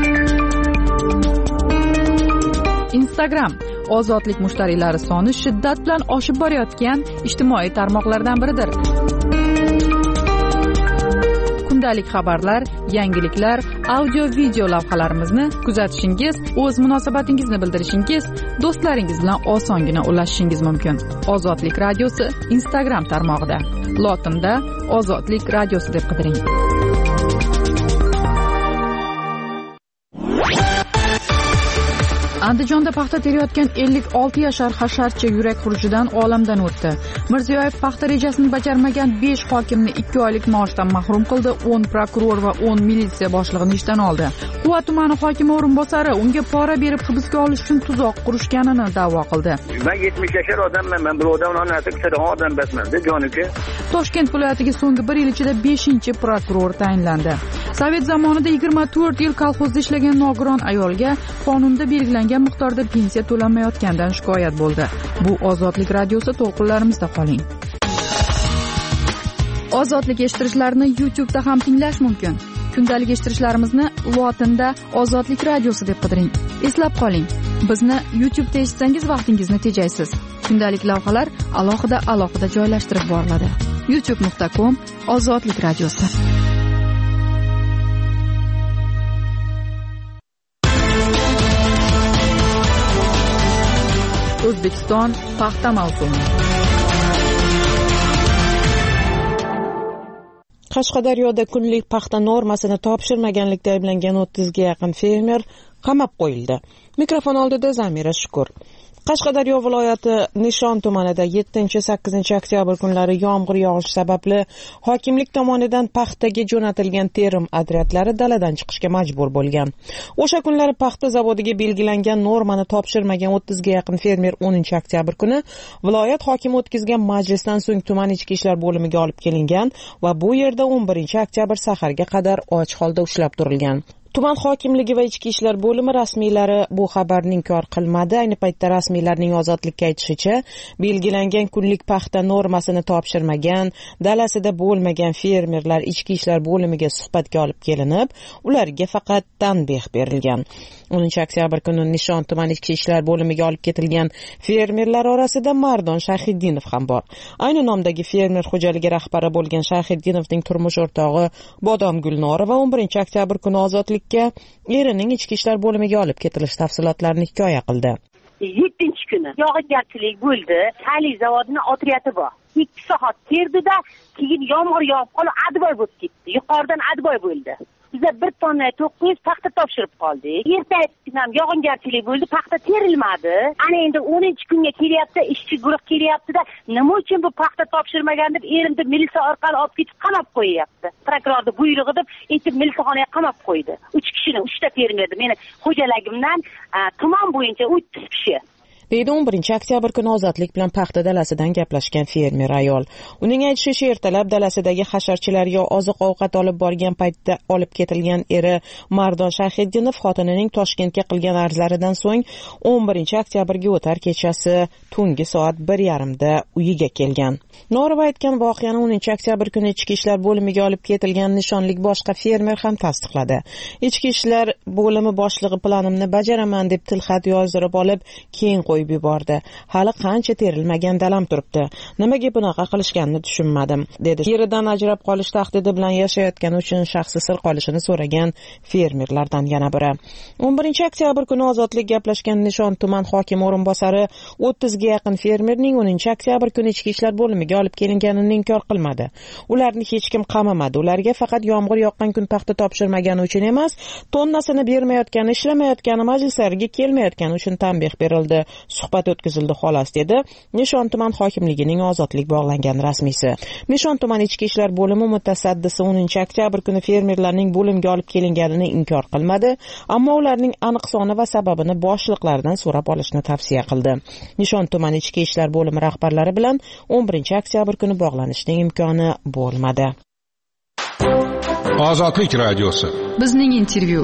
Instagram ozodlik mushtariylari soni shiddat bilan oshib borayotgan ijtimoiy tarmoqlardan biridir. Kundalik xabarlar, yangiliklar, audio-video lavhalarimizni kuzatishingiz, o'z munosabatingizni bildirishingiz, do'stlaringiz bilan osongina ulashishingiz mumkin. Ozodlik radiosi Instagram tarmog'ida. Lotinda Ozodlik radiosi deb qidiring. Andijonda paxta terayotgan 56 yashar hasharchi yurak xurujidan olamdan o'tdi. Mirziyoyev paxta rejasini bajarmagan 5 hokimni 2 oylik maoshdan mahrum qildi, 10 prokuror va 10 militsiya boshlig'ini ishdan oldi. Quva tumani hokimi o'rinbosari unga pora berib hibsga olish uchun tuzoq qurishganini da'vo qildi. Men 70 yashar odamman, men bir odamning onasi odam emasman-da, jonika. Toshkent viloyatiga so'nggi 1 yil ichida 5-prokuror tayinlandi. Sovet zamonida 24 yil kolxozda ishlagan nogiron ayolga qonunda belgilangan miqdorda pensiya to'lanmayotganidan shikoyat bo'ldi. Bu Ozodlik radiosi to'lqinlarimizda qoling. Ozodlik eshittirishlarni YouTube'da ham tinglash mumkin. Kundalik eshittirishlarimizni lotinda Ozodlik radiosi deb qidiring. Eslab qoling, bizni YouTube'da eshitsangiz vaqtingizni tejaysiz. Kundalik lavhalar alohida joylashtirib boriladi. youtube.com/Ozodlik radiosi. O'zbekiston paxta mavsumi. Qashqadaryoda kunlik paxta normasini topshirmaganlikda ayblangan 30 ga yaqin fermer qamab qo'yildi. Mikrofon oldida Zamira Shukur. Qashqadaryo viloyati Nishon tumanida 7-8 oktyabr kunlari yomg'ir yog'ishi sababli hokimlik tomonidan paxtaga jo'natilgan terim otryadlari daladan chiqishga majbur bo'lgan. O'sha kunlari paxta zavodiga belgilangan normani topshirmagan 30 ga yaqin fermer 10 oktyabr kuni viloyat hokimi o'tkazgan majlisdan so'ng tuman ichki ishlar bo'limiga olib kelingan va bu yerda 11 oktyabr saharga qadar och holda ushlab turilgan. Tuman hokimligi va ichki ishlar bo'limi rasmiylari bu xabarni inkor qilmadi. Ayni paytda rasmiylarning ozodlikka aytishicha, belgilangan kunlik paxta normasini topshirmagan, dalasida bo'lmagan fermerlar ichki ishlar bo'limiga suhbatga olib kelinib, ularga faqat tanbeh berilgan. 10 oktyabr kuni Nishon tuman ichki ishlar bo'limiga olib ketilgan fermerlar orasida Mardon Shahiddinov ham bor. Ayni nomdagi fermer xo'jaligi rahbari bo'lgan Shahiddinovning turmush o'rtog'i Bodom Gulnorova 11 oktyabr kuni ozodlik erining ichki ishlar bo'limiga olib ketilish tafsilotlarini hikoya qildi. 7-kuni yog'ingarchilik bo'ldi. Tali zavodini otryati bor. 2 soat terdi-da, keyin yomg'ir yog'ib qolib advoy bo'lib ketdi. Yuqoridan advoy bo'ldi. Biz 1 tonna 900 paxta topshirib qoldik. Ertasi ham yog'ingarchilik bo'ldi, paxta terilmadi. Ana endi 10-kunga kelyapti, ishchi guruh kelyapti-da, nima uchun bu paxta topshirmagan deb erimni militsiya orqali olib ketib qamab qo'yyapti. Prokurorning buyrug'i deb aytib militsiyaxonaga qamab qo'ydi. 3 kishini, 3 ta fermerni meni xo'jaligimdan tuman bo'yicha 30 kishi. deydi 11 oktyabr kuni ozodlik bilan paxta dalasidan gaplashgan fermer ayol. Uning aytishicha, ertalab dalasidagi hasharchilarga oziq-ovqat olib borgan paytda olib ketilgan eri Mardon Shahiddinov xotinining Toshkentga qilgan arzlaridan so'ng 11 oktyabrga o'tar kechasi tungi soat 1:30 da uyiga kelgan. Norova aytgan voqeani 10 oktyabr kuni ichki ishlar bo'limiga olib ketilgan nishonlik boshqa fermer ham tasdiqladi. Ichki ishlar bo'limi boshlig'i planimni bajaraman deb tilxat yozdirib olib, keyin qo'yib yubordi. Hali qancha terilmagan dalam turibdi. Nimaga bunaqa qilishganini tushunmadim, dedi. Yeridan ajrab qolish tahdidi bilan yashayotgani uchun shaxsi sir qolishini so'ragan fermerlardan yana biri. 11 oktyabr kuni ozodlik gaplashgan Nishon tuman hokimi o'rinbosari 30 ga yaqin fermerning 10 oktyabr kuni ichki ishlar bo'limiga olib kelinganini inkor qilmadi. Ularni hech kim qamamadi. Ularga faqat yomg'ir yoqqan kun paxta topshirmagani uchun emas, tonnasini bermayotgani, ishlamayotgani, majlislarga kelmayotgani uchun tanbeh berildi. Suhbat o'tkazildi xolos, dedi Nishon tuman hokimligining ozodlik bog'langan rasmiysi. Nishon tuman ichki ishlar bo'limi mutasaddisi 10 oktyabr kuni fermerlarning bo'limga olib kelinganini inkor qilmadi, ammo ularning aniq soni va sababini boshliqlaridan so'rab olishni tavsiya qildi. Nishon tuman ichki ishlar bo'limi rahbarlari bilan 11 oktyabr kuni bog'lanishning imkoni bo'lmadi. Ozodlik radiosi. Bizning intervyu.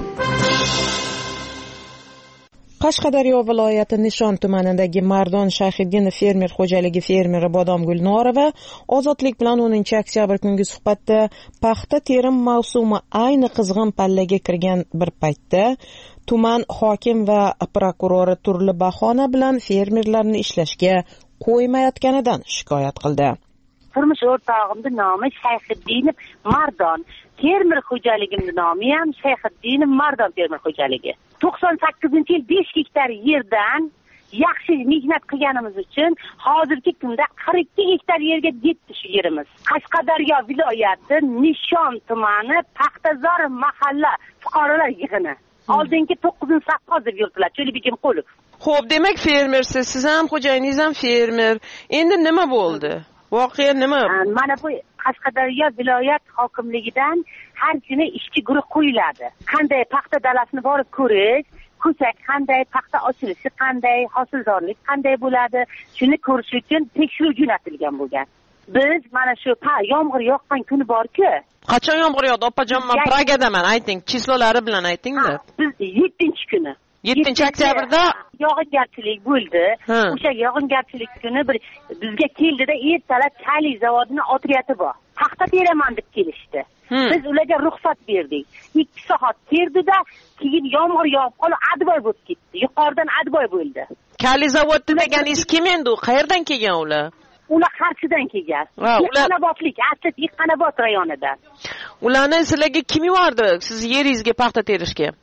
Qashqadaryo viloyati Nishon tumanidagi Mardon Shahiddinov fermer xo'jaligi fermeri Bodom Gulnorova ozodlik bilan 10 oktyabr kungi suhbatda paxta terim mavsumi ayni qizg'in pallaga kirgan bir paytda tuman hokim va prokurori turli bahona bilan fermerlarni ishlashga qo'ymayotganidan shikoyat qildi. Turmush o'rtog'imning nomi Shahiddinov Mardon. Fermer xo'jaligimning nomi ham Shahiddinov Mardon fermer xo'jaligi. 98-yil 5 gektar yerdan yaxshi mehnat qilganimiz uchun hozirgi kunda 42 gektar yerga yetdi shu yerimiz. Qashqadaryo viloyati Nishon tumani Paxtazor mahalla fuqarolar yig'ini. Oldingi 9-safhaz deb yurtdilar, Cho'libekim Qulov. Xo'p, demak fermersiz, siz ham xo'jayiningiz ham fermer. Endi nima bo'ldi? Voqea nima? Mana bu Qashqadaryo viloyat hokimligidan har kuni ishchi guruh qo'yiladi. Qanday paxta dalasini borib ko'rish, ko'sak qanday, paxta ochilishi qanday, hosildorlik qanday bo'ladi, shuni ko'rish uchun tekshiruv jo'natilgan bo'lgan. Biz mana shu yomg'ir yoqqan kuni bor-ku. Qachon yomg'ir yog'di, opajon? Men Pragadaman, ayting, chislolari bilan ayting-da. Biz 7-kuni 7 oktyabrda yog'ingarchilik bo'ldi. O'sha yog'ingarchilik kuni bizga keldida ertalab Tali zavodini otryati bor. Paxta teraman deb kelishdi. Biz ularga ruxsat berdik. 2 soat terdi-da, keyin yomg'ir yog'ib qolib advoy bo'lib ketdi. Yuqoridan advoy bo'ldi. Tali zavod deganingiz kim endi? Qayerdan kelgan ular? Ular Qarshidan kelgan. Qanabotlik, asli Qanabot rayonidan. Ularni sizlarga kim yubordi? Siz yeringizga paxta terishga?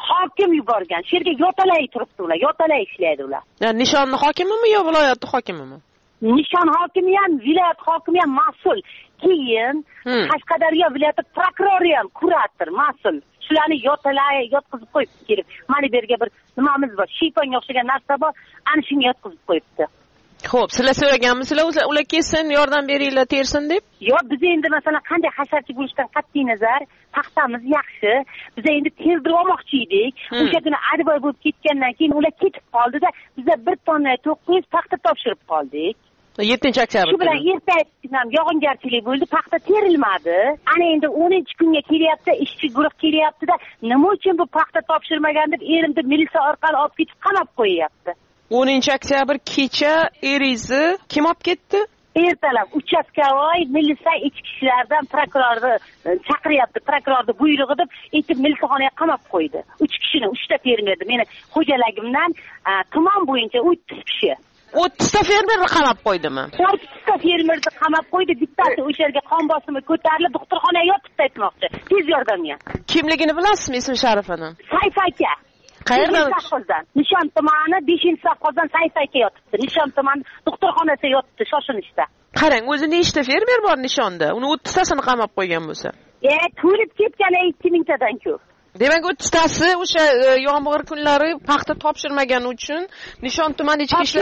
hokim yuborgan. Shu yerga yotalay turibdi ular, yotalay ishlaydi ular. Nishonni hokimimi yo viloyatning hokimimi? Nishon hokimi ham, viloyat hokimi ham mas'ul. Keyin Qashqadaryo viloyati prokurori ham kurator, mas'ul. Shularni yotqizib qo'yibdi kelib. Mana bu yerga bir nimamiz bor, shiyponga o'xshagan narsa bor, ana shunga yotqizib qo'yibdi. Xo'p, sizlar so'raganmisizlar ular kelsin, yordam beringlar, tersin deb? Yo, biz endi masalan qanday hasharchi bo'lishdan qat'iy nazar, paxtamiz yaxshi. Biz endi terdirib olmoqchi edik. O'sha kuni advoy bo'lib ketgandan keyin ular ketib qoldi-da, biz 1 tonna 900 paxta topshirib qoldik. 7-oktyabr. Shu bilan ertasi ham yog'ingarchilik bo'ldi, paxta terilmadi. Ana endi 10-kunga kelyapti, ishchi guruh kelyapti-da, nima uchun bu paxta topshirmagan deb erimni militsiya orqali olib ketib qamab qo'yyapti. 10-oktyabr kecha eringizni kim olib ketdi? Ertalab uchastkavoy militsiya ichki ishlardan prokurorni chaqiryapti, prokurorni buyrug'i deb aytib militsiyaxonaga qamab qo'ydi. 3 kishini, 3 ta fermerni meni xo'jaligimdan tuman bo'yicha 30 kishi. 30 ta fermerni qamab qo'ydimi? 30 ta fermerni qamab qo'ydi. Bittasi o'sha yerga qon bosimi ko'tarilib, doktorxonaga yotibdi aytmoqchi. Tez yordamga. Kimligini bilasizmi, ismi sharifini? Sayfaka. Qayerdan? Nishon tumani 5-safxozdan Sayfaka yotibdi. Nishon tumani doktorxonasiga yotibdi shoshinishda. Qarang, o'zi nechta fermer bor Nishonda? Uni 30 tasini qamab qo'ygan bo'lsa. To'lib ketgan 2000 tadan ko'p. Demak, 30 tasi o'sha yomg'ir kunlari paxta topshirmagani uchun Nishon tumani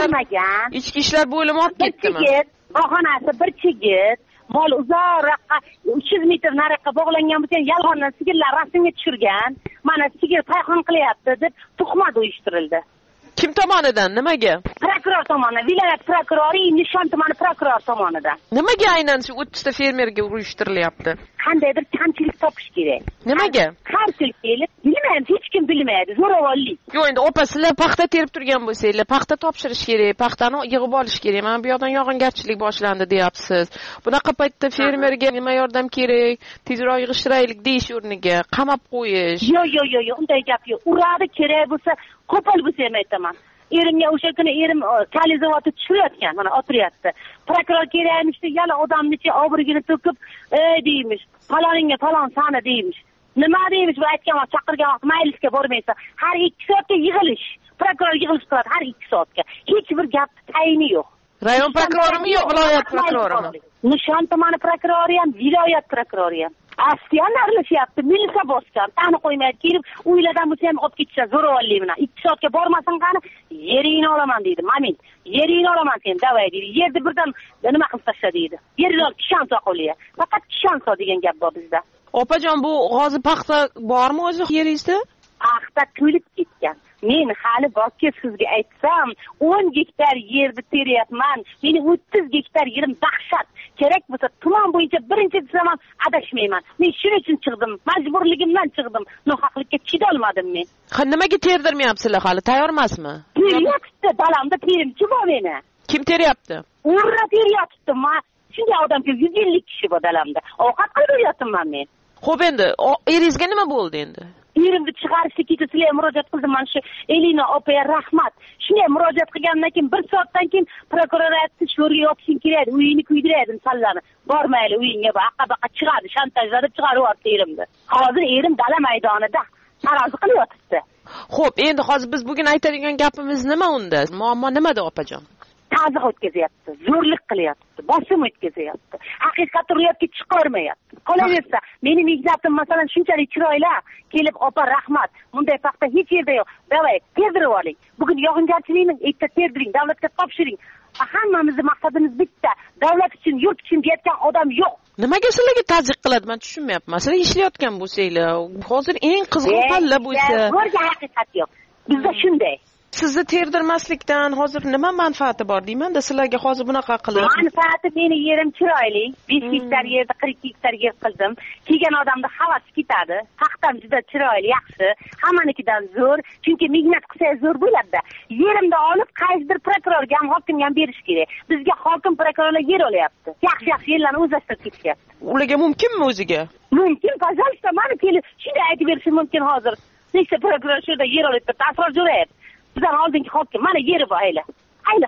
ichki ishlar bo'limi olib ketdimi? Bahonasi bir chigit, mol uzoqroqqa 300 metr nariyoqqa bog'langan bo'lsa, yolg'ondan sigirlar rasmga tushirgan. Mana sigir payxon qilyapti deb tuhmat uyushtirildi. Kim tomonidan? Nimaga? Prokuror tomonidan, viloyat prokurori, Nishon tumani prokuror tomonidan. Nimaga aynan shu 30 ta fermerga uyushtirilyapti? Qandaydir kamchilik topish kerak. Nimaga? Qarshlik kelib, bilmayman, hech kim bilmaydi, zo'ravonlik. Yo'q, endi opa, sizlar paxta terib turgan bo'lsanglar, paxta topshirish kerak, paxtani yig'ib olish kerak. Mana bu yoqdan yog'ingarchilik boshlandi, deyapsiz. Bunaqa paytda fermerga nima yordam kerak? Tezroq yig'ishtiraylik deyish o'rniga qamab qo'yish. Yo'q, unday gap yo'q. Uradi, kerak bo'lsa, qo'pol bo'lsa ham aytaman. Erimga o'sha kuni erim kali zavodi tushirayotgan, mana o'tiryapti. Prokuror kerakmishdi, yana odamnicha obrigini to'kib, deymish. Faloningga falon sani deymish. Nima deymish? Bu aytgan vaqt, chaqirgan vaqt maylisga bormaysan. Har 2 soatga yig'ilish. Prokuror yig'ilish qiladi har 2 soatga. Hech bir gap tayini yo'q. Rayon prokurorimi yo viloyat prokurorimi? Nishon tumani prokurori ham, viloyat prokurori ham. Astiyan aralashyapti, militsiya bosgan, tani qo'ymaydi, kelib uylardan bo'lsa ham olib ketishadi, zo'ravonlik bilan. 2 soatga bormasin qani, yeringni olaman deydi. Mamin, yeringni olaman sen, davay deydi. Yerni birdan nima qilib tashla deydi. Yerni olib kishan soqoliya. Faqat kishan so degan gap bor bizda. Opajon, bu hozir paxta bormi o'zi yeringizda? Paxta to'lib ketgan. Men hali borki sizga aytsam, 10 gektar yerni teryapman. Meni 30 gektar yerim dahshat. Kerak bo'lsa tuman bo'yicha birinchi desam ham adashmayman. Men shuning uchun chiqdim, majburligimdan chiqdim. Nohaqlikka chidolmadim men. Nimaga terdirmayapsizlar hali? Tayyor emasmi? Teryapti, dalamda terimchi bor meni. Kim teryapti? Urra teryapti. Shunday odam 150 kishi bor dalamda. Ovqat qilib beryapman men. Xo'p, endi eringizga nima bo'ldi endi? Erimni chiqarishga ketib sizlarga murojaat qildim. Mana shu Elina opaga rahmat. Shunday murojaat qilgandan keyin 1 soatdan keyin prokuror aytdi, sho'rga yopishing kerak, uyingni kuydiradi sallarni. Bormayli uyingga, baqa chiqadi, shantajlab chiqarib yubordi erimni. Hozir erim dala maydonida tarozi qilib yotibdi. Xo'p, endi hozir biz bugun aytadigan gapimiz nima unda? Muammo nimada opajon? Ta'ziq o'tkazyapti, zo'rlik qilyapti, bosim o'tkazyapti. Haqiqatni ro'yobga chiqarmayapti. Qolaversa, meni mehnatim masalan shunchalik chiroyli, kelib opa rahmat, bunday paxta hech yerda yo'q. Davay, terdirib oling. Bugun yog'ingarchilikni erta terdiring, davlatga topshiring. Hammamizning maqsadimiz bitta, davlat uchun, yurt uchun deyotgan odam yo'q. Nimaga sizlarga ta'ziq qiladi, men tushunmayapman. Sizlar ishlayotgan bo'lsanglar, hozir eng qizg'in palla bo'lsa, bo'lsa haqiqat yo'q. Bizda shunday. Sizni terdirmaslikdan hozir nima manfaati bor deyman-da, sizlarga hozir bunaqa qilib. Manfaati, meni yerim chiroyli, 5 gektar yerda 42 gektar yer qildim. Kelgan odamda havas ketadi. Paxtam juda chiroyli, yaxshi, hammanikidan zo'r, chunki mehnat qilsa zo'r bo'ladi-da. Yerimni olib qaysidir prokurorga ham, hokimga ham berish kerak. Bizga hokim prokurorlar yer olyapti. Yaxshi yerlarni o'zlashtirib ketishyapti. Ularga mumkinmi o'ziga? Mumkin, pожалуйста, mana kelib shunday aytib berishi mumkin hozir. Nechta prokuror shu yerda yer olyapti, tasrif jo'rayapti. Bizdan oldingi hokim mana yeri bor ayla.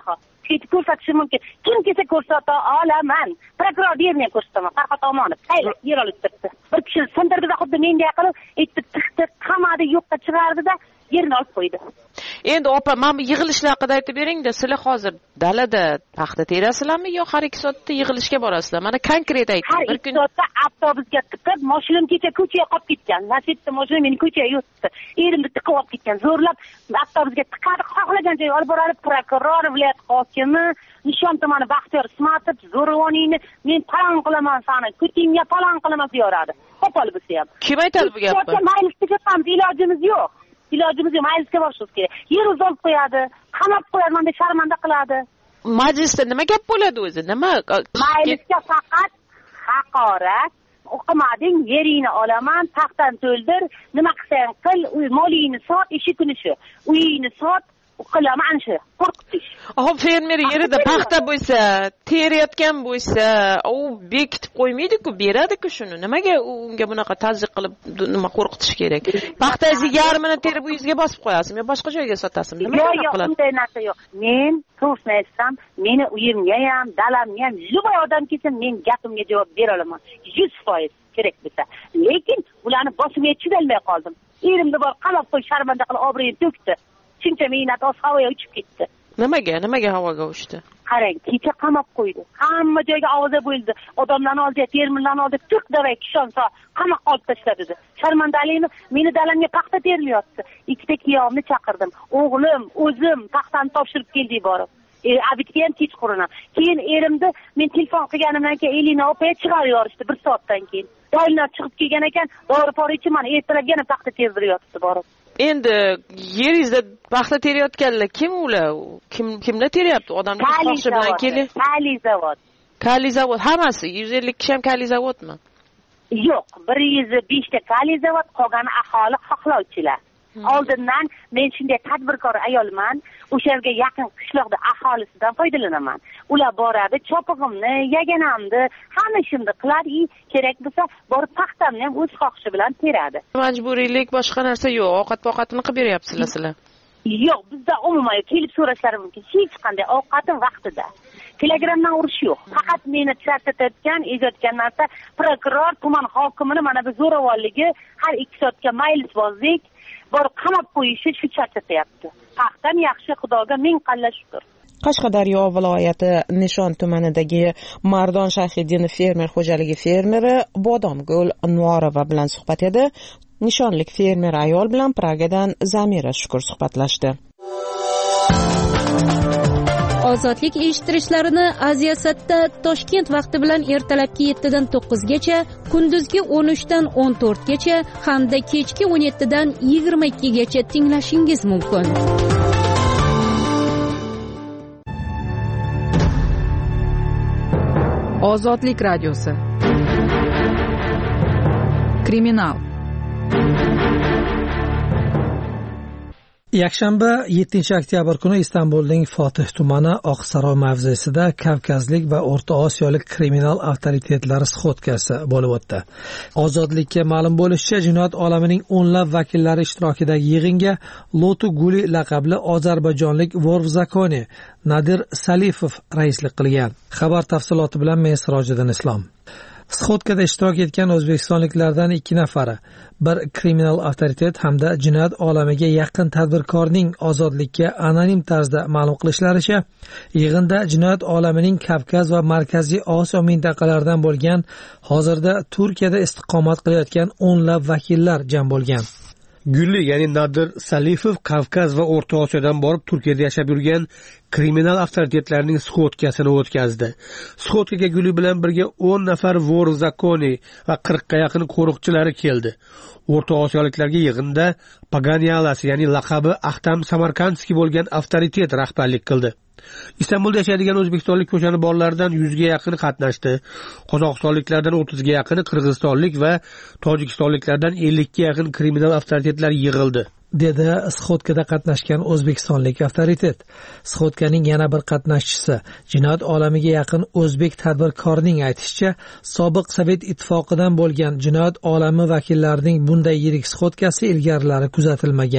ketib ko'rsatishi mumkin. Kim kelsa ko'rsata olaman. Prokuror yerni ko'rsataman. Farhod Omonov qayla yer olib turibdi. Bir kishini sindirdida xuddi menga qilib, aytdi, tiqdi, qamadi, yo'qqa chiqardida, yerini olib qo'ydi. Endi opa, mana bu yig'ilishlar haqida aytib bering-da, sizlar hozir dalada paxta terasizlarmi yo har 2 soatda yig'ilishga borasizlar? Mana konkret ayting. Har 2 soatda avtobusga tiqib, mashinam kecha ko'chaga qolib ketgan. Nasibda mashina meni ko'chaga yutdi. Erimni tiqib olib ketgan. Zo'rlab avtobusga tiqadi, xohlagan joyga olib boradi. Prokuror, viloyat hokimi, Nishon tumani Baxtiyor Ismatov zo'ravoningni men palon qilaman sani, ko'tingga palon qilaman deyaradi. Qo'pol bo'lsa ham. Kim aytadi bu gapni? Maylisga ketamiz, ilojimiz yo'q. Ilojimiz yo'q, maylisga borishimiz kerak. Yer uzolib qo'yadi, qamab qo'yadi, menda sharmanda qiladi. Majlisda nima gap bo'ladi o'zi? Nima? Maylisga faqat haqorat, o'qimading, yeringni olaman, taxtdan to'ldir, nima qilsang qil, molingni sot, ishi kuni shu. Uyingni sot, qilaman shu. Qo'rqitish. Fermer yerida paxta bo'lsa, terayotgan bo'lsa, u bekitib qo'ymaydi-ku, beradi-ku shuni. Nimaga unga bunaqa tazyiq qilib nima qo'rqitish kerak? Paxtangizni yarmini terib uyingizga bosib qo'yasizmi yo boshqa joyga sotasizmi? Nima qiladi? Yo'q, unday narsa yo'q. Men to'g'risini aytsam, meni uyimga ham, dalamga ham любой odam kelsa, men gapimga javob bera olaman. 100% kerak bo'lsa. Lekin ularni boshimga chidolmay qoldim. Erimni bor qamab qo'y, sharmanda qilib obro'yini to'kdi. Shuncha mehnat havoga uchib ketdi. Nimaga havoga uchdi? Qarang, kecha qamab qo'ydi. Hamma joyga ovoza bo'ldi. Odamlarni oldiga, fermerlarni oldiga turk davay kishonsa, qamoqqa olib tashladi. Sharmandalikni meni dalamga paxta terilyapti. 2ta kuyovimni chaqirdim. O'g'lim, o'zim paxtani topshirib keldik borib. Abitga ham kechqurun. Keyin erimni men telefon qilganimdan keyin Elina opaga chiqarib yuborishdi 1 soatdan keyin. Doylar chiqib kelgan ekan, dori-pori ichiman, ertalab yana paxta terdiryapti borib. Endi yeringizda paxta terayotganlar kim ular? Kimlar teryapti? Odamlar xohishi bilan kelib. Kali zavod. Hammasi 150 kishi ham kali zavodmi? Yo'q, 105 ta kali zavod, qolgani aholi xohlovchilar. Oldindan men shunday tadbirkor ayolman, o'sha yerga yaqin qishloqda aholisidan foydalanaman. Ular boradi, chopig'imni, yaganamni, hamma ishimni qiladi, kerak bo'lsa borib paxtamni ham o'z xohishi bilan teradi. Majburiylik boshqa narsa yo'q, ovqat-poqatini qilib beryapsizlar sizlar. Yo'q, bizda umuman kelib so'rashlari mumkin. Hech qanday ovqati vaqtida. Telegramdan urish yo'q. Faqat meni charchatayotgan, ezayotgan narsa prokuror, tuman hokimini mana bu zo'ravonligi har 2 soatga maylisbozlik borib qamab qo'yishi shu charchatyapti. Paxtam yaxshi, Xudoga ming qalla shukr. Qashqadaryo viloyati Nishon tumanidagi Mardon Shahidinov fermer xo'jaligi fermeri Bodomgul Nuorova bilan suhbat edi. Nishonlik fermer ayol bilan Pragadan Zamira Shukur suhbatlashdi. Ozodlik eshittirishlarini Aziyasatda Toshkent vaqti bilan ertalabki 7 dan 9 gacha, kunduzgi 13 dan 14 gacha hamda kechki 17 dan 22 gacha tinglashingiz mumkin. Ozodlik radiosi. Kriminal. Yakshanba 7-oktyabr kuni Istanbulning Fotih tumani Oqsaroy mavzesida Kavkazlik va O'rta Osiyolik kriminal avtoritetlari sxotkasi bo'lib o'tdi. Ozodlikka ma'lum bo'lishicha, jinoyat olamining o'nlab vakillari ishtirokidagi yig'inga Lotu Guli laqabli ozarbayjonlik Vorvzakoni Nadir Salifov raislik qilgan. Xabar tafsiloti bilan men Sirojiddin Islom. Sxotkada ishtirok etgan o'zbekistonliklardan 2 nafari, bir kriminal avtoritet hamda jinoyat olamiga yaqin tadbirkorning ozodlikka anonim tarzda ma'lum qilishlaricha, yig'inda jinoyat olamining Kavkaz va Markaziy Osiyo mintaqalaridan bo'lgan, hozirda Turkiyada istiqomat qilayotgan o'nlab vakillar jam bo'lgan. Gulli, ya'ni Nadir Salifov Kavkaz va O'rta Osiyodan borib Turkiyada yashab yurgan kriminal avtoritetlarning sxotkasini o'tkazdi. Sxotkaga Gulli bilan birga 10 nafar Vorvzakoni va 40 ga yaqin qo'riqchilari keldi. O'rta Osiyoliklarga yig'inda Paganyalas, ya'ni laqabi Ahtam Samarkandskiy bo'lgan avtoritet rahbarlik qildi. Istanbulda yashaydigan o'zbekistonlik ko'chani borlaridan 100 ga yaqin qatnashdi. Qozog'istonliklardan 30 ga yaqin, qirg'izistonlik va tojikistonliklardan 50 ga yaqin kriminal avtoritetlar yig'ildi, dedi sxotkada qatnashgan o'zbekistonlik avtoritet. Sxotkaning yana bir qatnashchisi, jinoyat olamiga yaqin o'zbek tadbirkorning aytishicha, sobiq Sovet ittifoqidan bo'lgan jinoyat olami vakillarining bunday yirik sxotkasi ilgarilari kuzatilmagan.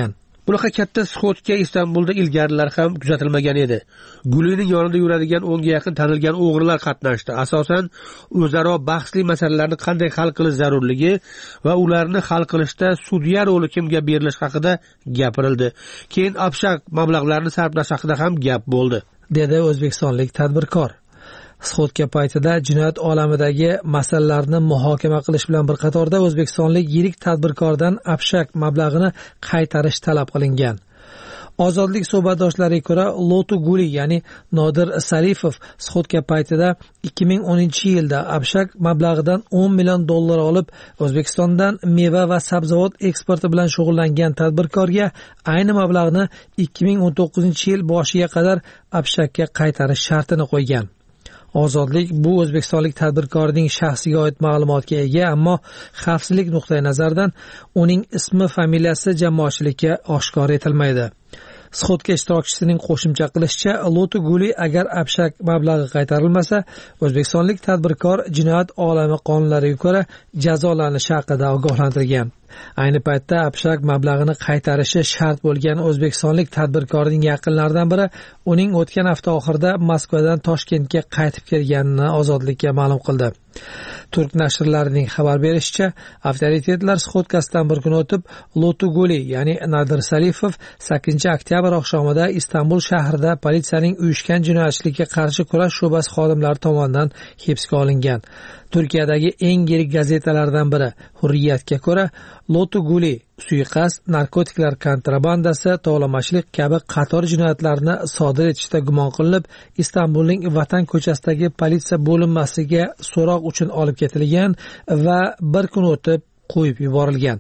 Bunaqa katta sxodga Istanbulda ilgarilar ham kuzatilmagan edi. Gulining yonida yuradigan 10 ga yaqin tanilgan o'g'rilar qatnashdi. Asosan o'zaro bahsli masalalarni qanday hal qilish zarurligi va ularni hal qilishda sudya roli kimga berilishi haqida gapirildi. Keyin abshak mablag'larni sarflash haqida ham gap bo'ldi, dedi o'zbekistonlik tadbirkor. Sxodka paytida jinoyat olamidagi masalalarni muhokama qilish bilan bir qatorda o'zbekistonlik yirik tadbirkordan abshak mablag'ini qaytarish talab qilingan. Ozodlik suhbatdoshlariga ko'ra, Lotu Guli, ya'ni Nodir Salifov sxodka paytida 2010-yilda abshak mablag'idan $10 million olib, O'zbekistondan meva va sabzavot eksporti bilan shug'ullangan tadbirkorga ayni mablag'ni 2019-yil boshiga qadar abshakka qaytarish shartini qo'ygan. Ozodlik bu o'zbekistonlik tadbirkorning shaxsiga oid ma'lumotga ega, ammo xavfsizlik nuqtai nazaridan uning ismi, familiyasi jamoatchilikka oshkor etilmaydi. Sxodka ishtirokchisining qo'shimcha qilishicha, Lotu Guli agar abshak mablag'i qaytarilmasa, o'zbekistonlik tadbirkor jinoyat olami qonunlariga ko'ra jazolanishi haqida ogohlantirgan. Ayni paytda abshak mablag'ini qaytarishi shart bo'lgan o'zbekistonlik tadbirkorning yaqinlaridan biri uning o'tgan hafta oxirida Moskvadan Toshkentga qaytib kelganini Ozodlikka ma'lum qildi. Turk nashrlarining xabar berishicha, avtoritetlar sxodkasidan bir kun o'tib, Lotu Guli, ya'ni Nodir Salifov 8-oktyabr oqshomida Istanbul shahrida politsiyaning uyushgan jinoyatchilikka qarshi kurash sho'basi xodimlari tomonidan hibsga olingan. Turkiyadagi eng yirik gazetalardan biri Hurriyatga ko'ra, Lotu Guli suiqasd, narkotiklar kontrabandasi, tovlamachilik kabi qator jinoyatlarni sodir etishda gumon qilinib, Istanbulning Vatan ko'chasidagi politsiya bo'linmasiga so'roq uchun olib ketilgan va bir kun o'tib qo'yib yuborilgan.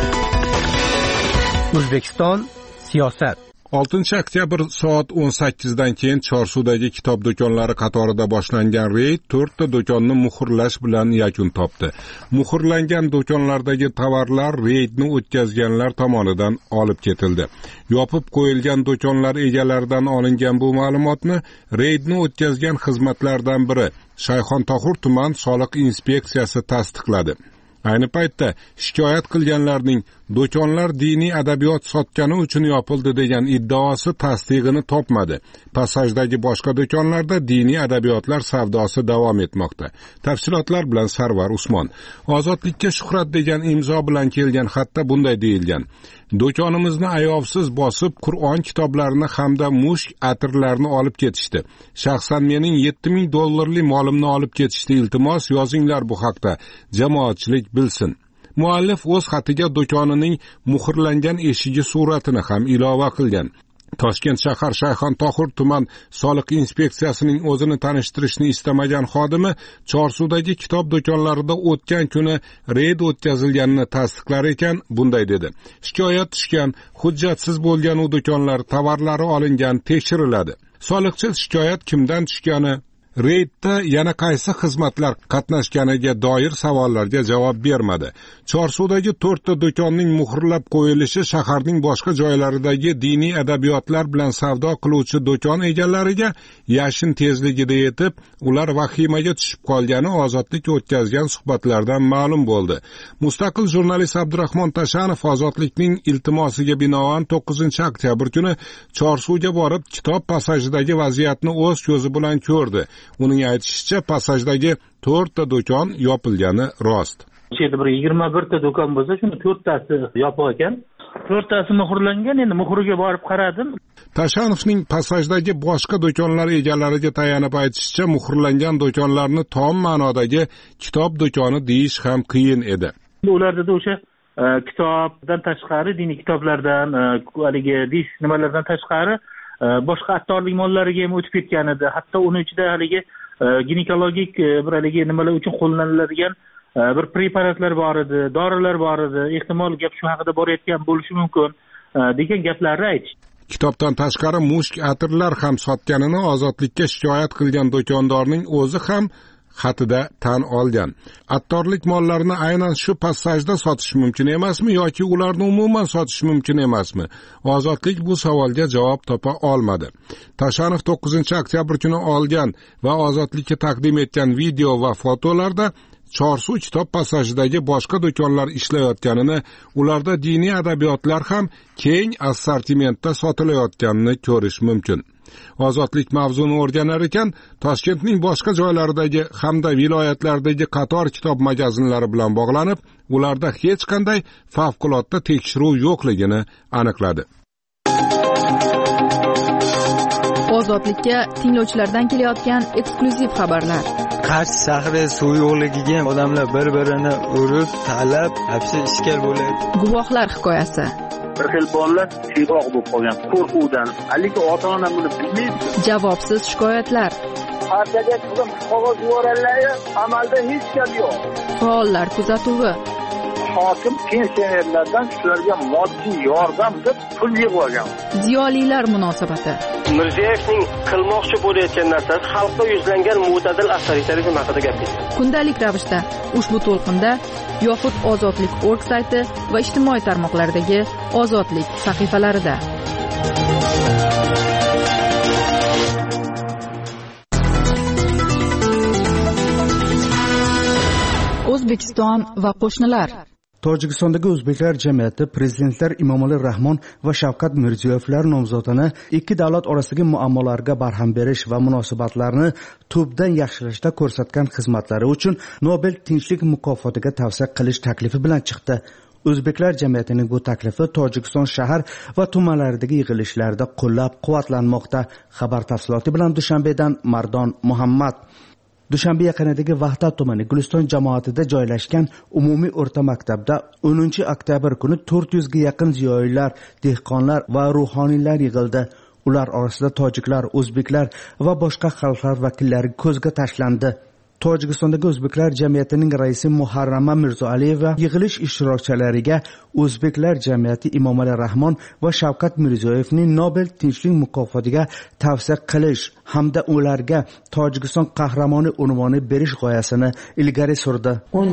O'zbekiston siyosat. 6-oktyabr soat 18 dan keyin Chorsudagi kitob do'konlari qatorida boshlangan reyd 4 ta do'konni muhrlash bilan yakun topdi. Muhrlangan do'konlardagi tovarlar reydni o'tkazganlar tomonidan olib ketildi. Yopib qo'yilgan do'konlar egalaridan olingan bu ma'lumotni reydni o'tkazgan xizmatlardan biri Shayxontohur tuman soliq inspeksiyasi tasdiqladi. Ayni paytda shikoyat qilganlarning do'konlar diniy adabiyot sotgani uchun yopildi degan iddaosi tasdig'ini topmadi. Passajdagi boshqa do'konlarda diniy adabiyotlar savdosi davom etmoqda. Tafsilotlar bilan Sarvar Usmon. Ozodlikka shuhrat degan imzo bilan kelgan xatda bunday deyilgan: Do'konimizni ayovsiz bosib, Qur'on kitoblarini hamda mushk atirlarni olib ketishdi. Shaxsan mening $7000 molimni olib ketishdi. Iltimos yozinglar bu haqda. Jamoatchilik bilsin. Muallif o'z xatiga do'konining muhrlangan eshigi suratini ham ilova qilgan. Toshkent shahar Shayxontohur tuman soliq inspeksiyasining o'zini tanishtirishni istamagan xodimi Chorsudagi kitob do'konlarida o'tgan kuni reyd o'tkazilganini tasdiqlar ekan, bunday dedi: Shikoyat tushgan, hujjatsiz bo'lgan u do'konlar tovarlari olingan, tekshiriladi. Soliqchi shikoyat kimdan tushgani, reydda yana qaysi xizmatlar qatnashganiga doir savollarga javob bermadi. Chorsudagi 4 ta do'konning muhrlab qo'yilishi shaharning boshqa joylaridagi diniy adabiyotlar bilan savdo qiluvchi do'kon egalariga yashin tezligida yetib, ular vahimaga tushib qolgani Ozodlik o'tkazgan suhbatlardan ma'lum bo'ldi. Mustaqil jurnalist Abdurahmon Tashanov Ozodlikning iltimosiga binoan 9-oktyabr kuni Chorsuga borib, kitob passajidagi vaziyatni o'z ko'zi bilan ko'rdi. Uning aytishicha, passajdagi 4 ta do'kon yopilgani rost. O'sha bir 21 ta do'kon bo'lsa, shuni 4 tasi yopiq ekan. 4 tasi muhrlangan. Endi muhriga borib qaradim. Tashanovning passajdagi boshqa do'konlar egalariga tayanib aytishicha, muhrlangan do'konlarni tom ma'nodagi kitob do'koni deyish ham qiyin edi. Ularda o'sha kitobdan tashqari, diniy kitoblardan, haligi disk nimalardan tashqari boshqa attorlik mollariga ham o'tib ketgan edi. Hatto uning ichida haligi ginekologik bir haligi nimalar uchun qo'llaniladigan bir preparatlar bor edi, dorilar bor edi. Ehtimol gap shu haqida borayotgan bo'lishi mumkin degan gaplarni aytishdi. Kitobdan tashqari mushk atirlar ham sotganini Ozodlikka shikoyat qilgan do'kondorning o'zi ham xatida tan olgan. Attorlik mollarini aynan shu passajda sotish mumkin emasmi yoki ularni umuman sotish mumkin emasmi? Ozodlik bu savolga javob topa olmadi. Tashanov 9-oktyabr kuni olgan va Ozodlikka taqdim etgan video va fotolarda Chorsu kitob passajidagi boshqa do'konlar ishlayotganini, ularda diniy adabiyotlar ham keng assortimentda sotilayotganini ko'rish mumkin. Ozodlik mavzuni o'rganar ekan, Toshkentning boshqa joylaridagi hamda viloyatlardagi qator kitob magazinlari bilan bog'lanib, ularda hech qanday favqulodda tekshiruv yo'qligini aniqladi. Ozodlikka tinglovchilardan kelayotgan eksklyuziv xabarlar. Qarshi shahri suv yo'qligiga odamlar bir-birini urib, talab, hapsi ishkal bo'ladi. Guvohlar hikoyasi. Bir xil bolalar siyroq bo'lib qolgan qo'rquvdan. Lekin ota-ona buni bilmaydi. Javobsiz shikoyatlar. Partiyaga qilib qog'oz yuborganlar, amalda hech gap yo'q. Faollar kuzatuvi. Hokim pensionerlardan shularga moddiy yordam deb pul yig'ib. Ziyolilar munosabati. Mirziyoyevning qilmoqchi bo'layotgan narsasi xalqqa yuzlangan mo'tadil avtoritarizm haqida gapirdi. Kundalik ravishda ushbu to'lqinda yoxud Ozodlik.org sayti va ijtimoiy tarmoqlardagi Ozodlik sahifalarida. O'zbekiston va qo'shnilar. Tojikistondagi o'zbeklar jamiyati prezidentlar Emomali Rahmon va Shavkat Mirziyoyevlar nomzodini ikki davlat orasidagi muammolarga barham berish va munosabatlarni tubdan yaxshilashda ko'rsatgan xizmatlari uchun Nobel tinchlik mukofotiga tavsiya qilish taklifi bilan chiqdi. O'zbeklar jamiyatining bu taklifi Tojikiston shahar va tumanlaridagi yig'ilishlarda qo'llab-quvvatlanmoqda. Xabar tafsiloti bilan Dushanbedan Mardon Muhammad. Dushanbe yaqinidagi Vahdat tumani Guliston jamoatida joylashgan umumiy o'rta maktabda 10 oktyabr kuni 400 ga yaqin ziyoilar, dehqonlar va ruhoniylar yig'ildi. Ular orasida tojiklar, o'zbeklar va boshqa xalqlar vakillari ko'zga tashlandi. Tojikistondagi o'zbeklar jamiyatining raisi Muharrama Mirzoaliyeva yig'ilish ishtirokchilariga o'zbeklar jamiyati Emomali Rahmon va Shavkat Mirziyoyevning Nobel tinchlik mukofotiga tavsiya qilish hamda ularga Tojikiston qahramoni unvoni berish g'oyasini ilgari surdi.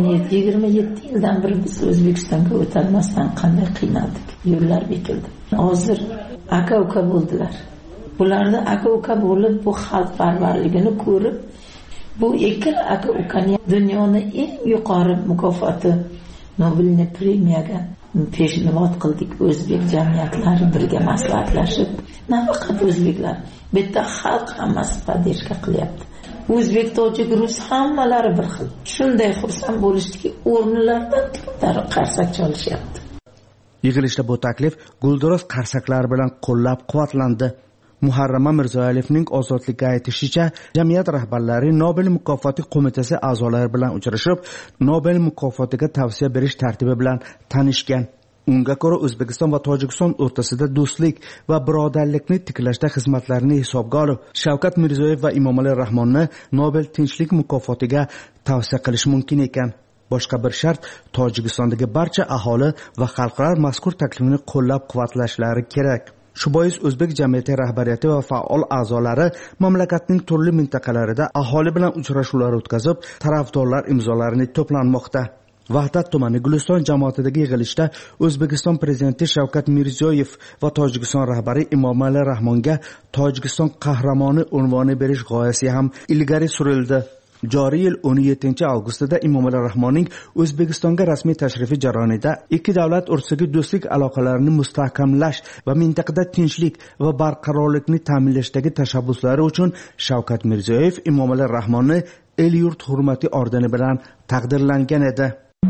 27 yildan beri biz O'zbekistonga o'tolmasdan qanday qiynaldik, yo'llar bekildi. Hozir aka-uka bo'ldilar. Bularni aka-uka bo'lib bu xalqparvarligini ko'rib, bu ikki aka-ukaning dunyoning eng yuqori mukofoti Nobel premiyaga peshnivot qildik. O'zbek jamiyatlari birga maslahatlashib, nafaqat o'zbeklar, bitta xalq hammasi podдержка qilyapti. O'zbek, tojik, rus hammalari bir xil. Shunday xursand bo'lishdiki, o'rnlardan turib qarsak cholishyapti. Yig'ilishda bu taklif gulduros qarsaklar bilan qo'llab-quvvatlandi. Muharrama Mirzoaliyevning ozodlikka aytishicha, jamiyat rahbarlari Nobel mukofoti qo'mitasi a'zolari bilan uchrashib, Nobel mukofotiga tavsiya berish tartibi bilan tanishgan. Unga ko'ra O'zbekiston va Tojikiston o'rtasida do'stlik va birodarlikni tiklashda xizmatlarini hisobga olib, Shavkat Mirziyoyev va Emomali Rahmonni Nobel tinchlik mukofotiga tavsiya qilish mumkin ekan. Boshqa bir shart, Tojikistondagi barcha aholi va xalqlar mazkur taklifni qo'llab-quvvatlashlari kerak. Shu bois o'zbek jamiyati rahbariyati va faol a'zolari mamlakatning turli mintaqalarida aholi bilan uchrashuvlar o'tkazib, tarafdorlar imzolarini to'planmoqda. Vahdat tumani Guliston jamoatidagi yig'ilishda O'zbekiston prezidenti Shavkat Mirziyoyev va Tojikiston rahbari Emomali Rahmonga Tojikiston qahramoni unvoni berish g'oyasi ham ilgari surildi. Joriy yil 17 avgustida Emomali Rahmonning O'zbekistonga rasmiy tashrifi jarayonida ikki davlat o'rtasidagi do'stlik aloqalarini mustahkamlash va mintaqada tinchlik va barqarorlikni ta'minlashdagi tashabbuslari uchun Shavkat Mirziyoyev Emomali Rahmonni El-yurt hurmati ordeni bilan taqdirlangan edi.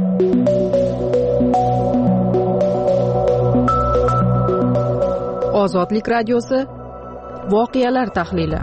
Ozodlik radiosi voqealar tahlili.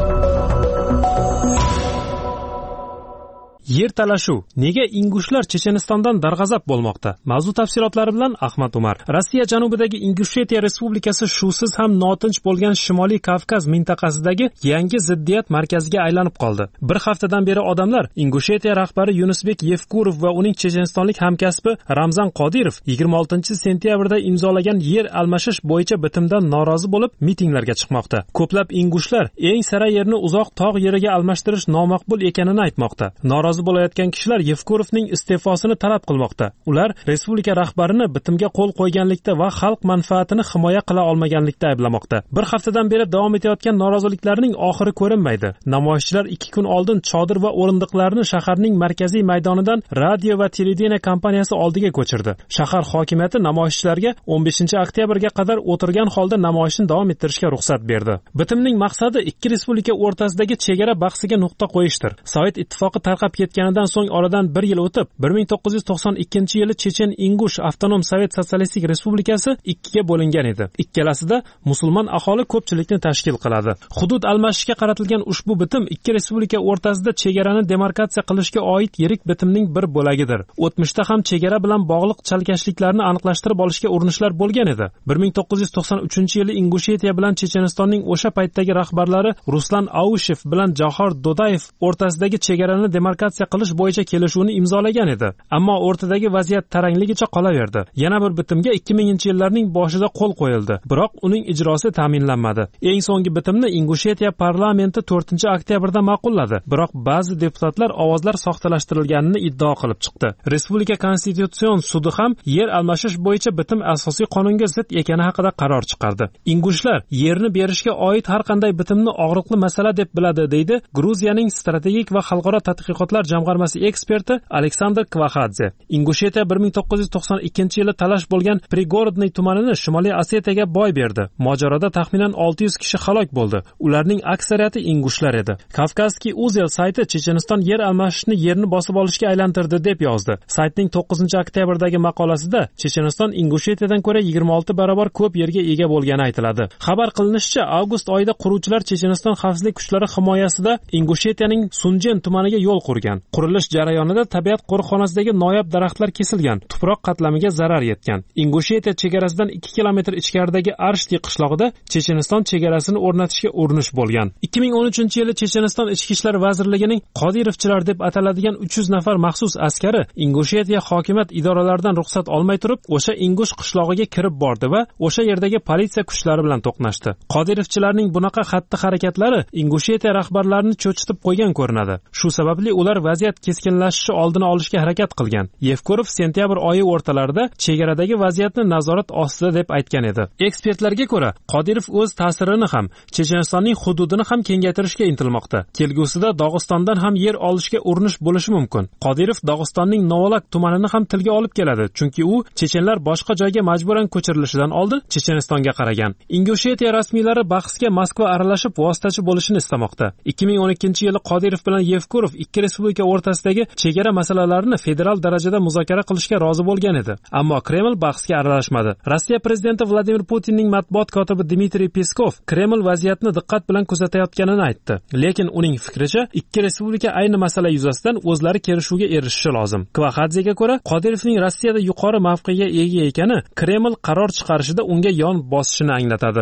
Yer talashuv. Nega ingushlar Chechenistondan darg'azab bo'lmoqda? Mavzu tafsilotlari bilan Ahmad Umar. Rossiya janubidagi Ingushetiya Respublikasi shusiz ham notinch bo'lgan Shimoliy Kavkaz mintaqasidagi yangi ziddiyat markaziga aylanib qoldi. Bir haftadan beri odamlar Ingushetiya rahbari Yunusbek Yevkurov va uning chechenistonlik hamkasbi Ramzan Qodirov 26-sentyabrda imzolagan yer almashish bo'yicha bitimdan norozi bo'lib mitinglarga chiqmoqda. Ko'plab ingushlar eng sara yerni uzoq tog' yeriga almashtirish nomaqbul ekanini aytmoqda. Norozi rozi bo'layotgan kishilar Yevkurovning iste'fosini talab qilmoqda. Ular respublika rahbarini bitimga qo'l qo'yganlikda va xalq manfaatini himoya qila olmaganlikda ayblamoqda. Bir haftadan beri davom etayotgan noroziliklarning oxiri ko'rinmaydi. Namoyishchilar 2 kun oldin chodir va o'rindiqlarni shaharning markaziy maydonidan radio va televideniya kompaniyasi oldiga ko'chirdi. Shahar hokimiyati namoyishchilarga 15-oktyabrga qadar o'tirgan holda namoyishni davom ettirishga ruxsat berdi. Bitimning maqsadi ikki respublika o'rtasidagi chegara bahsiga nuqta qo'yishdir. Sovet ittifoqi tarqab ketganidan so'ng oradan 1 yil o'tib, 1992-yili Chechen-Ingush avtonom sovet sotsialistik respublikasi ikkiga bo'lingan edi. Ikkalasida musulmon aholi ko'pchilikni tashkil qiladi. Hudud almashishga qaratilgan ushbu bitim ikki respublika o'rtasida chegarani demarkatsiya qilishga oid yirik bitimning bir bo'lagidir. O'tmishda ham chegara bilan bog'liq chalkashliklarni aniqlashtirib olishga urinishlar bo'lgan edi. 1993-yili Ingushetiya bilan Chechenistonning o'sha paytdagi rahbarlari Ruslan Aushev bilan Jahor Dodayev o'rtasidagi chegarani demarkatsiya qilish bo'yicha kelishuvni imzolagan edi. Ammo o'rtadagi vaziyat tarangligicha qolaverdi. Yana bir bitimga 2000-yillarning boshida qo'l qo'yildi, biroq uning ijrosi ta'minlanmadi. Eng so'nggi bitimni Ingushetiya parlamenti 4-oktyabrda ma'qulladi, biroq ba'zi deputatlar ovozlar soxtalashtirilganini iddao qilib chiqdi. Respublika konstitutsion sudi ham yer almashish bo'yicha bitim asosiy qonunga zid ekani haqida qaror chiqardi. Ingushlar yerni berishga oid har qanday bitimni og'riqli masala deb biladi, deydi Gruziyaning strategik va xalqaro tadqiqotlar jamg'armasi eksperti Aleksandr Kvaxadze. Ingushetiya 1992-yili talash bo'lgan Prigorodniy tumanini Shimoliy Osetiyaga boy berdi. Mojaroda taxminan 600 kishi halok bo'ldi. Ularning aksariyati ingushlar edi. Kavkazskiy Uzel sayti Checheniston yer almashishni yerni bosib olishga aylantirdi deb yozdi. Saytning 9-oktyabrdagi maqolasida Checheniston Ingushetiyadan ko'ra 26 barobar ko'p yerga ega bo'lgani aytiladi. Xabar qilinishicha, avgust oyida quruvchilar Checheniston xavfsizlik kuchlari himoyasida Ingushetiyaning Sunjen tumaniga yo'l qurgan. Qurilish jarayonida tabiat qo'riqxonasidagi noyob daraxtlar kesilgan, tuproq qatlamiga zarar yetgan. Ingushetiya chegarasidan 2 kilometr ichkaridagi Arshti qishlog'ida Checheniston chegarasini o'rnatishga urinish bo'lgan. 2013-yili Checheniston ichki ishlar vazirligining Qodirovchilar deb ataladigan 300 nafar maxsus askari Ingushetiya hokimiyat idoralaridan ruxsat olmay turib, o'sha Ingush qishlog'iga kirib bordi va o'sha yerdagi politsiya kuchlari bilan to'qnashdi. Qodirovchilarning bunaqa xatti-harakatlari Ingushetiya rahbarlarini cho'chitib qo'ygan ko'rinadi. Shu sababli ular vaziyat keskinlashishi oldini olishga harakat qilgan. Yevkurov sentyabr oyi o'rtalarida chegaradagi vaziyatni nazorat ostida deb aytgan edi. Ekspertlarga ko'ra, Qodirov o'z ta'sirini ham, Chechenistonning hududini ham kengaytirishga intilmoqda. Kelgusida Dog'istondan ham yer olishga urinish bo'lishi mumkin. Qodirov Dog'istonning Novolak tumanini ham tilga olib keladi, chunki u chechenlar boshqa joyga majburan ko'chirilishidan oldin Chechenistonga qaragan. Ingushetiya rasmiylari bahsga Moskva aralashib vositachi bo'lishini istamoqda. 2012-yili Qodirov bilan Yevkurov ikki respublika o'rtasidagi chegara masalalarini federal darajada muzokara qilishga rozi bo'lgan edi. Ammo Kreml bahsga aralashmadi. Rossiya prezidenti Vladimir Putinning matbuot kotibi Dmitriy Peskov Kreml vaziyatni diqqat bilan kuzatayotganini aytdi. Lekin uning fikricha, ikki respublika ayni masala yuzasidan o'zlari kelishuvga erishishi lozim. Kvaxadzega ko'ra, Qodirovning Rossiyada yuqori mavqega ega ekani Kreml qaror chiqarishida unga yon bosishini anglatadi.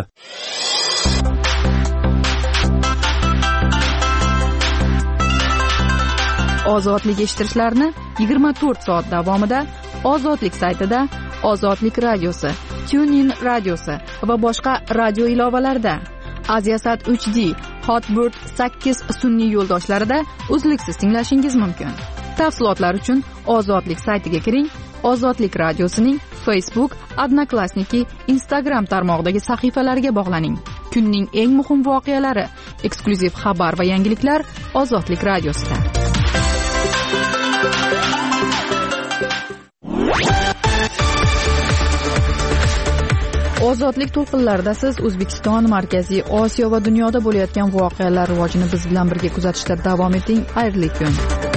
Ozodlik eshittirishlarni 24 soat davomida Ozodlik saytida, Ozodlik radiosi, TuneIn radiosi va boshqa radio ilovalarida, Aziasat 3D, Hotbird 8 sun'iy yo'ldoshlarida uzluksiz tinglashingiz mumkin. Tafsilotlar uchun Ozodlik saytiga kiring. Ozodlik radiosining Facebook, Odnoklassniki, Instagram tarmog'idagi sahifalariga bog'laning. Kunning eng muhim voqealari, eksklyuziv xabar va yangiliklar Ozodlik radiosida. Ozodlik to'lqinlarida siz O'zbekiston, Markaziy Osiyo va dunyoda bo'layotgan voqealar rivojini biz bilan birga kuzatishda davom eting. Xayrli kun.